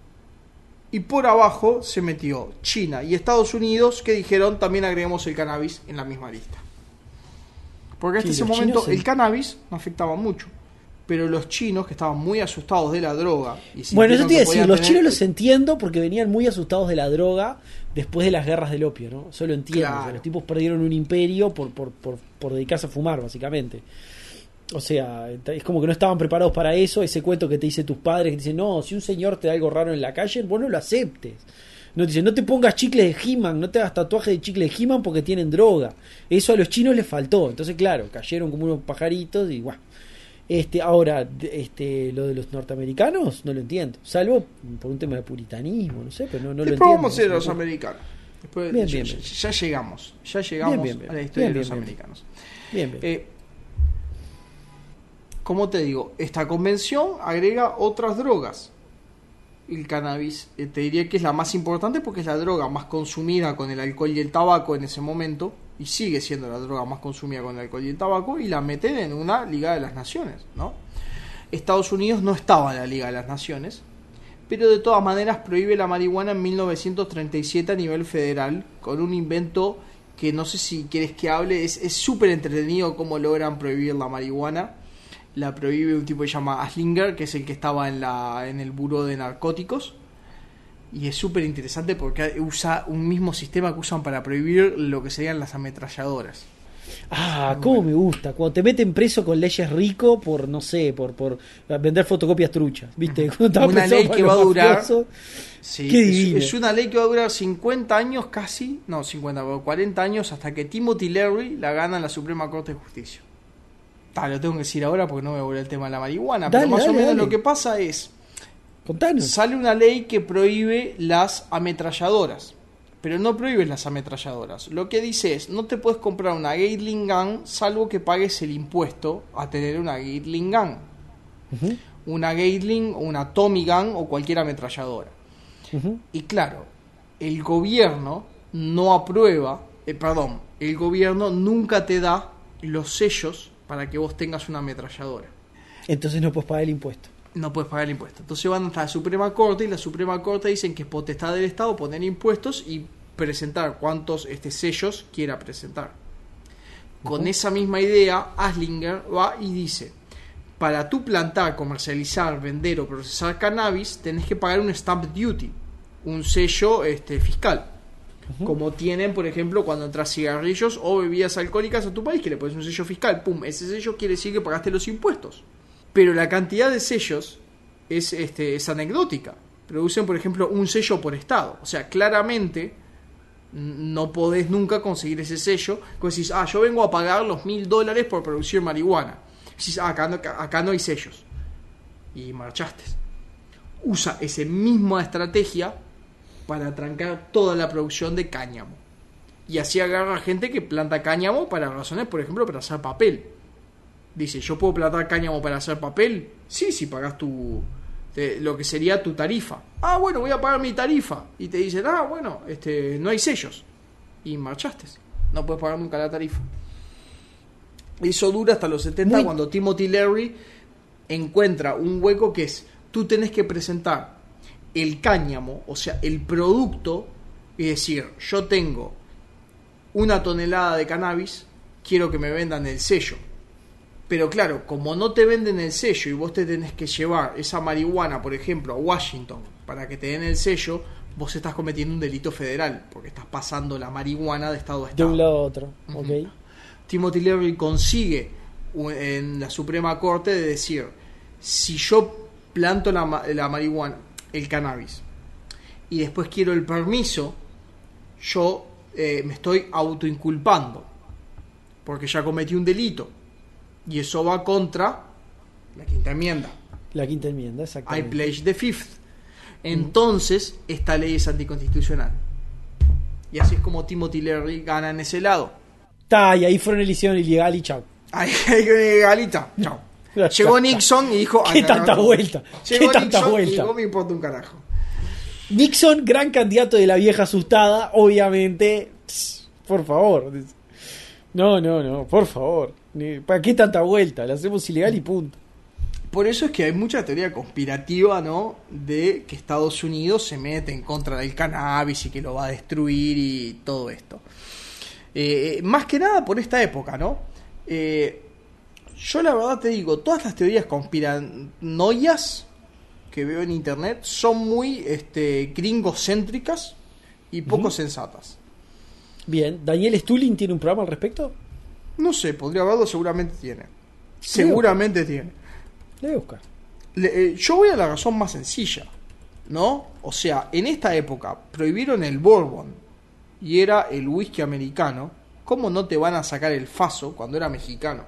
Y por abajo se metió China y Estados Unidos, que dijeron también agreguemos el cannabis en la misma lista. Porque hasta sí, ese momento chinos, sí. El cannabis no afectaba mucho. Pero los chinos, que estaban muy asustados de la droga... Y bueno, eso te iba a decir, los tener... chinos los entiendo porque venían muy asustados de la droga después de las guerras del opio, ¿no? Eso lo entiendo. Claro. O sea, los tipos perdieron un imperio por, por, por, por dedicarse a fumar, básicamente. O sea, es como que no estaban preparados para eso. Ese cuento que te dice tus padres, que te dicen, no, si un señor te da algo raro en la calle, vos no lo aceptes. No te dicen, no te pongas chicles de He-Man, no te hagas tatuajes de chicles de He-Man porque tienen droga. Eso a los chinos les faltó. Entonces, claro, cayeron como unos pajaritos y guau. Este, ahora, este, lo de los norteamericanos no lo entiendo, salvo por un tema de puritanismo, no sé, pero no, no lo entiendo. Después vamos a ir a los americanos. Después, bien, bien, ya, bien. ya llegamos, ya llegamos bien, bien, bien. a la historia bien, de los bien, americanos. Bien, bien. Eh, como te digo, esta convención agrega otras drogas. El cannabis, eh, te diría que es la más importante porque es la droga más consumida con el alcohol y el tabaco en ese momento, y sigue siendo la droga más consumida con el alcohol y el tabaco, y la meten en una Liga de las Naciones, ¿no? Estados Unidos no estaba en la Liga de las Naciones, pero de todas maneras prohíbe la marihuana en mil novecientos treinta y siete a nivel federal, con un invento que no sé si quieres que hable, es súper entretenido cómo logran prohibir la marihuana. La prohíbe un tipo que se llama Aslinger, que es el que estaba en la en el buró de narcóticos, y es súper interesante porque usa un mismo sistema que usan para prohibir lo que serían las ametralladoras. Ah, cómo me gusta cuando te meten preso con leyes rico por, no sé, por por vender fotocopias truchas, ¿viste? Uh-huh. Una ley que va a durar sí, es, es una ley que va a durar cincuenta años casi, no cincuenta, cuarenta años, hasta que Timothy Leary la gana en la Suprema Corte de Justicia. Ah, lo tengo que decir ahora porque no me voy al tema de la marihuana, dale, pero más dale, o menos dale. Lo que pasa es, contanos. Sale una ley que prohíbe las ametralladoras, pero no prohíbe las ametralladoras. Lo que dice es, no te puedes comprar una Gatling Gun salvo que pagues el impuesto a tener una Gatling Gun. Uh-huh. Una Gatling, una Tommy Gun o cualquier ametralladora. Uh-huh. Y claro, el gobierno no aprueba, eh, perdón, el gobierno nunca te da los sellos para que vos tengas una ametralladora. Entonces no puedes pagar el impuesto. No puedes pagar el impuesto. Entonces van hasta la Suprema Corte y la Suprema Corte dicen que es potestad del Estado poner impuestos y presentar cuantos este, sellos quiera presentar. Uh-huh. Con esa misma idea, Aslinger va y dice, para tú plantar, comercializar, vender o procesar cannabis, tenés que pagar un stamp duty, un sello este, fiscal. Uh-huh. Como tienen, por ejemplo, cuando entras cigarrillos o bebidas alcohólicas a tu país, que le pones un sello fiscal, pum, ese sello quiere decir que pagaste los impuestos. Pero la cantidad de sellos es, este, es anecdótica. Producen, por ejemplo, un sello por estado. O sea, claramente no podés nunca conseguir ese sello. Cuando decís, ah, yo vengo a pagar los mil dólares por producir marihuana. Decís, ah, acá no, acá no hay sellos. Y marchaste. Usa esa misma estrategia para trancar toda la producción de cáñamo. Y así agarra gente que planta cáñamo para razones, por ejemplo, para hacer papel. Dice, ¿yo puedo plantar cáñamo para hacer papel? Sí, si pagas tu te, lo que sería tu tarifa. Ah, bueno, voy a pagar mi tarifa. Y te dicen, ah, bueno, este no hay sellos. Y marchaste. no puedes pagar nunca la tarifa. Eso dura hasta los setenta, muy... cuando Timothy Leary encuentra un hueco que es, tú tenés que presentar el cáñamo, o sea, el producto, y decir, yo tengo una tonelada de cannabis, quiero que me vendan el sello. Pero claro, como no te venden el sello y vos te tenés que llevar esa marihuana, por ejemplo, a Washington para que te den el sello, vos estás cometiendo un delito federal, porque estás pasando la marihuana de estado a estado. De un lado a otro, uh-huh. Ok. Timothy Leary consigue en la Suprema Corte de decir, si yo planto la, la marihuana, el cannabis, y después quiero el permiso, yo eh, me estoy autoinculpando, porque ya cometí un delito. Y eso va contra la quinta enmienda. La quinta enmienda, exactamente. I pledge the fifth. Entonces, mm. esta ley es anticonstitucional. Y así es como Timothy Leary gana en ese lado. Ta, y ahí fueron elección ilegal y chao. Ahí ilegal y chao. chao. Llegó Nixon y dijo... ¿Qué tanta vuelta? Llegó ¿Qué tanta Nixon vuelta? y dijo, me importa un carajo. Nixon, gran candidato de la vieja asustada, obviamente. Por favor. No, no, no, por favor. ¿Para qué tanta vuelta? La hacemos ilegal y punto. Por eso es que hay mucha teoría conspirativa, ¿no? De que Estados Unidos se mete en contra del cannabis y que lo va a destruir y todo esto. Eh, más que nada por esta época, ¿no? Eh, yo la verdad te digo, todas las teorías conspiranoias que veo en internet son muy este, gringocéntricas y poco uh-huh. sensatas. Bien, ¿Daniel Stulin tiene un programa al respecto? No sé, podría verlo, seguramente tiene. Seguramente tiene. Le voy a buscar. Le, eh, yo voy a la razón más sencilla, ¿no? O sea, en esta época prohibieron el bourbon y era el whisky americano. ¿Cómo no te van a sacar el faso cuando era mexicano?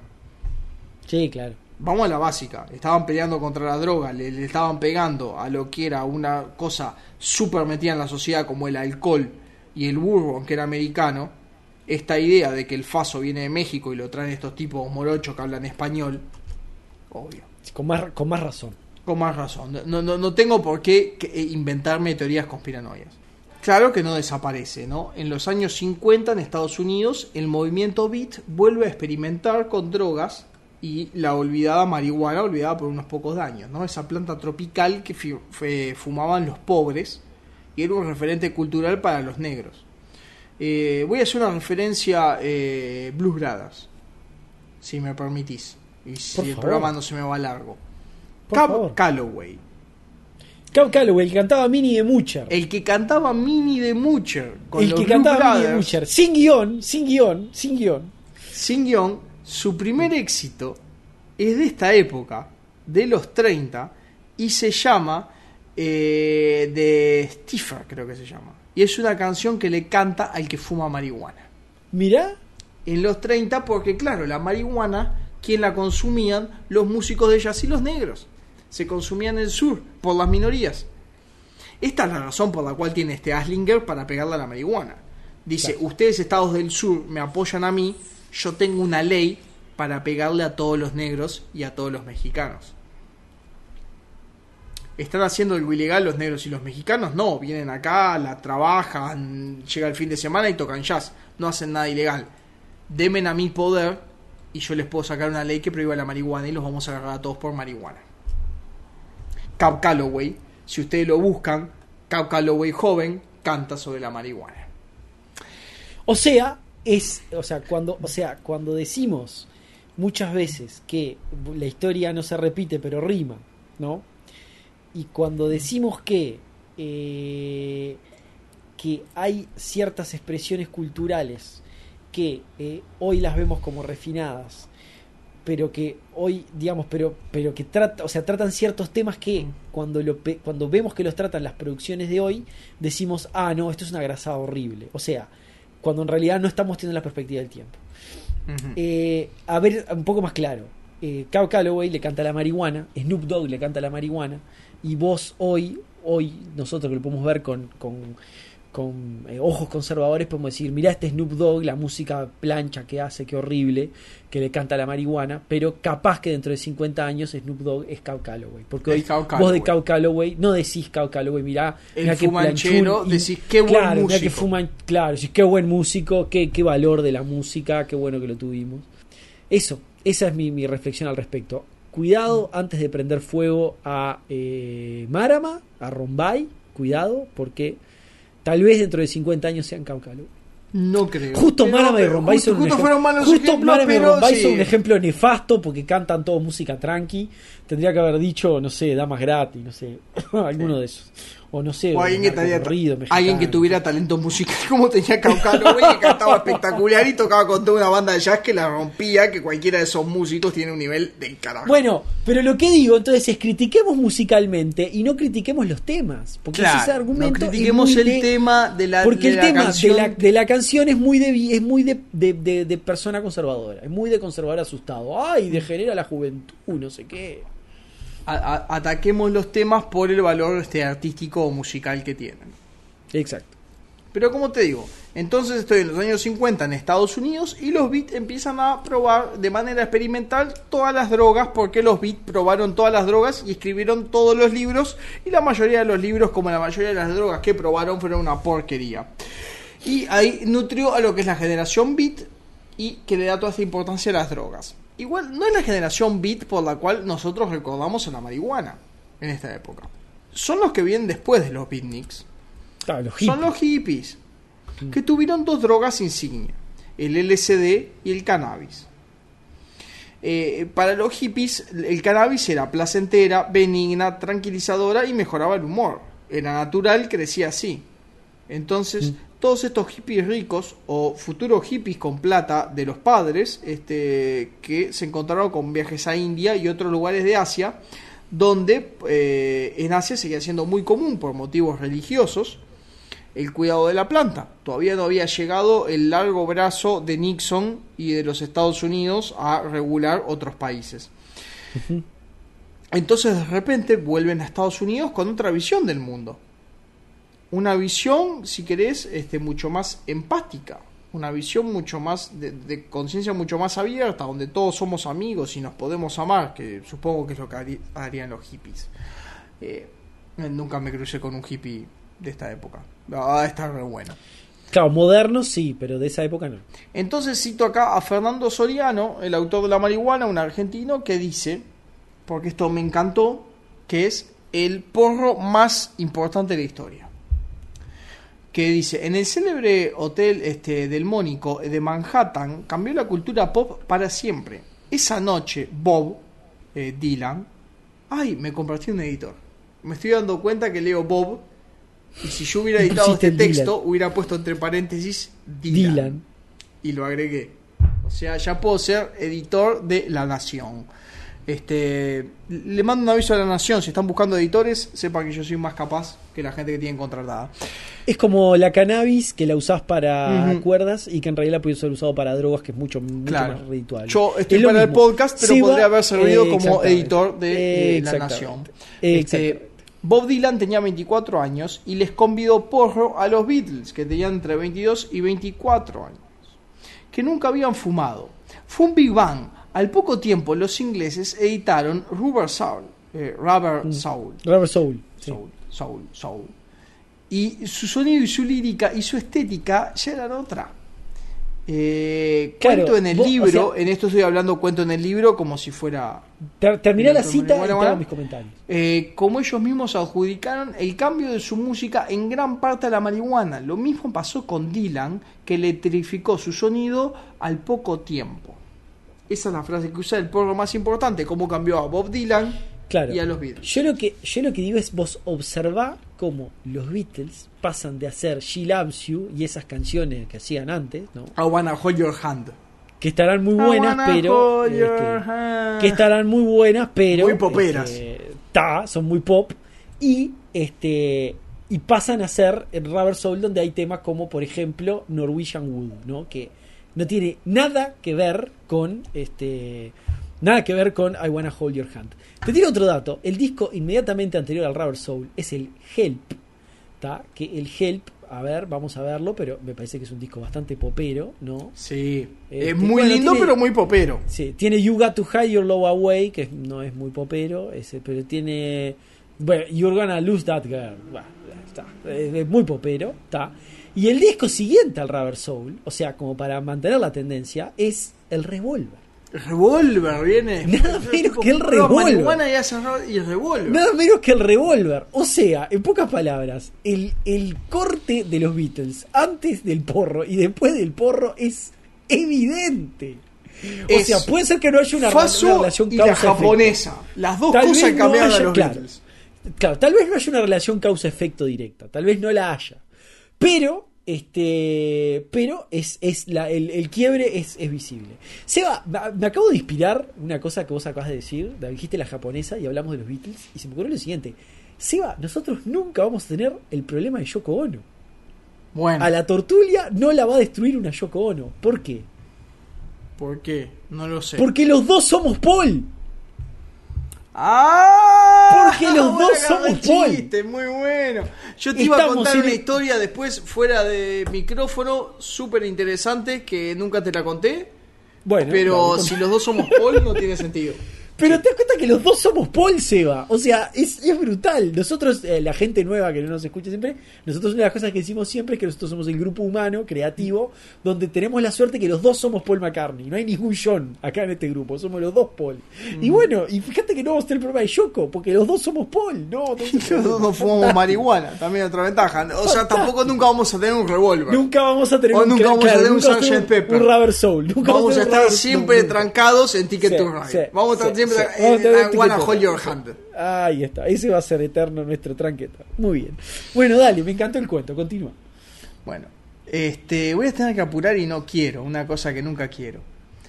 Sí, claro. Vamos a la básica. Estaban peleando contra la droga, le, le estaban pegando a lo que era una cosa súper metida en la sociedad como el alcohol y el bourbon, que era americano. Esta idea de que el faso viene de México y lo traen estos tipos morochos que hablan español, obvio. Con más, con más razón. Con más razón. No, no, no tengo por qué inventarme teorías conspiranoias. Claro que no desaparece, ¿no? En los años cincuenta en Estados Unidos, el movimiento beat vuelve a experimentar con drogas y la olvidada marihuana, olvidada por unos pocos años, ¿no? Esa planta tropical que fi- f- fumaban los pobres y era un referente cultural para los negros. Eh, voy a hacer una referencia eh, Blues Brothers, si me permitís, y si el programa no se me va largo. Cab Calloway. Cab Calloway, el que cantaba Minnie the Moocher. El que cantaba Minnie the Moocher. Con el los que Blues cantaba Brothers, Minnie the Moocher. Sin guión, sin guión, sin guión. Sin guión, su primer éxito es de esta época, de los treinta, y se llama eh, The Stiffer, creo que se llama. Y es una canción que le canta al que fuma marihuana. ¿Mirá? En los treinta, porque claro, la marihuana, ¿quién la consumían? Los músicos de jazz y los negros. Se consumía en el sur, por las minorías. Esta es la razón por la cual tiene este Aslinger para pegarle a la marihuana. Dice, claro, ustedes estados del sur me apoyan a mí, yo tengo una ley para pegarle a todos los negros y a todos los mexicanos. ¿Están haciendo algo ilegal los negros y los mexicanos? No, vienen acá, la trabajan, llega el fin de semana y tocan jazz. No hacen nada ilegal. Demen a mi poder y yo les puedo sacar una ley que prohíba la marihuana y los vamos a agarrar a todos por marihuana. Cab Calloway, si ustedes lo buscan, Cab Calloway joven canta sobre la marihuana. O sea, es, o sea, cuando, o sea, cuando decimos muchas veces que la historia no se repite pero rima, ¿no? Y cuando decimos que eh, que hay ciertas expresiones culturales que eh, hoy las vemos como refinadas, pero que hoy, digamos, pero pero que trata, o sea, tratan ciertos temas que cuando lo cuando vemos que los tratan las producciones de hoy, decimos, ah, no, esto es una grasada horrible. O sea, cuando en realidad no estamos teniendo la perspectiva del tiempo. Uh-huh. Eh, a ver, un poco más claro. Eh, Cab Calloway le canta la marihuana, Snoop Dogg le canta la marihuana, y vos hoy, hoy nosotros que lo podemos ver con, con, con eh, ojos conservadores podemos decir, mirá este Snoop Dogg, la música plancha que hace, qué horrible, que le canta la marihuana, pero capaz que dentro de cincuenta años Snoop Dogg es Cab Calloway, porque hoy vos de Cab Calloway no decís Cab Calloway, mirá, mirá el fumanchero, y, decís qué buen claro, músico, que fuman, claro, decís qué buen músico, qué, qué valor de la música, qué bueno que lo tuvimos. Eso, esa es mi, mi reflexión al respecto. Cuidado antes de prender fuego a eh, Marama, a Rombay, cuidado, porque tal vez dentro de cincuenta años sean Cab Calloway. No creo. Justo pero, Marama y Rombay justo, son, justo un, fueron malos justo ejemplos, Marama y pero Rombay sí. son un ejemplo nefasto porque cantan todos música tranqui. Tendría que haber dicho, no sé, Damas Gratis, no sé, alguno sí. de esos. O no sé, o alguien, que tenía, corrido, alguien que tuviera talento musical como tenía Cab Calloway, que cantaba espectacular y tocaba con toda una banda de jazz que la rompía, que cualquiera de esos músicos tiene un nivel del carajo. Bueno, pero lo que digo entonces es critiquemos musicalmente y no critiquemos los temas, porque claro, ese argumento no critiquemos es muy el de, tema de la porque de el la tema canción. de la, de la canción es muy de es muy de, de, de, de persona conservadora, es muy de conservador asustado, ay, degenera la juventud, no sé qué. A, a, ataquemos los temas por el valor este artístico o musical que tienen. Exacto. Pero como te digo, entonces estoy en los años cincuenta en Estados Unidos y los Beats empiezan a probar de manera experimental todas las drogas, porque los Beats probaron todas las drogas y escribieron todos los libros, y la mayoría de los libros, como la mayoría de las drogas que probaron, fueron una porquería. Y ahí nutrió a lo que es la generación Beat y que le da toda esta importancia a las drogas. Igual no es la generación Beat por la cual nosotros recordamos a la marihuana en esta época. Son los que vienen después de los beatniks. Claro, los Son los hippies que tuvieron dos drogas insignia, el L S D y el cannabis. Eh, para los hippies el cannabis era placentera, benigna, tranquilizadora y mejoraba el humor. Era natural, crecía así. Entonces, mm. todos estos hippies ricos o futuros hippies con plata de los padres, este, que se encontraron con viajes a India y otros lugares de Asia, donde eh, en Asia seguía siendo muy común por motivos religiosos el cuidado de la planta. Todavía no había llegado el largo brazo de Nixon y de los Estados Unidos a regular otros países. Uh-huh. Entonces de repente vuelven a Estados Unidos con otra visión del mundo. Una visión, si querés, este, mucho más empática, una visión mucho más de, de conciencia mucho más abierta, donde todos somos amigos y nos podemos amar, que supongo que es lo que harían los hippies. Eh, nunca me crucé con un hippie de esta época. Va a estar re bueno. Claro, modernos sí, pero de esa época no. Entonces cito acá a Fernando Soriano, el autor de La marihuana, un argentino, que dice, porque esto me encantó, que es el porro más importante de la historia. Que dice, en el célebre hotel este, del Mónico de Manhattan cambió la cultura pop para siempre. Esa noche Bob eh, Dylan, ay, me convertí en un editor. Me estoy dando cuenta que leo Bob, y si yo hubiera editado este texto Dylan. Hubiera puesto entre paréntesis Dylan, Dylan y lo agregué. O sea, ya puedo ser editor de La Nación. Este, le mando un aviso a La Nación, si están buscando editores, sepan que yo soy más capaz que la gente que tienen contratada. Es como la cannabis, que la usás para uh-huh. cuerdas y que en realidad puede ser usado para drogas, que es mucho, mucho claro. más redituable. Yo estoy para el podcast, pero sí, podría haber servido eh, como editor de eh, La Nación. Este, Bob Dylan tenía veinticuatro años y les convidó porro a los Beatles, que tenían entre veintidós y veinticuatro años, que nunca habían fumado. Fue un Big Bang. Al poco tiempo los ingleses editaron Rubber Soul, eh, Rubber Soul, Rubber Soul, sí. Soul, Soul, Soul, y su sonido y su lírica y su estética ya eran otra. Eh, claro, cuento en el vos, libro, o sea, en esto estoy hablando cuento en el libro como si fuera... Ter, terminá la cita y te hago mis comentarios. Eh, como ellos mismos adjudicaron el cambio de su música en gran parte a la marihuana. Lo mismo pasó con Dylan, que electrificó su sonido al poco tiempo. Esa es la frase que usa el porro más importante, cómo cambió a Bob Dylan claro. y a los Beatles. Yo lo que yo lo que digo es vos observá cómo los Beatles pasan de hacer She Loves You y esas canciones que hacían antes, ¿no? I Wanna Hold Your Hand. Que estarán muy buenas, pero este, que estarán muy buenas, pero muy poperas. Este, ta, son muy pop y este y pasan a ser en Rubber Soul, donde hay temas como por ejemplo Norwegian Wood, ¿no? Que no tiene nada que ver con este nada que ver con I Wanna Hold Your Hand. Te tiro otro dato. El disco inmediatamente anterior al Rubber Soul es el Help, ¿tá? Que el Help a ver, vamos a verlo, pero me parece que es un disco bastante popero, ¿no? Sí, Este, es muy bueno, lindo, tiene, pero muy popero. Sí, tiene You Got to Hide Your Love Away, que no es muy popero, ese, pero tiene, bueno, You're Gonna Lose That Girl, bueno, está, es, es muy popero, está. Y el disco siguiente al Rubber Soul, o sea, como para mantener la tendencia, es el Revolver. El Revolver viene. Nada menos que el Revolver. Y, y el Revolver. Nada menos que el Revolver. O sea, en pocas palabras, el, el corte de los Beatles antes del porro y después del porro es evidente. O es sea, puede ser que no haya una, una relación y causa la japonesa. Efecto. Las dos tal cosas cambiaron no a los claro, Beatles. Claro, tal vez no haya una relación causa-efecto directa. Tal vez no la haya. Pero. Este, pero es, es la, el, el quiebre es, es visible. Seba, me acabo de inspirar una cosa que vos acabas de decir. Dijiste la japonesa y hablamos de los Beatles. Y se me ocurrió lo siguiente: Seba, nosotros nunca vamos a tener el problema de Yoko Ono. Bueno. A la Tortulia no la va a destruir una Yoko Ono. ¿Por qué? ¿Por qué? No lo sé. Porque los dos somos Paul. ¡Ah! Porque los dos somos Paul. Chiste, muy bueno. Yo te iba a contar una historia después fuera de micrófono súper interesante que nunca te la conté. Bueno, pero vale, si los dos somos Paul no tiene sentido. Pero te das cuenta que los dos somos Paul, Seba. O sea, es, es brutal. Nosotros, eh, la gente nueva que no nos escucha siempre, nosotros una de las cosas que decimos siempre es que nosotros somos el grupo humano, creativo, donde tenemos la suerte que los dos somos Paul McCartney. No hay ningún John acá en este grupo, somos los dos Paul. Mm. Y bueno, y fíjate que no vamos a tener el problema de Yoko, porque los dos somos Paul. No, los dos no fumamos marihuana, también otra ventaja. O sea, tampoco nunca vamos a tener un revólver. Nunca vamos a tener o un nunca vamos claro, a tener un sergeant sergeant Pepper. Un Rubber Soul. Nunca vamos, vamos a estar Rubber, siempre no, trancados en Ticket sí, to Ride. Sí, vamos a estar sí, siempre sí. en I wanna hold your hand. Ahí está, ese va a ser eterno nuestro tranqueta. Muy bien. Bueno, dale, me encantó el cuento, continúa. Bueno, este, voy a tener que apurar y no quiero, una cosa que nunca quiero.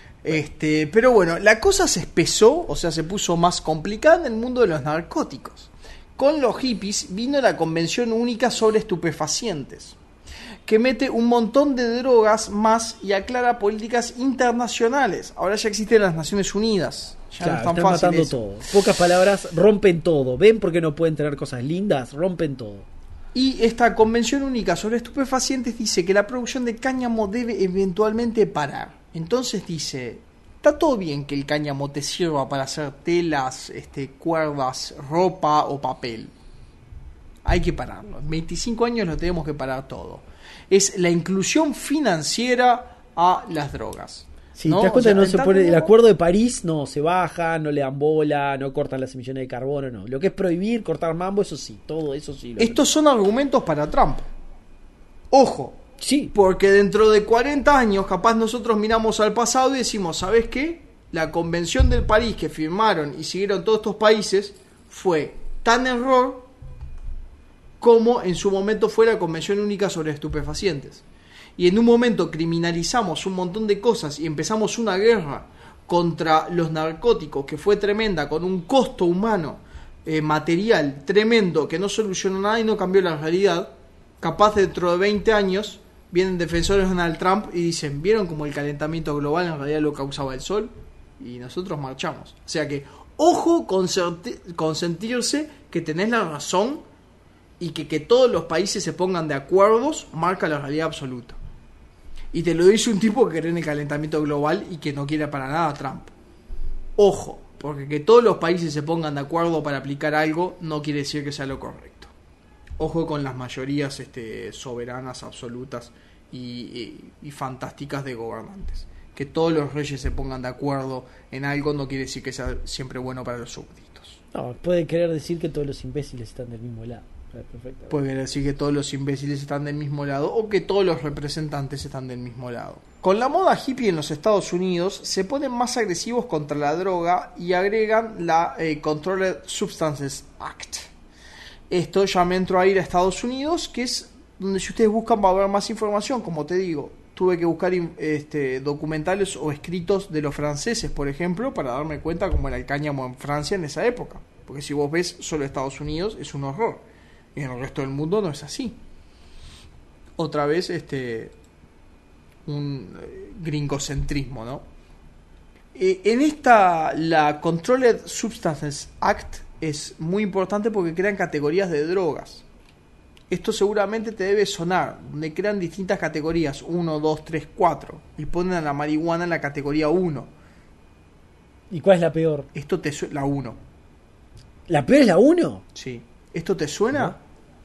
Este, pero bueno, la cosa se espesó, o sea, se puso más complicada en el mundo de los narcóticos. Con los hippies vino la Convención Única sobre Estupefacientes, que mete un montón de drogas más y aclara políticas internacionales. Ahora ya existen las Naciones Unidas. Ya claro, no es tan están fácil matando eso. todo. Pocas palabras, rompen todo. ¿Ven por qué no pueden tener cosas lindas? Rompen todo. Y esta Convención Única sobre Estupefacientes dice que la producción de cáñamo debe eventualmente parar. Entonces dice, está todo bien que el cáñamo te sirva para hacer telas, este, cuerdas, ropa o papel. Hay que pararlo. En veinticinco años lo tenemos que parar todo. Es la inclusión financiera a las drogas. Sí, ¿no? te das cuenta o sea, que no se pone, tanto... el acuerdo de París no se baja, no le dan bola, no cortan las emisiones de carbono, no. Lo que es prohibir, cortar mambo, eso sí, todo eso sí. Lo Estos son argumentos para Trump. Ojo. Sí. Porque dentro de cuarenta años, capaz nosotros miramos al pasado y decimos, ¿sabes qué? La Convención del París que firmaron y siguieron todos estos países fue tan error como en su momento fue la Convención Única sobre Estupefacientes. Y en un momento criminalizamos un montón de cosas y empezamos una guerra contra los narcóticos que fue tremenda, con un costo humano, eh, material tremendo, que no solucionó nada y no cambió la realidad. Capaz dentro de veinte años vienen defensores de Donald Trump y dicen, ¿vieron cómo el calentamiento global en realidad lo causaba el sol? Y nosotros marchamos. O sea que, ojo con, senti- con sentirse que tenés la razón y que que todos los países se pongan de acuerdos marca la realidad absoluta. Y te lo dice un tipo que cree en el calentamiento global y que no quiere para nada a Trump. Ojo, porque que todos los países se pongan de acuerdo para aplicar algo no quiere decir que sea lo correcto. Ojo con las mayorías este, soberanas, absolutas y, y, y fantásticas de gobernantes. Que todos los reyes se pongan de acuerdo en algo no quiere decir que sea siempre bueno para los súbditos. No, puede querer decir que todos los imbéciles están del mismo lado. Perfecto. Puede decir que todos los imbéciles están del mismo lado o que todos los representantes están del mismo lado. Con la moda hippie en los Estados Unidos se ponen más agresivos contra la droga y agregan la eh, Controlled Substances Act. Esto ya me entró a ir a Estados Unidos, que es donde si ustedes buscan va a haber más información. Como te digo, tuve que buscar este, documentales o escritos de los franceses, por ejemplo, para darme cuenta cómo era el cáñamo en Francia en esa época. Porque si vos ves solo Estados Unidos es un horror. Y en el resto del mundo no es así. Otra vez, este un eh, gringocentrismo, ¿no? Eh, en esta, la Controlled Substances Act es muy importante porque crean categorías de drogas. esto seguramente te debe sonar, donde crean distintas categorías, uno, dos, tres, cuatro, y ponen a la marihuana en la categoría uno. ¿Y cuál es la peor? Esto te suena, la uno. ¿La peor es la uno? Sí. ¿Esto te suena?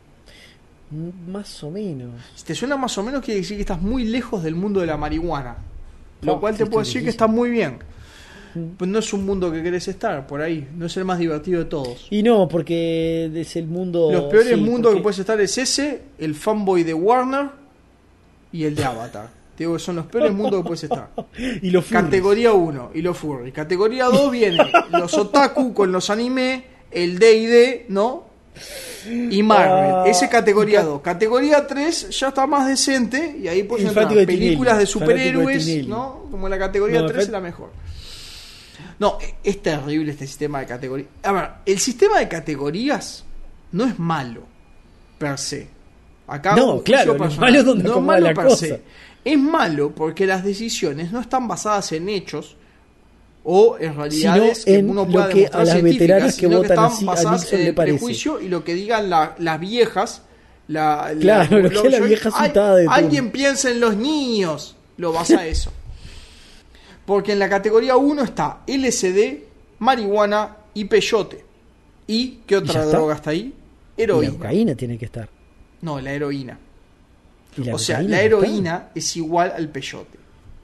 ¿No? Más o menos. Si te suena más o menos, quiere decir que estás muy lejos del mundo de la marihuana. Lo Oh, cual te sí, puedo estoy decir que lejísimo. está muy bien. Pues no es un mundo que querés estar, por ahí. No es el más divertido de todos. Y no, porque es el mundo... Los peores sí, mundos porque- que puedes estar es ese, el fanboy de Warner y el de Avatar. Te digo que son los peores mundos que puedes estar. Y los furries. Categoría uno, y los furry. Categoría dos viene los otaku con los anime, el D y D, ¿no? Y Marvel. Ah, Ese categoría y ca- dos. Categoría tres ya está más decente y ahí puedes El entrar fanático de películas de Tinelli, fanático de superhéroes, Tinelli. ¿no? Como la categoría No, tres fa- es la mejor. No, es terrible este sistema de categorías. A ver, el sistema de categorías no es malo, per se. Acá No, un juicio claro, lo personal. malo es donde no es acomoda malo la per cosa. se. Es malo porque las decisiones no están basadas en hechos o en realidades Sino que en uno lo pueda que demostrar a las científicas, veteranas que sino votan están así a basadas Nixon en le el parece. prejuicio y lo que digan la- las viejas. La, la- Claro, lo que la yo- vieja ay, citada de turno. alguien piensa en los niños, lo basa a eso. Porque en la categoría uno está L S D, marihuana y peyote. ¿Y qué ¿Y otra ya está? droga está ahí? Y la Heroína. cocaína tiene que estar. No, la heroína. ¿Y la O sea, cocaína la no está? heroína es igual al peyote.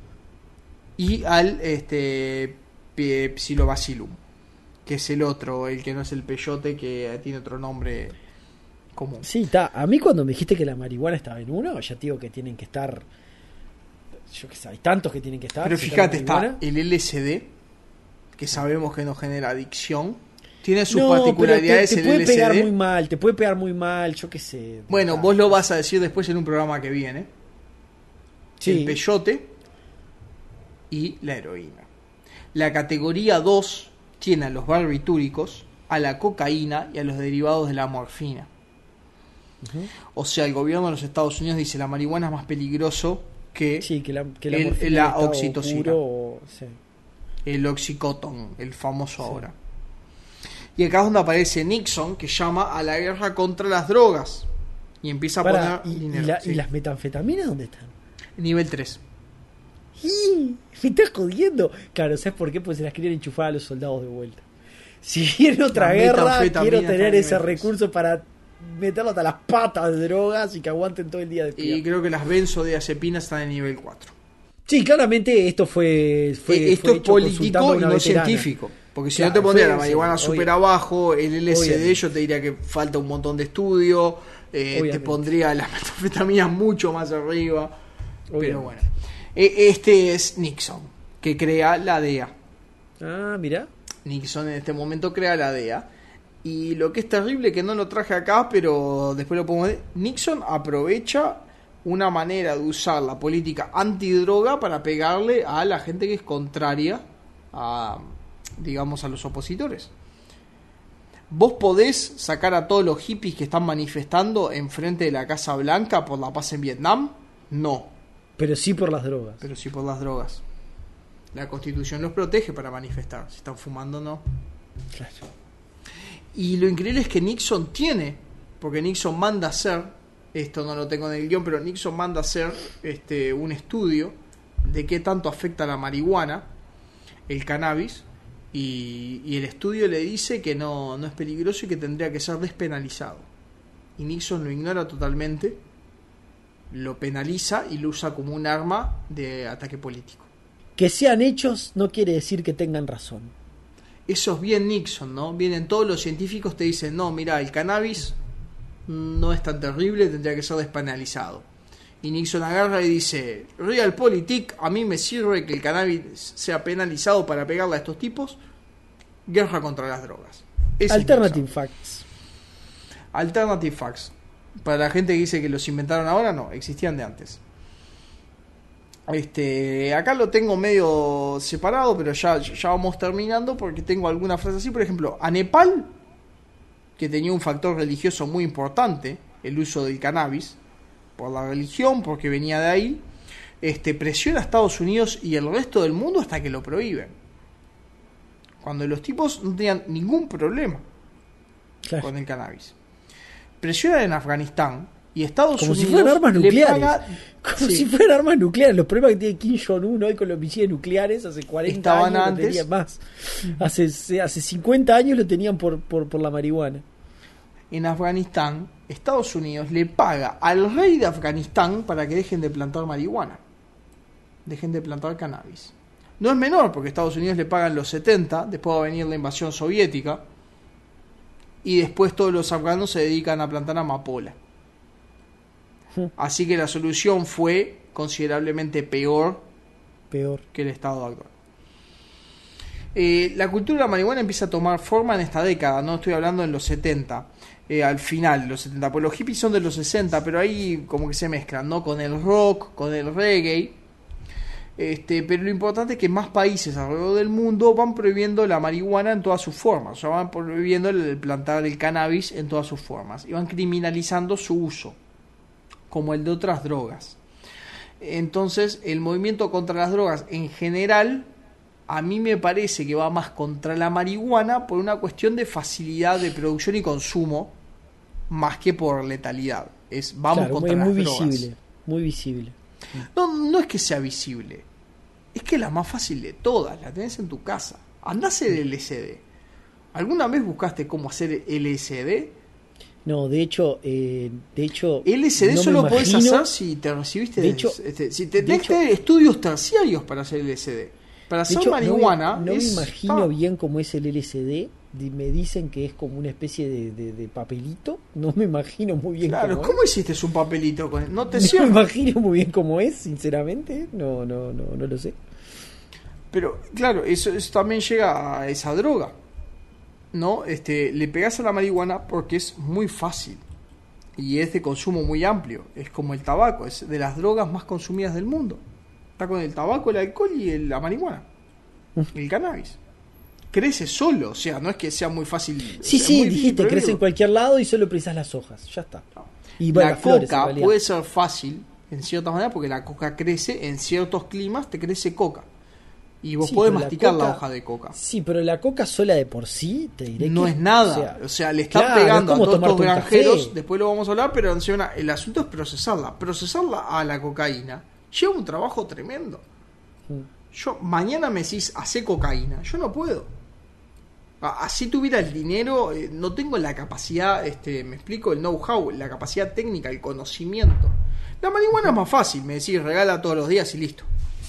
Y al este pe- psilobacillum, que es el otro, el que no es el peyote, que tiene otro nombre común. Sí, está. A mí cuando me dijiste que la marihuana estaba en uno, ya te digo que tienen que estar... Yo qué sé, hay tantos que tienen que estar. Pero si fíjate, la marihuana- está el L S D, que sabemos que no genera adicción. Tiene sus No, pero particularidades te, te el puede pegar muy L S D. mal, te puede pegar muy mal, yo qué sé. Bueno, Ah, vos lo vas a decir después en un programa que viene. sí. El peyote y la heroína. La categoría dos tiene a los barbitúricos, a la cocaína y a los derivados de la morfina. Ujú. O sea, el gobierno de los Estados Unidos dice la marihuana es más peligroso que Sí, que la, que la el- morfina la en estado oxitocina. puro o- sí. el oxicodón, el famoso Sí. ahora. Y acá es donde aparece Nixon, que llama a la guerra contra las drogas. Y empieza a Pará, poner y, y dinero. la- sí. ¿y las metanfetaminas dónde están? Nivel tres. ¡Y! Me estás jodiendo. Claro, ¿sabes por qué? Pues se las querían enchufar a los soldados de vuelta. Si viene otra Las guerra, metanfetaminas quiero están tener en ese nivel tres. recurso para meterlo hasta las patas de drogas y que aguanten todo el día de Y pie. creo que las benzodiazepinas están en nivel cuatro. Sí, claramente esto fue, fue Eh, Esto fue es hecho consultando político a y una no veterana. científico. Porque si Claro, no te pondría fue- la marihuana sí, súper obvio. abajo, el L S D Obviamente. yo te diría que falta un montón de estudio, eh, te Obviamente. pondría las metanfetaminas mucho más arriba. Pero Obviamente. bueno. Eh, Este es Nixon, que crea la D E A. Ah, mira. Nixon en este momento crea la D E A. Y lo que es terrible, que no lo traje acá, pero después lo pongo. Nixon aprovecha una manera de usar la política antidroga para pegarle a la gente que es contraria a, digamos, a los opositores. ¿Vos podés sacar a todos los hippies que están manifestando enfrente de la Casa Blanca por la paz en Vietnam? No, Pero sí por las drogas. pero sí por las drogas. La Constitución los protege para manifestar. Si están fumando, no. Claro. Y lo increíble es que Nixon tiene, porque Nixon manda a hacer, esto no lo tengo en el guión, pero Nixon manda a hacer este, un estudio de qué tanto afecta la marihuana, el cannabis, y, y el estudio le dice que no, no es peligroso y que tendría que ser despenalizado. Y Nixon lo ignora totalmente, lo penaliza y lo usa como un arma de ataque político. Que sean hechos no quiere decir que tengan razón. Eso es bien Nixon, ¿no? Vienen todos los científicos, te dicen, no, mira, el cannabis no es tan terrible, tendría que ser despenalizado. Y Nixon agarra y dice, Realpolitik, a mí me sirve que el cannabis sea penalizado para pegarle a estos tipos. Guerra contra las drogas. Ese es Alternative Nixon. facts. Alternative facts. Para la gente que dice que los inventaron ahora, no, existían de antes. Este, acá lo tengo medio separado, pero ya, ya vamos terminando porque tengo alguna frase así. Por ejemplo, a Nepal, que tenía un factor religioso muy importante, el uso del cannabis, por la religión, porque venía de ahí, este, presiona a Estados Unidos y el resto del mundo hasta que lo prohíben. Cuando los tipos no tenían ningún problema Claro. con el cannabis. presionan en Afganistán y Estados como Unidos si fueran armas le nucleares. paga, Como sí, si fueran armas nucleares. Los problemas que tiene Kim Jong-un hoy con los misiles nucleares hace cuarenta estaban años antes. lo tenían más. Hace, hace cincuenta años lo tenían por, por, por la marihuana. En Afganistán, Estados Unidos le paga al rey de Afganistán para que dejen de plantar marihuana, dejen de plantar cannabis. No es menor, porque Estados Unidos le pagan los setenta, después va a venir la invasión soviética, y después todos los afganos se dedican a plantar amapola. Así que la solución fue considerablemente peor, peor. que el estado actual. Eh, la cultura de la marihuana empieza a tomar forma en esta década, no estoy hablando en los setenta, eh, al final de los setenta, pues los hippies son de los sesenta, pero ahí como que se mezclan, ¿no? Con el rock, con el reggae. Este, pero lo importante es que más países alrededor del mundo van prohibiendo la marihuana en todas sus formas, o sea, van prohibiendo el plantar el cannabis en todas sus formas, y van criminalizando su uso, como el de otras drogas. Entonces, el movimiento contra las drogas en general, a mí me parece que va más contra la marihuana por una cuestión de facilidad de producción y consumo, más que por letalidad. Es vamos claro, contra muy, las muy drogas. visible, muy visible. No, no es que sea visible, es que es la más fácil de todas, la tenés en tu casa. Andá a hacer L S D. ¿Alguna vez buscaste cómo hacer L S D? No, de hecho, eh, de hecho L S D no solo me podés imagino, hacer si te recibiste de de, hecho, este, si te de tenés hecho, que tener estudios terciarios para hacer L S D. Para de hacer hecho, marihuana no, me, no es, me imagino ah, bien cómo es el L S D. Di- Me dicen que es como una especie de, de, de papelito. No me imagino muy bien claro, cómo ¿cómo es. hiciste un papelito con él? No te No me cierra. imagino muy bien cómo es, sinceramente. No, no, no, no lo sé. Pero claro, eso, eso también llega a esa droga, ¿no? Este, le pegás a la marihuana porque es muy fácil y es de consumo muy amplio. Es como el tabaco, es de las drogas más consumidas del mundo. Está con el tabaco, el alcohol y el- la marihuana, el cannabis. Crece solo, o sea, no es que sea muy fácil. Sí, o sea, es sí, muy difícil dijiste, crece en prohibirlo. cualquier lado y solo precisas las hojas. Ya está. Y bueno, La las flores, en coca realidad. puede ser fácil en cierta manera porque la coca crece en ciertos climas, te crece coca. Y vos Sí, podés pero la masticar la, coca- hoja de coca. Sí, pero la coca sola de por sí, te diré No que, es nada. o sea, O sea, le están claro, pegando es como a todos estos tomarte un granjeros. café. Después lo vamos a hablar, pero encima el asunto es procesarla. Procesarla a la cocaína lleva un trabajo tremendo. Mm. Yo, mañana me decís, hacé cocaína. Yo no puedo. A- Así tuviera el dinero, eh, no tengo la capacidad, este, me explico, el know-how, la capacidad técnica, el conocimiento. La marihuana es más fácil, me decís, regala todos los días y listo.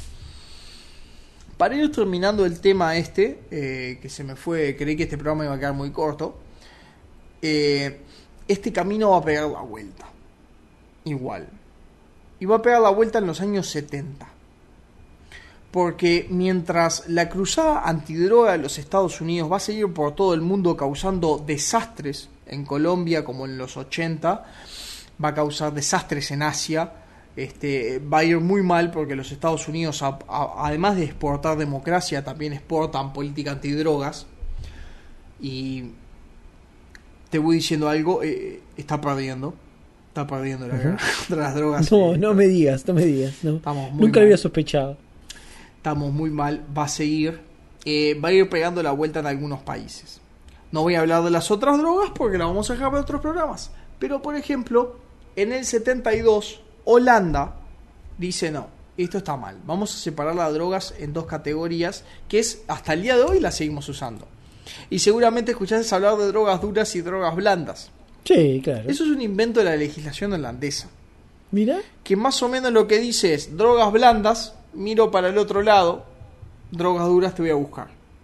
Para ir terminando el tema este, eh, que se me fue, creí que este programa iba a quedar muy corto, eh, este camino va a pegar la vuelta. Igual. Y va a pegar la vuelta en los años setenta. Porque mientras la cruzada antidroga de los Estados Unidos va a seguir por todo el mundo causando desastres en Colombia como en los ochenta, va a causar desastres en Asia, este, va a ir muy mal porque los Estados Unidos, a, a, además de exportar democracia, también exportan política antidrogas. Y te voy diciendo algo, eh, está perdiendo. Está perdiendo la guerra contra las drogas. No, eh, no me digas, no me digas. No. Estamos muy Nunca mal. lo había sospechado. Estamos muy mal, va a seguir, eh, va a ir pegando la vuelta en algunos países. No voy a hablar de las otras drogas porque las vamos a dejar para otros programas. Pero, por ejemplo, en el setenta y dos, Holanda dice no, esto está mal. Vamos a separar las drogas en dos categorías, que es hasta el día de hoy las seguimos usando. Y seguramente escuchaste hablar de drogas duras y drogas blandas. Sí, claro. Eso es un invento de la legislación holandesa. Mira. Que más o menos lo que dice es drogas blandas, miro para el otro lado, drogas duras te voy a buscar.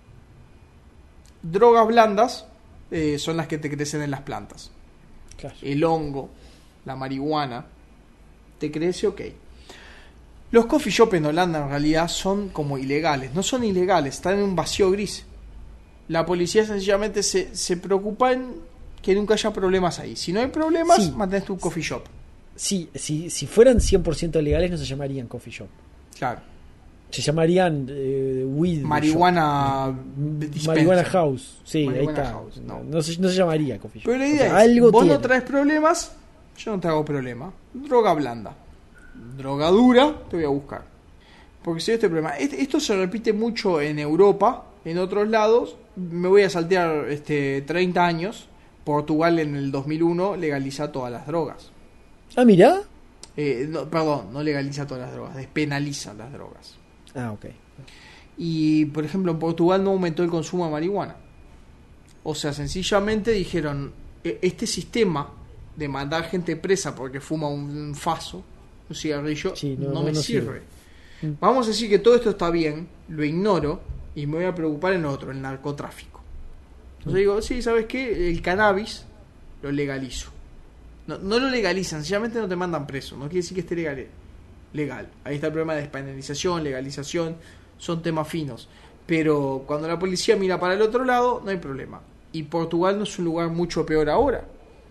Drogas blandas eh, son las que te crecen en las plantas. Claro. El hongo, la marihuana, te crece, ok. Los coffee shop en Holanda en realidad son como ilegales, no son ilegales, están en un vacío gris. La policía sencillamente se, se preocupa en que nunca haya problemas ahí. Si no hay problemas, Sí. mantienes tu coffee shop. Sí, si, si fueran cien por ciento legales no se llamarían coffee shop. Claro. Se llamarían eh, weed Marihuana shop. dispenser. Marihuana house. Sí, Marihuana ahí está. house, no. no. No se, no se llamaría coffee shop. Pero la O idea sea, es, algo vos tiene. no traes problemas, yo no te hago problema. Droga blanda. Droga dura, te voy a buscar. Porque si este problema, este, esto se repite mucho en Europa, en otros lados, me voy a saltear este, treinta años, Portugal en el dos mil uno legaliza todas las drogas. Ah, mirá. Eh, no, perdón, no legaliza todas las drogas, despenaliza las drogas. Ah, ok. Y, por ejemplo, en Portugal no aumentó el consumo de marihuana. O sea, sencillamente dijeron, este sistema de mandar gente presa porque fuma un faso, un cigarrillo, sí, no, no, no me no sirve. sirve. Vamos a decir que todo esto está bien, lo ignoro y me voy a preocupar en otro, el narcotráfico. Entonces digo, sí, ¿sabes qué? El cannabis lo legalizo. No, no lo legalizan, sencillamente no te mandan preso. No quiere decir que esté legal. legal. Ahí está el problema de despenalización, legalización, son temas finos. Pero cuando la policía mira para el otro lado, no hay problema. Y Portugal no es un lugar mucho peor ahora.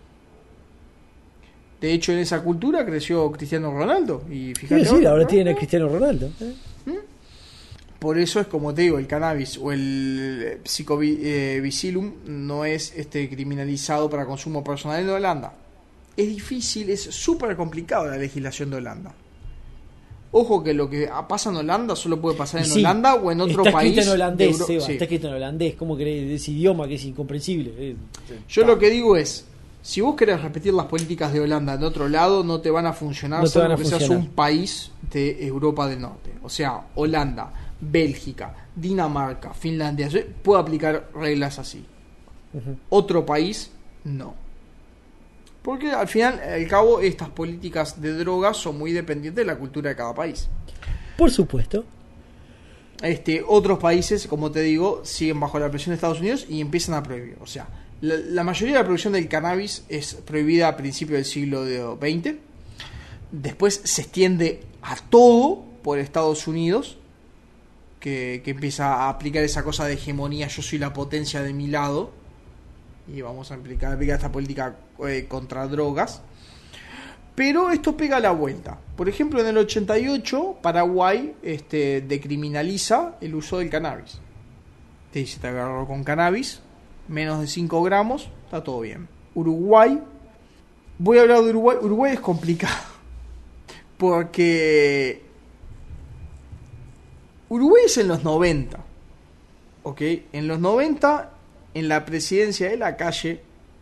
De hecho, en esa cultura creció Cristiano Ronaldo. Y fíjate, sí, sí, ahora tienen a Cristiano Ronaldo. ¿Eh? ¿Mm? Por eso es como te digo, el cannabis o el psicovicilum no es este criminalizado para consumo personal en Holanda. Es difícil, es súper complicado la legislación de Holanda. Ojo que lo que pasa en Holanda solo puede pasar en sí, Holanda o en otro está país. Escrito en holandés, Euro- Seba, sí. Está escrito en holandés, ¿cómo crees? Ese idioma que es incomprensible. Yo está. Lo que digo es, si vos querés repetir las políticas de Holanda en otro lado, no te van a funcionar, no salvo van a que funcionar. seas un país de Europa del Norte. O sea, Holanda, Bélgica, Dinamarca, Finlandia, puede aplicar reglas así. Uh-huh. Otro país, no. Porque al final, al cabo, estas políticas de drogas son muy dependientes de la cultura de cada país. Por supuesto. Este, otros países, como te digo, siguen bajo la presión de Estados Unidos y empiezan a prohibir. O sea, la, la mayoría de la producción del cannabis es prohibida a principios del siglo veinte. Después se extiende a todo por Estados Unidos, que, que empieza a aplicar esa cosa de hegemonía, yo soy la potencia de mi lado. Y vamos a aplicar, aplicar esta política eh, contra drogas. Pero esto pega la vuelta. Por ejemplo, en el ochenta y ocho, Paraguay este, decriminaliza el uso del cannabis. Te dice, te agarró con cannabis, menos de cinco gramos, está todo bien. Uruguay, voy a hablar de Uruguay. Uruguay es complicado. Porque Uruguay es en los noventa. ¿Ok? En los noventa... en la presidencia de la calle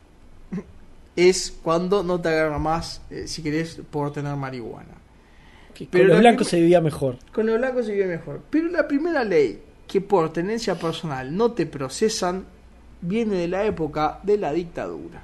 es cuando no te agarra más, eh, si querés, por tener marihuana. Que Pero con los blancos prim- se vivía mejor. Con los blancos se vivía mejor. Pero la primera ley que por tenencia personal no te procesan viene de la época de la dictadura.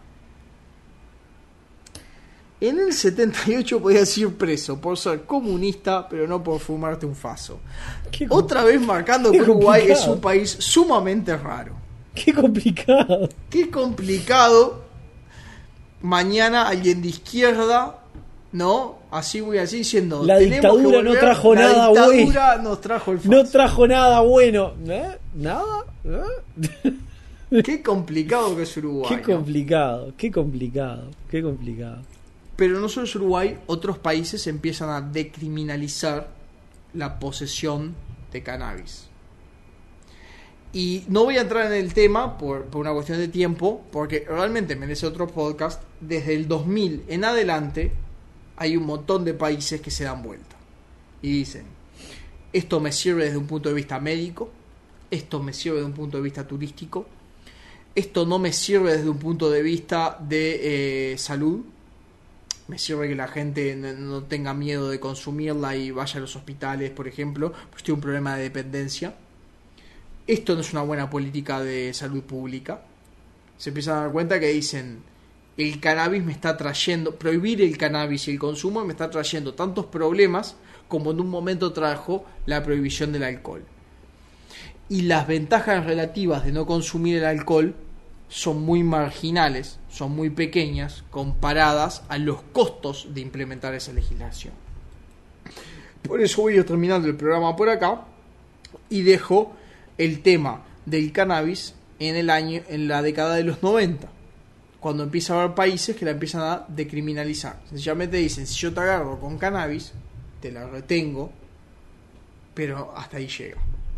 En el setenta y ocho podías ir preso por ser comunista, pero no por fumarte un faso. Otra vez marcando que Uruguay es un país sumamente raro. Qué complicado. Qué complicado. Mañana alguien de izquierda, ¿no? Así voy así diciendo. La dictadura no trajo nada bueno. La dictadura nos trajo el faso. No trajo nada bueno. ¿Eh? ¿Nada? ¿Eh? Qué complicado que es Uruguay. Qué complicado, ¿no? qué complicado, qué complicado. Pero no solo es Uruguay, otros países empiezan a decriminalizar la posesión de cannabis. Y no voy a entrar en el tema por, por una cuestión de tiempo, porque realmente merece otro podcast. Desde el dos mil en adelante hay un montón de países que se dan vuelta y dicen, esto me sirve desde un punto de vista médico, esto me sirve desde un punto de vista turístico, esto no me sirve desde un punto de vista de eh, salud, me sirve que la gente no tenga miedo de consumirla y vaya a los hospitales, por ejemplo, pues tiene un problema de dependencia. Esto no es una buena política de salud pública. Se empiezan a dar cuenta que dicen, el cannabis me está trayendo, prohibir el cannabis y el consumo me está trayendo tantos problemas como en un momento trajo la prohibición del alcohol. Y las ventajas relativas de no consumir el alcohol son muy marginales, son muy pequeñas comparadas a los costos de implementar esa legislación. Por eso voy a ir terminando el programa por acá y dejo el tema del cannabis en el año, en la década de los noventa, cuando empieza a haber países que la empiezan a decriminalizar. Sencillamente dicen, si yo te agarro con cannabis, te la retengo, pero hasta ahí llega.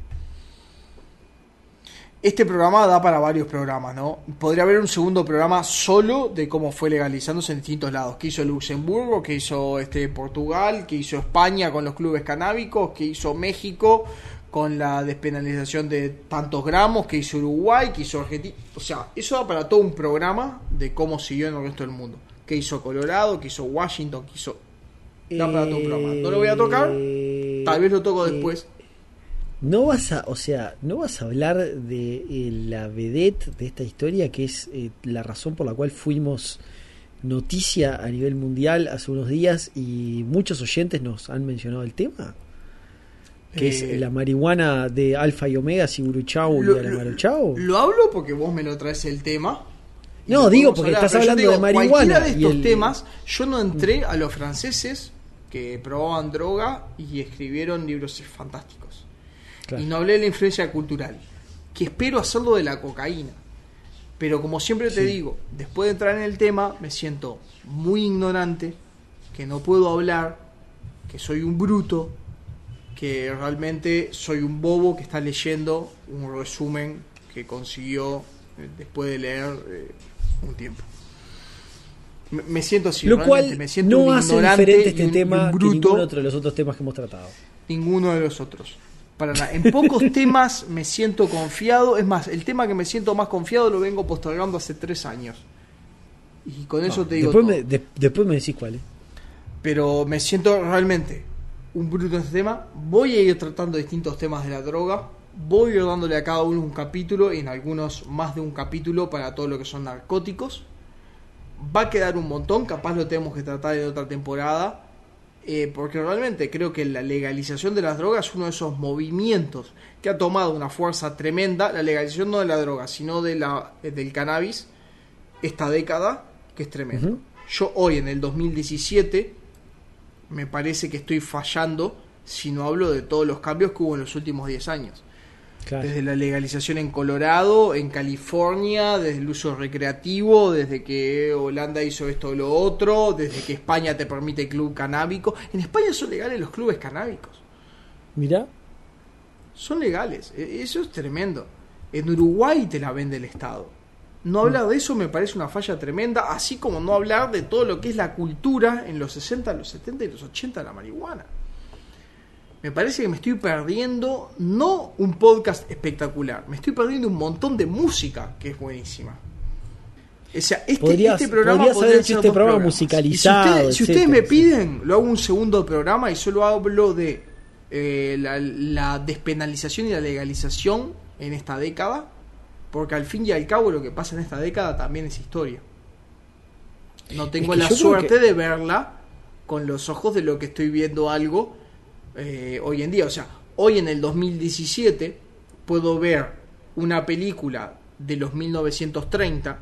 Este programa da para varios programas, ¿no? Podría haber un segundo programa solo de cómo fue legalizándose en distintos lados. ¿Qué hizo Luxemburgo? ¿Qué hizo este Portugal? ¿Qué hizo España con los clubes canábicos? ¿Qué hizo México con la despenalización de tantos gramos que hizo Uruguay, que hizo Argentina. O sea, eso da para todo un programa de cómo siguió en el resto del mundo. Que hizo Colorado, que hizo Washington, que hizo... Da para todo un programa. No lo voy a tocar, tal vez lo toco después. No vas a, o sea, no vas a hablar de eh, la vedette de esta historia, que es eh, la razón por la cual fuimos noticia a nivel mundial hace unos días y muchos oyentes nos han mencionado el tema, que eh, es la marihuana de Alfa y Omega, Siguruchau y Alamarochau. Lo hablo porque vos me lo traes el tema. No, digo porque hablar, estás hablando digo, de marihuana. Cualquiera de estos el... temas, yo no entré a los franceses que probaban droga y escribieron libros fantásticos. Claro. Y no hablé de la influencia cultural, que espero hacerlo de la cocaína. Pero como siempre te sí. digo, después de entrar en el tema, me siento muy ignorante, que no puedo hablar, que soy un bruto, que realmente soy un bobo que está leyendo un resumen que consiguió eh, después de leer eh, un tiempo. Me, me siento así, lo cual me siento no un hace ignorante diferente este y un, tema y un bruto, que ninguno otro de los otros temas que hemos tratado. Ninguno de los otros. Para nada. En pocos temas me siento confiado. Es más, el tema que me siento más confiado lo vengo postergando hace tres años. Y con eso no, te digo después todo. Me, de, después me decís cuál es. Pero me siento realmente un bruto en este tema. Voy a ir tratando distintos temas de la droga. Voy a ir dándole a cada uno un capítulo, y en algunos más de un capítulo para todo lo que son narcóticos. Va a quedar un montón, capaz lo tenemos que tratar en otra temporada. Eh, porque realmente creo que la legalización de las drogas es uno de esos movimientos que ha tomado una fuerza tremenda. La legalización no de la droga, sino de la, del cannabis esta década, que es tremendo. Uh-huh. Yo hoy en el dos mil diecisiete me parece que estoy fallando si no hablo de todos los cambios que hubo en los últimos diez años. Claro. Desde la legalización en Colorado, en California, desde el uso recreativo, desde que Holanda hizo esto o lo otro, desde que España te permite club canábico. En España son legales los clubes canábicos. Mirá. Son legales, eso es tremendo. En Uruguay te la vende el Estado. No hablar de eso me parece una falla tremenda, así como no hablar de todo lo que es la cultura en los sesenta, los setenta y los ochenta de la marihuana. Me parece que me estoy perdiendo, no un podcast espectacular, me estoy perdiendo un montón de música que es buenísima. O sea, este, podrías, este programa podrías haber hecho este programa programas. musicalizado. Y si, usted, si ustedes me piden, lo hago un segundo programa y solo hablo de eh, la, la despenalización y la legalización en esta década, porque al fin y al cabo lo que pasa en esta década también es historia. No tengo es que la suerte que... de verla con los ojos de lo que estoy viendo algo Eh, hoy en día. O sea, hoy en el dos mil diecisiete puedo ver una película de los mil novecientos treinta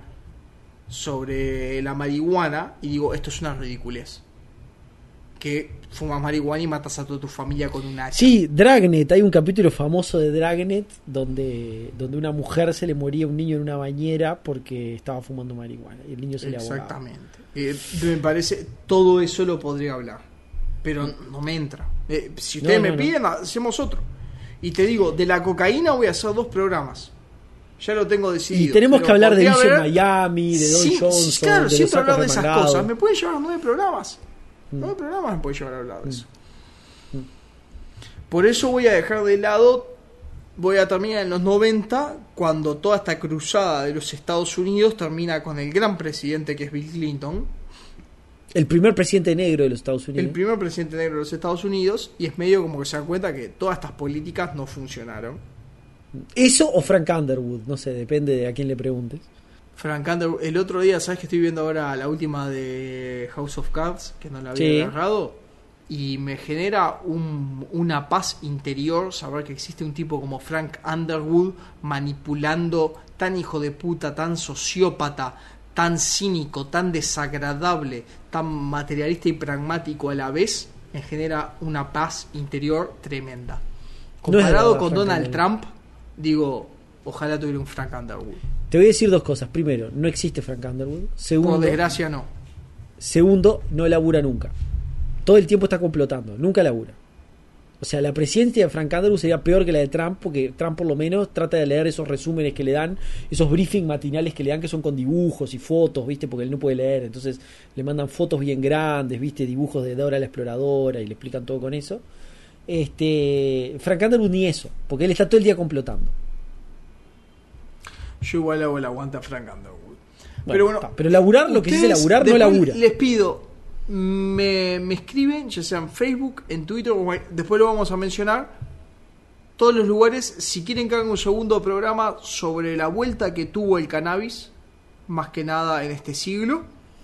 sobre la marihuana y digo, esto es una ridiculez, que fumas marihuana y matas a toda tu familia con un hacha. Sí, Dragnet, hay un capítulo famoso de Dragnet donde, donde una mujer se le moría a un niño en una bañera porque estaba fumando marihuana y el niño se le ahogaba. Exactamente. Eh, me parece, todo eso lo podría hablar, pero no me entra. Eh, si ustedes no, no, me piden, no. hacemos otro. Y te digo, de la cocaína voy a hacer dos programas. Ya lo tengo decidido. Y tenemos que hablar de Vision haber... Miami, de Don sí, Johnson. Sí, claro, de siempre hablar de esas remangados. cosas. Me pueden llevar a nueve programas. Mm. Nueve programas me pueden llevar a hablar de eso. Mm. Por eso voy a dejar de lado. Voy a terminar en los noventa, cuando toda esta cruzada de los Estados Unidos termina con el gran presidente que es Bill Clinton. El primer presidente negro de los Estados Unidos. El primer presidente negro de los Estados Unidos. Y es medio como que se dan cuenta que todas estas políticas no funcionaron. Eso o Frank Underwood, no sé, depende de a quién le preguntes. Frank Underwood, el otro día, ¿sabes que estoy viendo ahora la última de House of Cards? Que no la había sí. agarrado. Y me genera un, una paz interior saber que existe un tipo como Frank Underwood manipulando, tan hijo de puta, tan sociópata, tan cínico, tan desagradable, tan materialista y pragmático a la vez. Me genera una paz interior tremenda. Comparado no con Frank Donald Underwood. Trump, digo, ojalá tuviera un Frank Underwood. Te voy a decir dos cosas. Primero, no existe Frank Underwood. Segundo, por desgracia no. Segundo, no labura nunca. Todo el tiempo está complotando, nunca labura. O sea, la presidencia de Frank Underwood sería peor que la de Trump, porque Trump por lo menos trata de leer esos resúmenes que le dan, esos briefings matinales que le dan, que son con dibujos y fotos, ¿viste? Porque él no puede leer, entonces le mandan fotos bien grandes, ¿viste? Dibujos de Dora la Exploradora y le explican todo con eso. Este, Frank Underwood ni eso, porque él está todo el día complotando. Yo igual hago el aguante a Frank Underwood. Bueno, pero bueno, está, pero laburar, lo que dice laburar, no labura. Les pido, me, me escriben, ya sea en Facebook, en Twitter, o después lo vamos a mencionar, todos los lugares, si quieren que haga un segundo programa sobre la vuelta que tuvo el cannabis, más que nada en este siglo,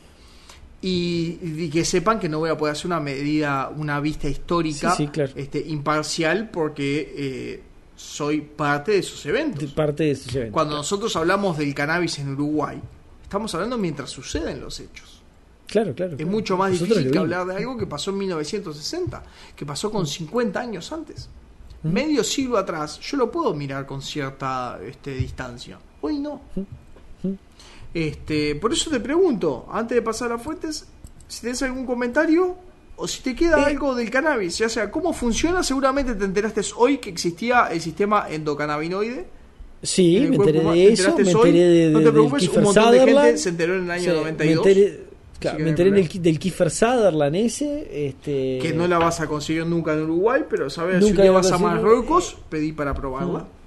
y, y que sepan que no voy a poder hacer una medida, una vista histórica, sí, sí, claro. este, imparcial, porque eh, soy parte de esos eventos. De parte de esos eventos. Cuando claro. nosotros hablamos del cannabis en Uruguay, estamos hablando mientras suceden los hechos. Claro, claro. Es claro. mucho más Nosotros difícil que hablar de algo que pasó en mil novecientos sesenta, que pasó con cincuenta años antes. Uh-huh. Medio siglo atrás, yo lo puedo mirar con cierta este, distancia. Hoy no. Uh-huh. Este, por eso te pregunto, antes de pasar a las fuentes, si tenés algún comentario o si te queda eh. algo del cannabis, ya sea cómo funciona. Seguramente te enteraste hoy que existía el sistema endocannabinoide. Sí, me enteré cuerpo, de eso, me enteré de, de, no te preocupes, un montón Sutherland. de gente se enteró en el año sí, noventa y dos. Me enteré, claro, me enteré en el, del Kiefer Sutherland ese. Este... Que no la vas a conseguir nunca en Uruguay, pero sabes, si un día vas a Marruecos, pedí para probarla. No.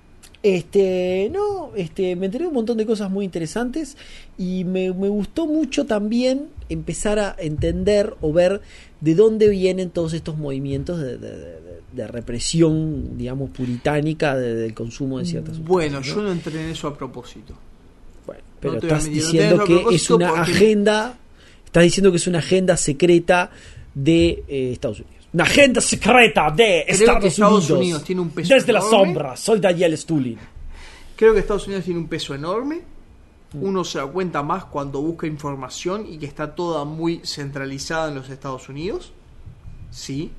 Este, no, este, me enteré de un montón de cosas muy interesantes y me, me gustó mucho también empezar a entender o ver de dónde vienen todos estos movimientos de, de, de, de represión, digamos, puritánica de, del consumo de ciertas sustancias. Bueno, ¿no? yo no entré en eso a propósito. Bueno, pero no estás diciendo que es una porque... agenda, estás diciendo que es una agenda secreta de eh, Estados Unidos. Una agenda secreta de Estados, Estados Unidos, Unidos tiene un peso desde enorme. la sombra. Soy Daniel Stulin. Creo que Estados Unidos tiene un peso enorme. Uno se da cuenta más cuando busca información y que está toda muy centralizada en los Estados Unidos. Sí.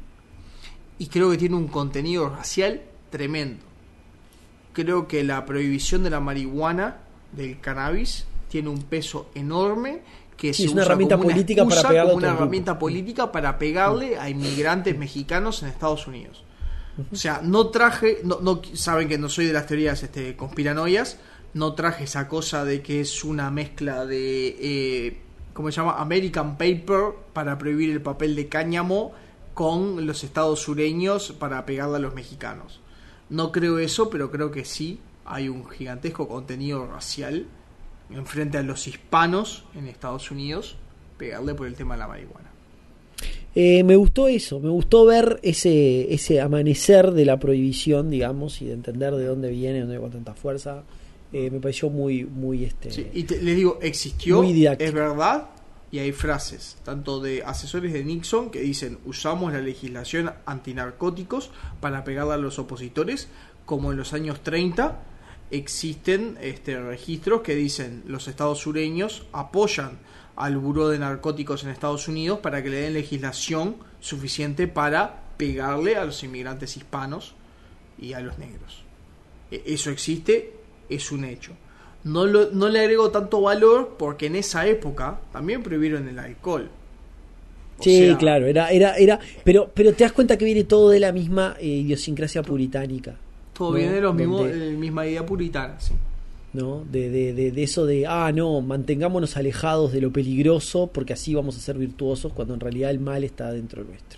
Y creo que tiene un contenido racial tremendo. Creo que la prohibición de la marihuana, del cannabis, tiene un peso enorme. Que sí, se es una usa herramienta como política una, para pegarle como una a herramienta política para pegarle a inmigrantes mexicanos en Estados Unidos. O sea, no traje, no, no saben que no soy de las teorías este, conspiranoias, no traje esa cosa de que es una mezcla de, eh, ¿cómo se llama? American Paper para prohibir el papel de cáñamo con los estados sureños para pegarle a los mexicanos. No creo eso, pero creo que sí hay un gigantesco contenido racial enfrente a los hispanos en Estados Unidos, pegarle por el tema de la marihuana. Eh, me gustó eso, me gustó ver ese ese amanecer de la prohibición, digamos, y de entender de dónde viene, dónde con tanta fuerza. Eh, me pareció muy, muy este. Sí, y te, les digo, existió, es verdad, y hay frases, tanto de asesores de Nixon que dicen usamos la legislación antinarcóticos para pegarle a los opositores, como en los años treinta. Existen este, registros que dicen los estados sureños apoyan al Buró de Narcóticos en Estados Unidos para que le den legislación suficiente para pegarle a los inmigrantes hispanos y a los negros. Eso existe, es un hecho. No, lo, no le agrego tanto valor porque en esa época también prohibieron el alcohol. O sí, sea, claro, era, era, era, pero, pero te das cuenta que viene todo de la misma eh, idiosincrasia puritánica. Todo ¿no? viene de la Donde... misma idea puritana, sí. ¿No? De, de, de, de eso de, ah, no, mantengámonos alejados de lo peligroso porque así vamos a ser virtuosos, cuando en realidad el mal está dentro nuestro.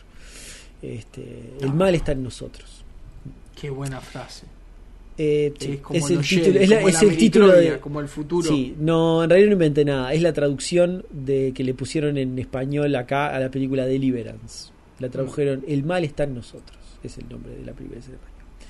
Este, el ah, mal está en nosotros. Qué buena frase. Eh, sí, es como es el Jedi, título, es, la, como es el título de, como el futuro. Sí, no, en realidad no inventé nada. Es la traducción de que le pusieron en español acá a la película Deliverance. La tradujeron mm. El mal está en nosotros. Es el nombre de la película en español.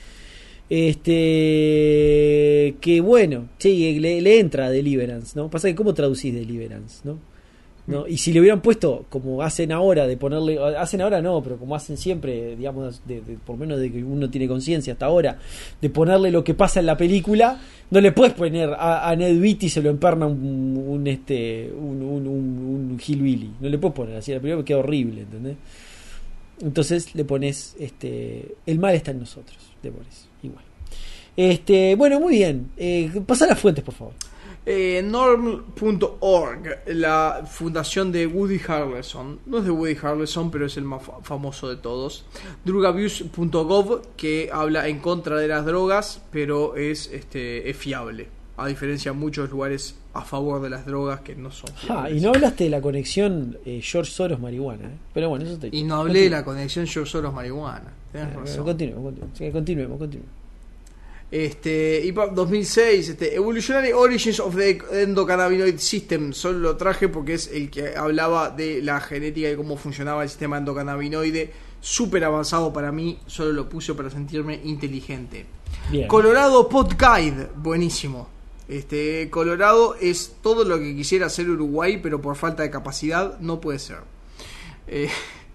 Este, que bueno, sí, le, le entra Deliverance, ¿no? Pasa que cómo traducís Deliverance, ¿no? ¿no? Y si le hubieran puesto, como hacen ahora, de ponerle, hacen ahora no, pero como hacen siempre, digamos, de, de, por menos de que uno tiene conciencia hasta ahora, de ponerle lo que pasa en la película, no le puedes poner a, a Ned Beatty se lo emperna un, un este, un, un, un, un hillbilly, no le puedes poner así, la película queda horrible, ¿entendés? Entonces le pones, este, el mal está en nosotros, le pones igual. Este, bueno, muy bien, eh, pasa las fuentes, por favor. Eh, norm punto org, la fundación de Woody Harrelson. No es de Woody Harrelson, pero es el más fa- famoso de todos. drug abuse punto gov, que habla en contra de las drogas, pero es, este, es fiable, a diferencia de muchos lugares a favor de las drogas que no son fiables. Ah, y no hablaste de la conexión eh, George Soros marihuana, ¿eh? Pero bueno, eso te... Y no hablé de la conexión George Soros marihuana. tenés razón. Continuemos, continuemos, sí, continuemos, continuemos. Este, I P A P dos mil seis, este, Evolutionary Origins of the Endocannabinoid System. Solo lo traje porque es el que hablaba de la genética y cómo funcionaba el sistema endocannabinoide. Súper avanzado para mí, solo lo puse para sentirme inteligente. Bien. Colorado Pod Guide, buenísimo. Este, Colorado es todo lo que quisiera hacer Uruguay, pero por falta de capacidad no puede ser. Eh...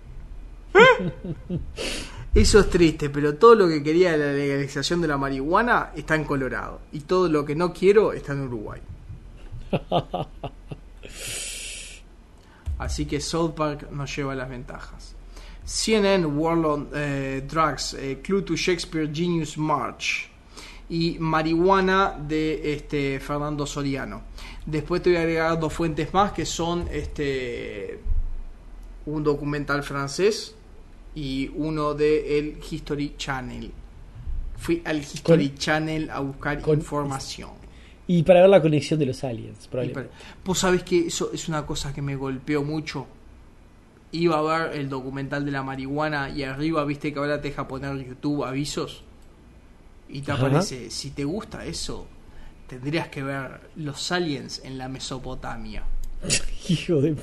Eso es triste, pero todo lo que quería de la legalización de la marihuana está en Colorado. Y todo lo que no quiero está en Uruguay. Así que South Park nos lleva las ventajas. C N N World on eh, Drugs, eh, Clue to Shakespeare Genius March. Y Marihuana de este Fernando Soriano. Después te voy a agregar dos fuentes más que son este un documental francés y uno de el History Channel. Fui al History con, Channel a buscar con, información. Y para ver la conexión de los aliens, probablemente. Para, vos sabés que eso es una cosa que me golpeó mucho. Iba a ver el documental de la marihuana y arriba, viste que ahora te deja poner YouTube avisos. Y te aparece, ajá, si te gusta eso, tendrías que ver los aliens en la Mesopotamia. Hijo de...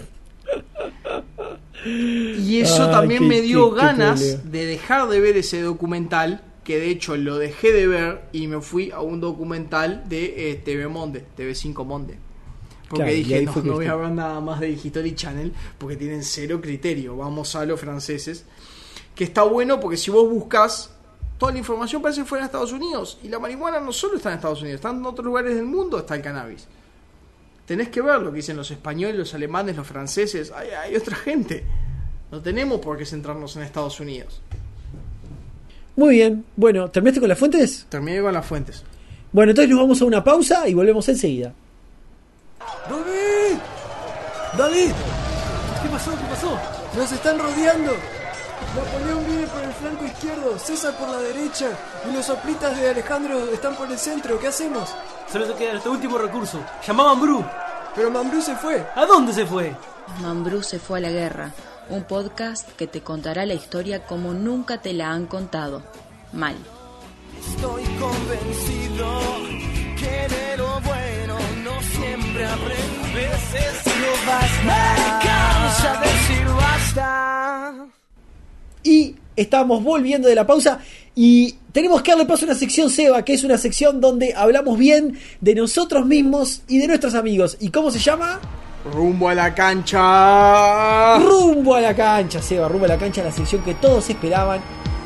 Y eso ah, también qué, me dio qué, ganas qué de dejar de ver ese documental, que de hecho lo dejé de ver y me fui a un documental de eh, T V Monde, T V cinco Monde. Porque claro, dije, no, no voy a ver nada más de History Channel porque tienen cero criterio. Vamos a los franceses. Que está bueno porque si vos buscas, toda la información parece que fuera en Estados Unidos. Y la marihuana no solo está en Estados Unidos, está en otros lugares del mundo, está el cannabis. Tenés que ver lo que dicen los españoles, los alemanes, los franceses. Hay, hay otra gente. No tenemos por qué centrarnos en Estados Unidos. Muy bien. Bueno, ¿terminaste con las fuentes? Terminé con las fuentes. Bueno, entonces nos vamos a una pausa y volvemos enseguida. ¡David! ¡David! ¿Qué pasó? ¿Qué pasó? ¡Nos están rodeando! Napoleón viene por el flanco izquierdo, César por la derecha y los soplitas de Alejandro están por el centro. ¿Qué hacemos? Solo te queda este último recurso. Llama a Mambrú. Pero Mambrú se fue. ¿A dónde se fue? Mambrú se fue a la guerra. Un podcast que te contará la historia como nunca te la han contado. Mal. Estoy convencido que de lo bueno no siempre aprendes. Veces no basta. Me cansa decir basta. Y estamos volviendo de la pausa y tenemos que darle paso a una sección, Seba, que es una sección donde hablamos bien de nosotros mismos y de nuestros amigos. ¿Y cómo se llama? Rumbo a la cancha. Rumbo a la cancha, Seba, rumbo a la cancha, la sección que todos esperaban.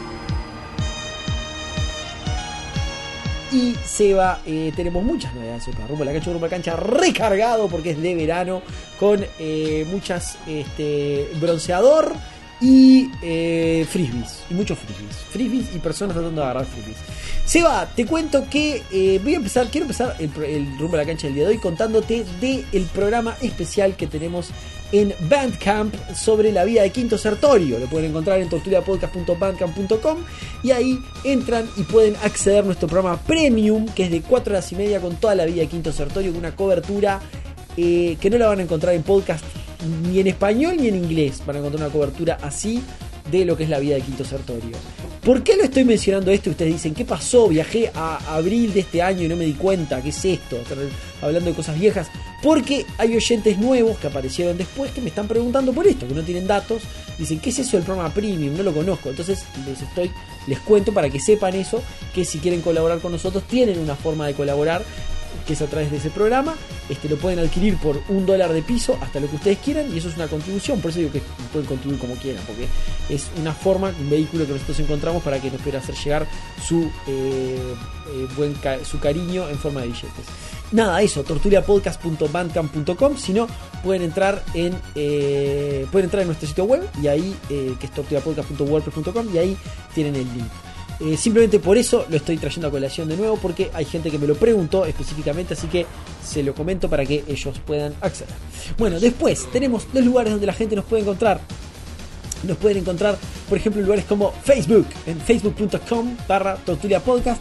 Y Seba, eh, tenemos muchas novedades acá. Rumbo a la cancha, rumbo a la cancha recargado porque es de verano con eh, muchas este, bronceador y eh, frisbees, y muchos frisbees, frisbees y personas tratando de agarrar frisbees. Seba, te cuento que eh, voy a empezar, quiero empezar el, el rumbo a la cancha del día de hoy contándote del programa especial que tenemos en Bandcamp sobre la vida de Quinto Sertorio. Lo pueden encontrar en tortulia podcast punto bandcamp punto com y ahí entran y pueden acceder a nuestro programa Premium, que es de cuatro horas y media con toda la vida de Quinto Sertorio, con una cobertura eh, que no la van a encontrar en podcast ni en español ni en inglés. Van a encontrar una cobertura así de lo que es la vida de Quinto Sertorio. ¿Por qué lo estoy mencionando esto? Ustedes dicen, ¿qué pasó? Viajé a abril de este año y no me di cuenta. ¿Qué es esto? Estar hablando de cosas viejas. Porque hay oyentes nuevos que aparecieron después que me están preguntando por esto, que no tienen datos. Dicen, ¿qué es eso del programa Premium? No lo conozco. Entonces les estoy, les cuento para que sepan eso, que si quieren colaborar con nosotros tienen una forma de colaborar, que es a través de ese programa. Este lo pueden adquirir por un dólar de piso hasta lo que ustedes quieran, y eso es una contribución. Por eso digo que pueden contribuir como quieran, porque es una forma, un vehículo que nosotros encontramos para que nos pueda hacer llegar su eh, eh, buen ca- su cariño en forma de billetes. Nada, eso, tortulia podcast punto bandcamp punto com. Si no, pueden entrar en eh, pueden entrar en nuestro sitio web, y ahí eh, que es tortulia podcast punto wordpress punto com, y ahí tienen el link. Eh, simplemente por eso lo estoy trayendo a colación de nuevo, porque hay gente que me lo preguntó específicamente, así que se lo comento para que ellos puedan acceder. Bueno, después tenemos los lugares donde la gente nos puede encontrar. Nos pueden encontrar, por ejemplo, en lugares como Facebook, en facebook punto com barra tortulia podcast,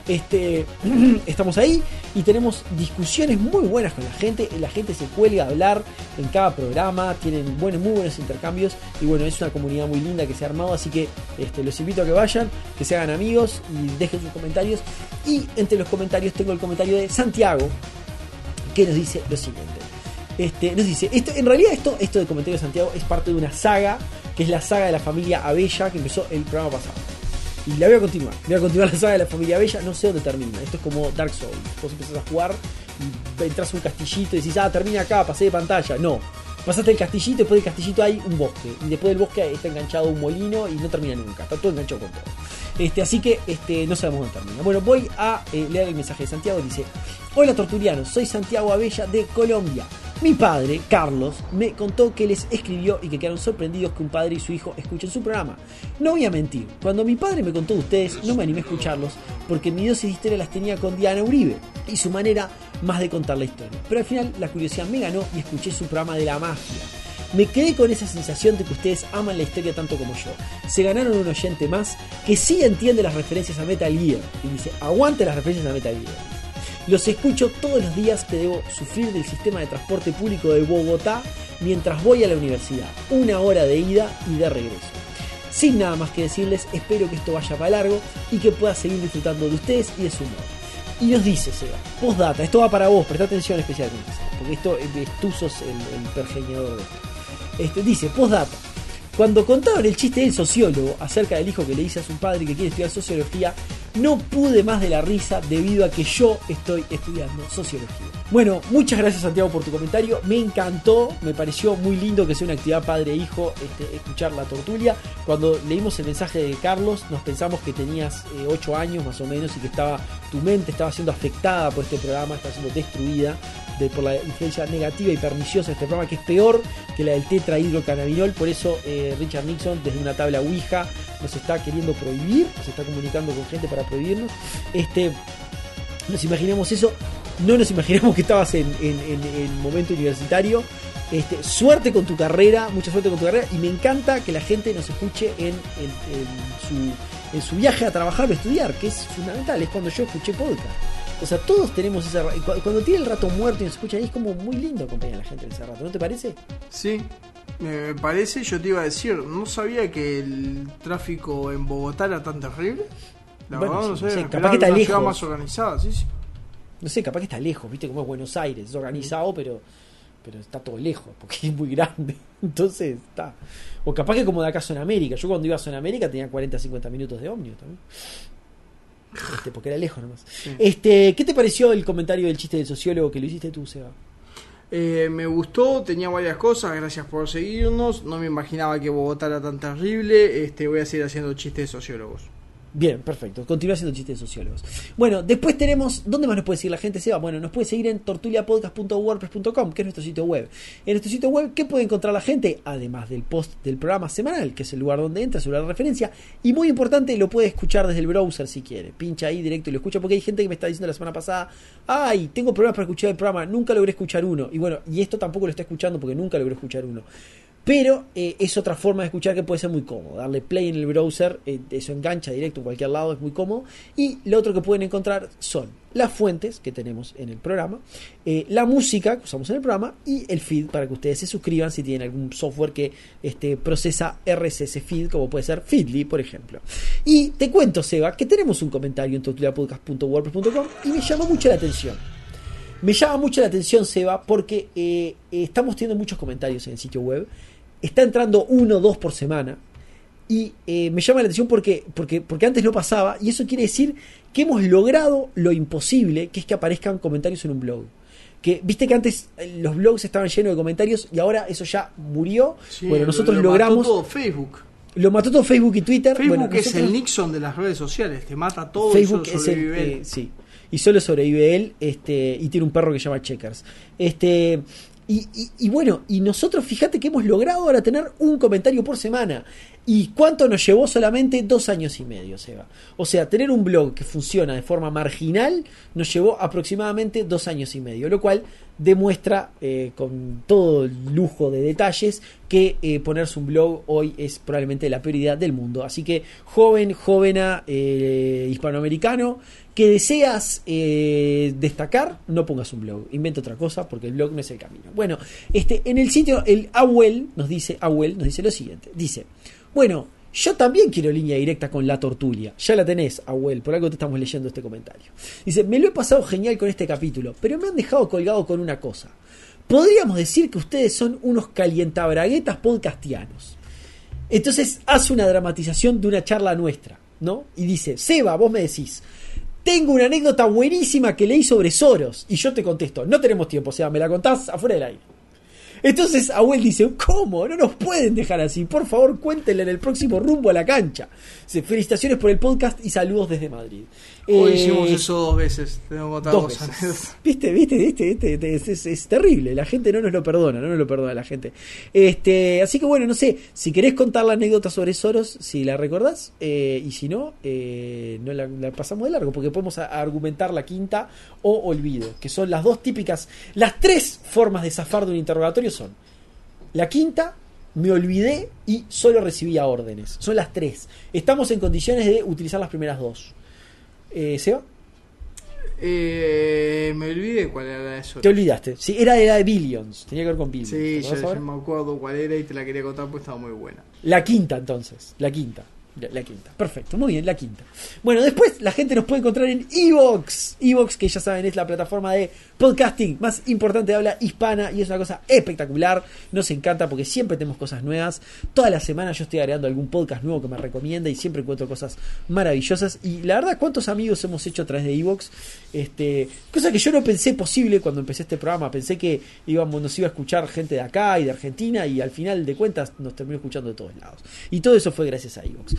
Este, estamos ahí y tenemos discusiones muy buenas con la gente. La gente se cuelga a hablar en cada programa, tienen bueno, muy buenos intercambios y bueno, es una comunidad muy linda que se ha armado, así que este, los invito a que vayan, que se hagan amigos y dejen sus comentarios. Y entre los comentarios tengo el comentario de Santiago, que nos dice lo siguiente. Este, nos dice, esto, en realidad esto, esto de comentario de Santiago es parte de una saga, que es la saga de la familia Abella, que empezó el programa pasado. Y la voy a continuar, voy a continuar la saga de la familia Abella, no sé dónde termina. Esto es como Dark Souls, vos empezás a jugar y entras a un castillito y decís, ah, termina acá, pasé de pantalla. No, pasaste el castillito, después del castillito hay un bosque, y después del bosque está enganchado un molino y no termina nunca, está todo enganchado con todo. Este, así que este, no sabemos dónde termina. Bueno, voy a eh, leer el mensaje de Santiago. Dice: hola torturianos, soy Santiago Abella de Colombia. Mi padre, Carlos, me contó que les escribió y que quedaron sorprendidos que un padre y su hijo escuchen su programa. No voy a mentir, cuando mi padre me contó de ustedes no me animé a escucharlos porque mi dosis de historia las tenía con Diana Uribe y su manera más de contar la historia. Pero al final la curiosidad me ganó y escuché su programa de la mafia. Me quedé con esa sensación de que ustedes aman la historia tanto como yo. Se ganaron un oyente más que sí entiende las referencias a Metal Gear. Y dice, aguante las referencias a Metal Gear. Los escucho todos los días que debo sufrir del sistema de transporte público de Bogotá mientras voy a la universidad. Una hora de ida y de regreso. Sin nada más que decirles, espero que esto vaya para largo y que pueda seguir disfrutando de ustedes y de su humor. Y nos dice Seba, postdata, esto va para vos, presta atención especialmente, porque esto, tú sos el, el pergeñador de esto. Este, dice, postdata, cuando contaban el chiste del sociólogo acerca del hijo que le dice a su padre que quiere estudiar sociología, no pude más de la risa debido a que yo estoy estudiando sociología. Bueno, muchas gracias Santiago por tu comentario, me encantó, me pareció muy lindo que sea una actividad padre-hijo este, escuchar la tertulia. Cuando leímos el mensaje de Carlos nos pensamos que tenías eh, ocho años más o menos y que estaba tu mente estaba siendo afectada por este programa, estaba siendo destruida de, por la influencia negativa y perniciosa de este programa, que es peor que la del tetrahidrocannabinol. Por eso eh, Richard Nixon desde una tabla Ouija nos está queriendo prohibir, se está comunicando con gente para prohibirnos. Este, nos imaginamos eso, no nos imaginamos que estabas en, en, en, en momento universitario. Este, suerte con tu carrera, mucha suerte con tu carrera, y me encanta que la gente nos escuche en, en, en, su, en su viaje a trabajar o estudiar, que es fundamental, es cuando yo escuché podcast. O sea, todos tenemos esa... Cuando tiene el rato muerto y nos escuchan ahí, es como muy lindo acompañar a la gente en ese rato, ¿no te parece? Sí, me parece, yo te iba a decir, no sabía que el tráfico en Bogotá era tan terrible. La bueno, verdad, no sí, sé, no sé, en capaz que está una lejos. ciudad más organizada, sí, sí. No sé, capaz que está lejos, viste como es Buenos Aires, es organizado, pero pero está todo lejos, porque es muy grande. Entonces, está. O capaz que como de acá a Zona América. Yo cuando iba a Zona América tenía cuarenta a cincuenta minutos de ómnibus también. Este, porque era lejos nomás. Sí. Este, ¿qué te pareció el comentario del chiste del sociólogo que lo hiciste tú, Seba? Eh, me gustó, tenía varias cosas, gracias por seguirnos. No me imaginaba que Bogotá era tan terrible. Este, voy a seguir haciendo chistes de sociólogos. Bien, perfecto. Continúa haciendo chistes de sociólogos. Bueno, después tenemos... ¿Dónde más nos puede seguir la gente, Seba? Bueno, nos puede seguir en tortuliapodcast punto wordpress punto com, que es nuestro sitio web. En nuestro sitio web, ¿qué puede encontrar la gente? Además del post del programa semanal, que es el lugar donde entra, su lugar de referencia. Y muy importante, lo puede escuchar desde el browser si quiere. Pincha ahí directo y lo escucha, porque hay gente que me está diciendo la semana pasada, ay, tengo problemas para escuchar el programa, nunca logré escuchar uno. Y bueno, y esto tampoco lo está escuchando porque nunca logré escuchar uno. Pero eh, es otra forma de escuchar que puede ser muy cómodo. Darle play en el browser, eh, eso engancha directo en cualquier lado, es muy cómodo. Y lo otro que pueden encontrar son las fuentes que tenemos en el programa, eh, la música que usamos en el programa y el feed para que ustedes se suscriban si tienen algún software que este, procesa R S S feed, como puede ser Feedly, por ejemplo. Y te cuento, Seba, que tenemos un comentario en tortuliapodcast punto wordpress punto com y me llama mucho la atención. Me llama mucho la atención, Seba, porque eh, estamos teniendo muchos comentarios en el sitio web. Está entrando uno o dos por semana. Y eh, me llama la atención porque, porque, porque antes no pasaba. Y eso quiere decir que hemos logrado lo imposible, que es que aparezcan comentarios en un blog. Que viste que antes los blogs estaban llenos de comentarios y ahora eso ya murió. Sí, bueno, nosotros lo, lo logramos. Mató todo Facebook. Lo mató todo Facebook y Twitter. Facebook bueno, es nosotros, el Nixon de las redes sociales. Te mata todo. Facebook y solo es el, eh, sí. Y solo sobrevive él. Este, y tiene un perro que se llama Checkers. Este. Y, y, y bueno, y nosotros fíjate que hemos logrado ahora tener un comentario por semana. ¿Y cuánto nos llevó? Solamente dos años y medio, Seba. O sea, tener un blog que funciona de forma marginal nos llevó aproximadamente dos años y medio, lo cual demuestra eh, con todo el lujo de detalles que eh, ponerse un blog hoy es probablemente la prioridad del mundo. Así que joven, jovena, eh, hispanoamericano, que deseas eh, destacar, no pongas un blog, inventa otra cosa porque el blog no es el camino. Bueno, este, en el sitio, el Awel nos dice, Awel nos dice lo siguiente, dice, bueno, yo también quiero línea directa con La Tortulia. Ya la tenés, Awel, por algo te estamos leyendo este comentario. Dice, me lo he pasado genial con este capítulo, pero me han dejado colgado con una cosa. Podríamos decir que ustedes son unos calientabraguetas podcastianos. Entonces hace una dramatización de una charla nuestra, ¿no? Y dice, Seba, vos me decís, tengo una anécdota buenísima que leí sobre Soros. Y yo te contesto, no tenemos tiempo, o sea, me la contás afuera del aire. Entonces Abuel dice, ¿cómo? No nos pueden dejar así. Por favor, cuéntenle en el próximo Rumbo a la Cancha. Dice, felicitaciones por el podcast y saludos desde Madrid. Hoy eh, hicimos eso dos veces. Tengo que dos veces. ¿Viste? ¿Viste? ¿Viste? ¿Viste? Es, es, es terrible. La gente no nos lo perdona. No nos lo perdona la gente. Este, así que bueno, no sé. Si querés contar la anécdota sobre Soros, si la recordás. Eh, y si no, eh, no la, la pasamos de largo. Porque podemos a, a argumentar la quinta o olvido. Que son las dos típicas. Las tres formas de zafar de un interrogatorio son la quinta, me olvidé y solo recibía órdenes. Son las tres. Estamos en condiciones de utilizar las primeras dos. Eh, ¿Seba? Eh, me olvidé cuál era la de eso. Te olvidaste. Sí, era de la de Billions. Tenía que ver con Billions. Sí, yo, yo me acuerdo cuál era y te la quería contar porque estaba muy buena. La quinta, entonces. La quinta. La, la quinta. Perfecto. Muy bien, la quinta. Bueno, después la gente nos puede encontrar en iVoox. iVoox, que ya saben, es la plataforma de podcasting más importante de habla hispana y es una cosa espectacular. Nos encanta porque siempre tenemos cosas nuevas. Toda la semana yo estoy agregando algún podcast nuevo que me recomienda y siempre encuentro cosas maravillosas. Y la verdad, ¿cuántos amigos hemos hecho a través de iVoox? Este, cosa que yo no pensé posible cuando empecé este programa. Pensé que íbamos, nos iba a escuchar gente de acá y de Argentina y al final de cuentas nos terminó escuchando de todos lados. Y todo eso fue gracias a iVoox.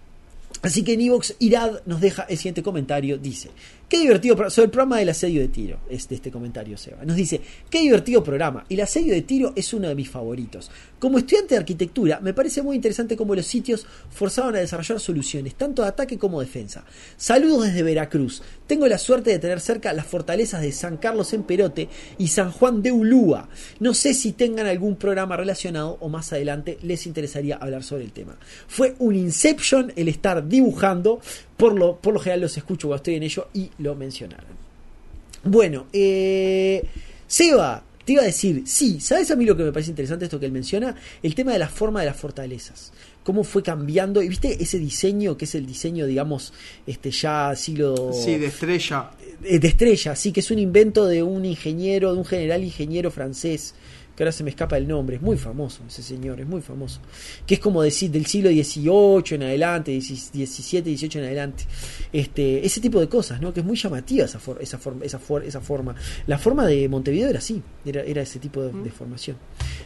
Así que en iVoox, Irad nos deja el siguiente comentario. Dice, qué divertido pro- sobre el programa del asedio de tiro. Es de este comentario, Seba. Nos dice, qué divertido programa. El asedio de tiro es uno de mis favoritos. Como estudiante de arquitectura, me parece muy interesante cómo los sitios forzaban a desarrollar soluciones, tanto de ataque como defensa. Saludos desde Veracruz. Tengo la suerte de tener cerca las fortalezas de San Carlos en Perote y San Juan de Ulúa. No sé si tengan algún programa relacionado o más adelante les interesaría hablar sobre el tema. Fue un Inception el estar dibujando. Por lo, por lo general los escucho cuando estoy en ello y lo mencionaron. Bueno, eh, Seba, te iba a decir, sí, ¿sabes a mí lo que me parece interesante esto que él menciona? El tema de la forma de las fortalezas. Cómo fue cambiando, y viste ese diseño que es el diseño, digamos, este ya siglo... Sí, de estrella. De estrella, sí, que es un invento de un ingeniero, de un general ingeniero francés, que ahora se me escapa el nombre, es muy famoso ese señor, es muy famoso, que es como decir del siglo dieciocho en adelante, diecisiete, dieciocho en adelante, este, ese tipo de cosas, ¿no? Que es muy llamativa esa, for, esa, forma, esa, for, esa forma. La forma de Montevideo era así, era, era ese tipo de, de formación.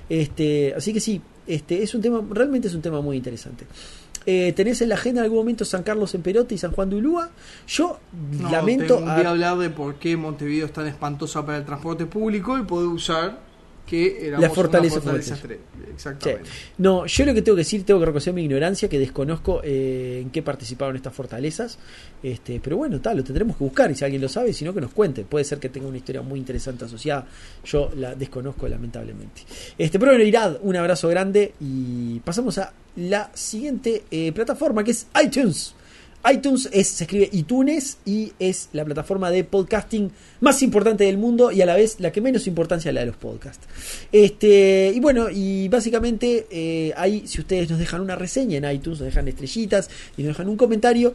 Este, así que sí, este, es un tema, realmente es un tema muy interesante. Eh, ¿Tenés en la agenda en algún momento San Carlos en Perote y San Juan de Ulúa? Yo no, lamento... Tengo un día a... hablar de por qué Montevideo es tan espantosa para el transporte público y poder usar que éramos la fortaleza, una fortaleza estrella. Exactamente. Sí. No, yo lo que tengo que decir, tengo que reconocer mi ignorancia, que desconozco eh, en qué participaron estas fortalezas, este, pero bueno, tal, lo tendremos que buscar y si alguien lo sabe, si no que nos cuente, puede ser que tenga una historia muy interesante asociada, yo la desconozco lamentablemente. Este, pero bueno, Irad, un abrazo grande y pasamos a la siguiente eh, plataforma que es iTunes. iTunes es, se escribe iTunes y es la plataforma de podcasting más importante del mundo y a la vez la que menos importancia le da a los podcasts. Este, y bueno, y básicamente eh, ahí si ustedes nos dejan una reseña en iTunes, nos dejan estrellitas y nos dejan un comentario,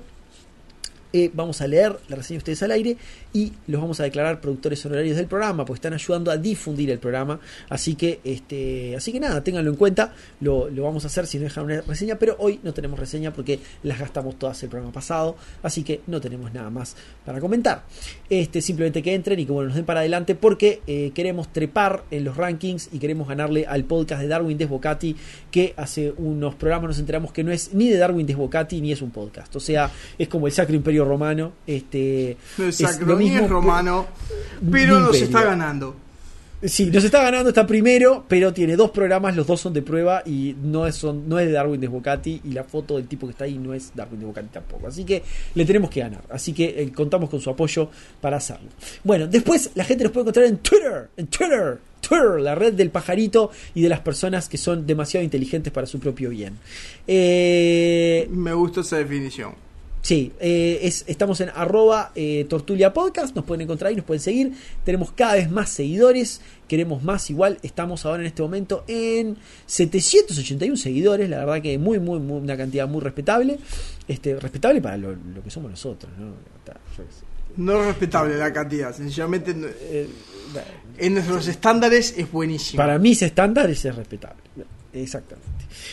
eh, vamos a leer la reseña de ustedes al aire y los vamos a declarar productores honorarios del programa porque están ayudando a difundir el programa. Así que este, así que nada, ténganlo en cuenta, lo, lo vamos a hacer si nos dejan una reseña, pero hoy no tenemos reseña porque las gastamos todas el programa pasado, así que no tenemos nada más para comentar. Este, simplemente que entren y que bueno, nos den para adelante porque eh, queremos trepar en los rankings y queremos ganarle al podcast de Darwin Desbocati, que hace unos programas nos enteramos que no es ni de Darwin Desbocati ni es un podcast, o sea, es como el Sacro Imperio Romano. Este, Exacto, es lo mismo, ni es romano, pero nos está ganando. Sí, nos está ganando, está primero, pero tiene dos programas, los dos son de prueba y no es, son, no es de Darwin Desbocati y la foto del tipo que está ahí no es Darwin Desbocati tampoco. Así que le tenemos que ganar. Así que eh, contamos con su apoyo para hacerlo. Bueno, después la gente nos puede encontrar en Twitter, en Twitter, Twitter, la red del pajarito y de las personas que son demasiado inteligentes para su propio bien. Eh, Me gusta esa definición. Sí, eh, es, estamos en arroba eh, Tortulia Podcast, nos pueden encontrar ahí, nos pueden seguir, tenemos cada vez más seguidores, queremos más igual, estamos ahora en este momento en setecientos ochenta y uno seguidores, la verdad que muy, muy, muy una cantidad muy respetable, este respetable para lo, lo que somos nosotros, ¿no? Está, no es respetable la cantidad, sencillamente no, eh, bueno, en nuestros sí. estándares es buenísimo. Para mis estándares es respetable. Exactamente.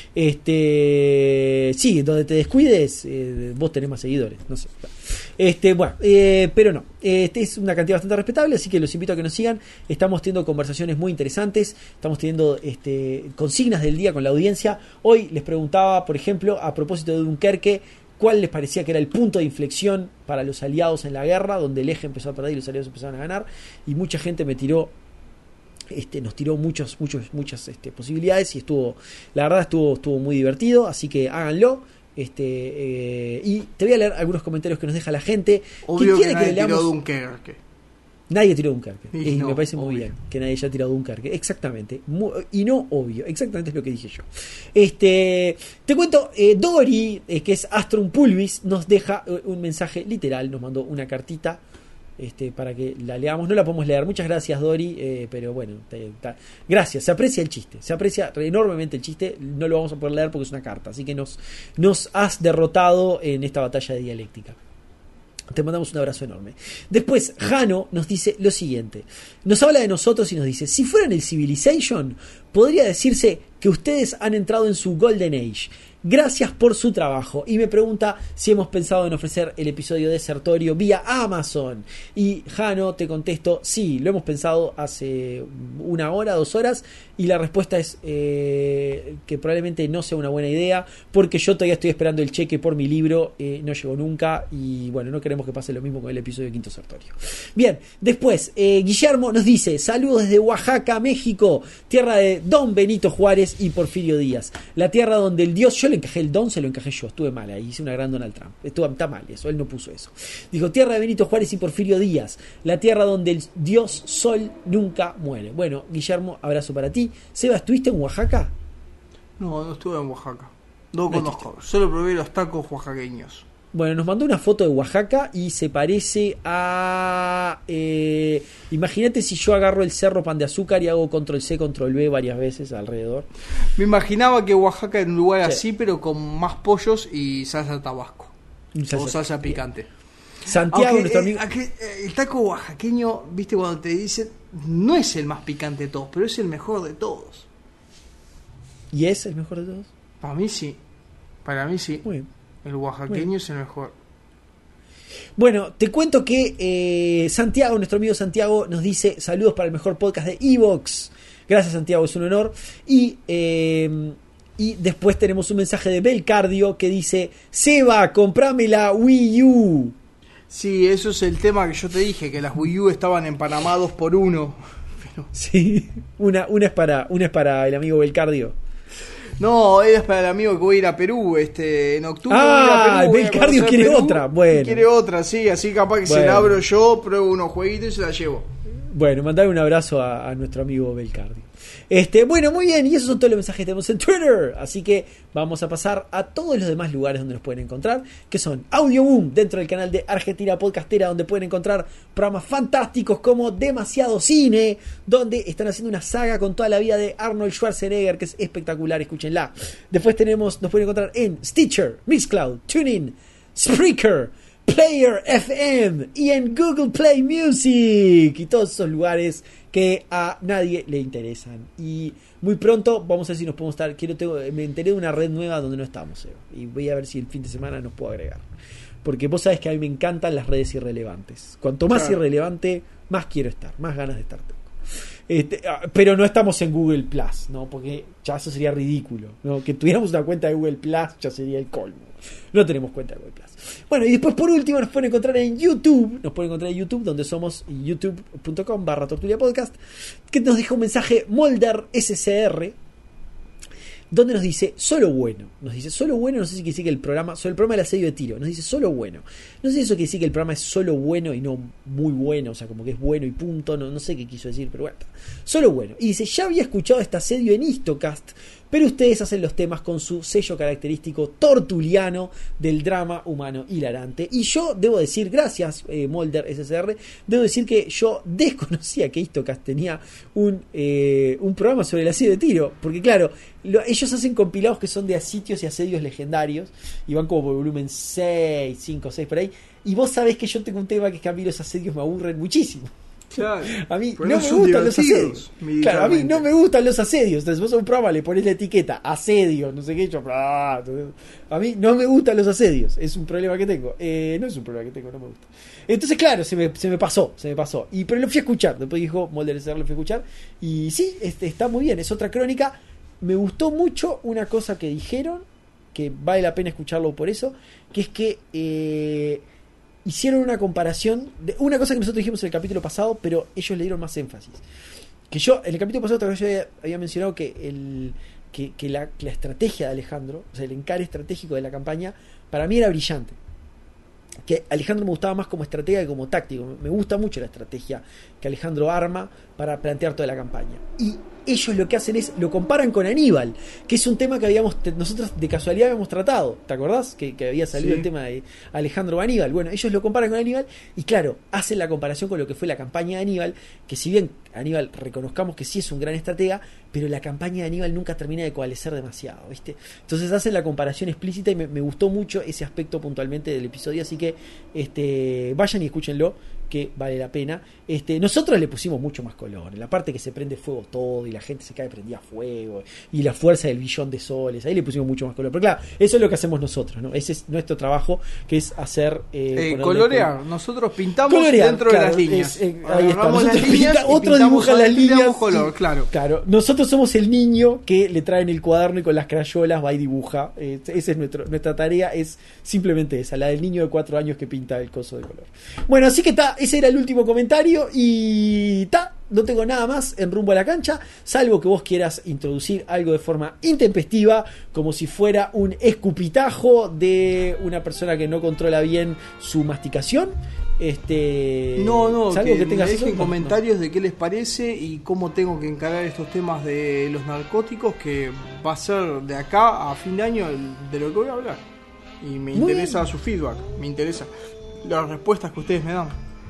Este, sí, donde te descuides, eh, vos tenés más seguidores, no sé. Este, bueno, eh, pero no. Este es una cantidad bastante respetable, así que los invito a que nos sigan. Estamos teniendo conversaciones muy interesantes, estamos teniendo este, consignas del día con la audiencia. Hoy les preguntaba, por ejemplo, a propósito de Dunkerque, cuál les parecía que era el punto de inflexión para los aliados en la guerra, donde el eje empezó a perder y los aliados empezaron a ganar, y mucha gente me tiró Este, nos tiró muchos, muchos, muchas este, posibilidades y estuvo, la verdad estuvo, estuvo muy divertido, así que háganlo. Este, eh, y te voy a leer algunos comentarios que nos deja la gente. Obvio ¿Quién quiere que nadie que le leamos? tiró Dunkerque. Nadie tiró Dunkerque. Y Y no, me parece muy obvio. bien que nadie haya tirado Dunkerque. Exactamente. Muy, y no obvio. Exactamente es lo que dije yo. Este, te cuento, eh, Dori, eh, que es Astrum Pulvis, nos deja eh, un mensaje literal, nos mandó una cartita. Este, para que la leamos, no la podemos leer. Muchas gracias, Dori, eh, pero bueno, te, te, gracias, se aprecia el chiste, se aprecia enormemente el chiste. No lo vamos a poder leer porque es una carta, así que nos, nos has derrotado en esta batalla de dialéctica. Te mandamos un abrazo enorme. Después, Jano nos dice lo siguiente. Nos habla de nosotros y nos dice: si fueran el Civilization, podría decirse que ustedes han entrado en su Golden Age. Gracias por su trabajo. Y me pregunta si hemos pensado en ofrecer el episodio Desertorio vía Amazon. Y Jano, te contesto, sí, lo hemos pensado hace una hora, dos horas. Y la respuesta es eh, que probablemente no sea una buena idea, porque yo todavía estoy esperando el cheque por mi libro. Eh, no llegó nunca. Y bueno, no queremos que pase lo mismo con el episodio de Quinto Sertorio. Bien, después, eh, Guillermo nos dice: saludos desde Oaxaca, México, tierra de Don Benito Juárez y Porfirio Díaz. La tierra donde el dios... Yo le encajé el don, se lo encajé yo, estuve mal ahí, hice una gran Donald Trump, estuvo, está mal eso, él no puso eso. Dijo: tierra de Benito Juárez y Porfirio Díaz, la tierra donde el dios sol nunca muere. Bueno, Guillermo, abrazo para ti. Seba, ¿estuviste en Oaxaca? No, no estuve en Oaxaca, no No conozco, solo probé los tacos oaxaqueños. Bueno, nos mandó una foto de Oaxaca y se parece a... Eh, imagínate si yo agarro el Cerro Pan de Azúcar y hago control C, control V varias veces alrededor. Me imaginaba que Oaxaca era un lugar Sí. así, pero con más pollos y salsa tabasco. Salsa- o salsa picante. Santiago, Aunque, nuestro eh, amigo... aquel- eh, el taco oaxaqueño, viste, cuando te dicen, no es el más picante de todos, pero es el mejor de todos. ¿Y es el mejor de todos? Para mí sí. Para mí sí. Muy bien. El oaxaqueño es el mejor. Bueno, te cuento que eh, Santiago, nuestro amigo Santiago, nos dice: saludos para el mejor podcast de Evox. Gracias, Santiago, es un honor. Y, eh, y después tenemos un mensaje de Belcardio que dice: Seba, comprame la Wii U. Sí, eso es el tema que yo te dije, que las Wii U estaban en Panamá dos por uno. Pero... Sí, una, una, es para, una es para el amigo Belcardio. No, es para el amigo que voy a ir a Perú este en octubre. Ah, voy a ir a Perú, voy a Belcardio conocer quiere Perú, otra, bueno. y quiere otra, sí, así capaz que se Bueno. la abro yo, pruebo unos jueguitos y se la llevo. Bueno, mandale un abrazo a, a nuestro amigo Belcardio. Este, bueno, muy bien, y esos son todos los mensajes que tenemos en Twitter. Así que vamos a pasar a todos los demás lugares donde nos pueden encontrar, que son Audio Boom, dentro del canal de Argentina Podcastera, donde pueden encontrar programas fantásticos como Demasiado Cine, donde están haciendo una saga con toda la vida de Arnold Schwarzenegger, que es espectacular, escúchenla. Después tenemos, nos pueden encontrar en Stitcher, Mixcloud, TuneIn, Spreaker, Player F M y en Google Play Music y todos esos lugares que a nadie le interesan. Y muy pronto vamos a ver si nos podemos estar. Quiero tengo, me enteré de una red nueva donde no estamos, Eva, y voy a ver si el fin de semana nos puedo agregar, porque vos sabés que a mí me encantan las redes irrelevantes. Cuanto más Claro. irrelevante, más quiero estar, más ganas de estar tengo. Este, pero no estamos en Google Plus, ¿no? Porque ya eso sería ridículo, ¿no? Que tuviéramos una cuenta de Google Plus ya sería el colmo. No tenemos cuenta de Google Plus. Bueno, y después por último nos pueden encontrar en YouTube. Nos pueden encontrar en YouTube, donde somos youtube.com barra Tortulia Podcast, que nos deja un mensaje Molder S C R, donde nos dice solo bueno. Nos dice solo bueno, no sé si quiere decir que el programa, sobre el programa del asedio de tiro, nos dice solo bueno. No sé si eso quiere decir que el programa es solo bueno y no muy bueno, o sea, como que es bueno y punto, no, no sé qué quiso decir, pero bueno, solo bueno. Y dice, ya había escuchado este asedio en Histocast, pero ustedes hacen los temas con su sello característico tortuliano del drama humano hilarante. Y yo debo decir, gracias eh, Molder S C R, debo decir que yo desconocía que Histocast tenía un, eh, un programa sobre el asedio de tiro, porque claro, lo, ellos hacen compilados que son de sitios y asedios legendarios, y van como por volumen seis, cinco, seis por ahí, y vos sabés que yo tengo un tema que es que a mí los asedios me aburren muchísimo. Claro, a mí no me gustan los asedios. Claro, a mí no me gustan los asedios. Entonces vos a un programa le pones la etiqueta asedio, no sé qué, yo, a mí no me gustan los asedios. Es un problema que tengo. Eh, no es un problema que tengo, no me gusta. Entonces, claro, se me, se me pasó, se me pasó. Y pero lo fui a escuchar. Después dijo Molder S C R, lo fui a escuchar. Y sí, este, está muy bien. Es otra crónica. Me gustó mucho una cosa que dijeron, que vale la pena escucharlo por eso, que es que eh, hicieron una comparación de una cosa que nosotros dijimos en el capítulo pasado, pero ellos le dieron más énfasis. Que yo, en el capítulo pasado, tal vez yo había, había mencionado que, el, que, que, la, que la estrategia de Alejandro, o sea, el encare estratégico de la campaña, para mí era brillante. Que Alejandro me gustaba más como estratega que como táctico. Me gusta mucho la estrategia que Alejandro arma para plantear toda la campaña. Y ellos lo que hacen es, lo comparan con Aníbal, que es un tema que habíamos nosotros de casualidad habíamos tratado, ¿te acordás? Que, que había salido sí. el tema de Alejandro Aníbal. Bueno, ellos lo comparan con Aníbal y claro, hacen la comparación con lo que fue la campaña de Aníbal, que si bien Aníbal reconozcamos que sí es un gran estratega, pero la campaña de Aníbal nunca termina de coalescer demasiado, ¿viste? Entonces hacen la comparación explícita y me, me gustó mucho ese aspecto puntualmente del episodio, así que este vayan y escúchenlo, que vale la pena. Este, nosotros le pusimos mucho más color, en la parte que se prende fuego todo y la gente se cae prendida a fuego y la fuerza del billón de soles, ahí le pusimos mucho más color, pero claro, eso es lo que hacemos nosotros, ¿no? Ese es nuestro trabajo, que es hacer eh, eh, colorear, color. Nosotros pintamos colorear, dentro claro, de las líneas, es, eh, ahí está. Nosotros las líneas pinta, otro dibuja las líneas color, y, claro. claro, nosotros somos el niño que le traen el cuaderno y con las crayolas va y dibuja. Eh, esa es nuestro, nuestra tarea, es simplemente esa, la del niño de cuatro años que pinta el coso de color. Bueno, así que está, ese era el último comentario y ta, no tengo nada más en Rumbo a la Cancha, salvo que vos quieras introducir algo de forma intempestiva, como si fuera un escupitajo de una persona que no controla bien su masticación. Este, no, no, salvo que, que tengas me dejen eso, comentarios no, no. de qué les parece y cómo tengo que encarar estos temas de los narcóticos, que va a ser de acá a fin de año de lo que voy a hablar. Y me Muy interesa bien. su feedback, me interesa las respuestas que ustedes me dan.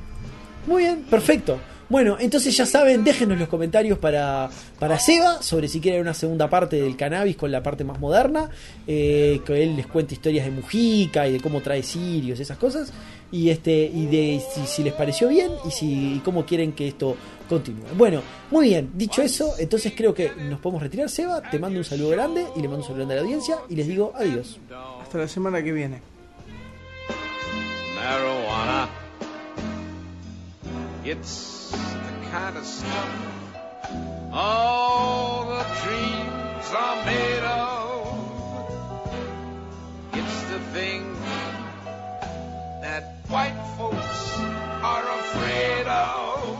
Muy bien, perfecto. Bueno, entonces ya saben, déjenos los comentarios para, para Seba sobre si quieren una segunda parte del cannabis con la parte más moderna, eh, que él les cuente historias de Mujica y de cómo trae sirios, esas cosas, y este y de si, si les pareció bien y si y cómo quieren que esto continúe. Bueno, muy bien, dicho eso, entonces creo que nos podemos retirar. Seba, te mando un saludo grande y le mando un saludo grande a la audiencia y les digo adiós. Hasta la semana que viene. Marijuana. It's the kind of stuff all the dreams are made of. It's the thing that white folks are afraid of.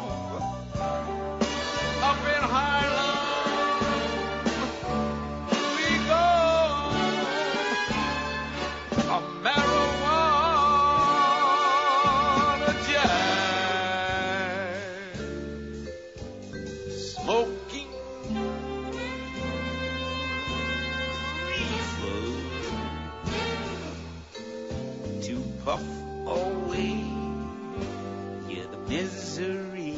Up in Harlem we go, a marijuana smoking reefer to puff away yeah, the misery.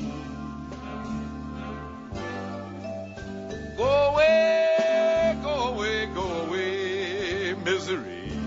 Go away, go away, go away, misery.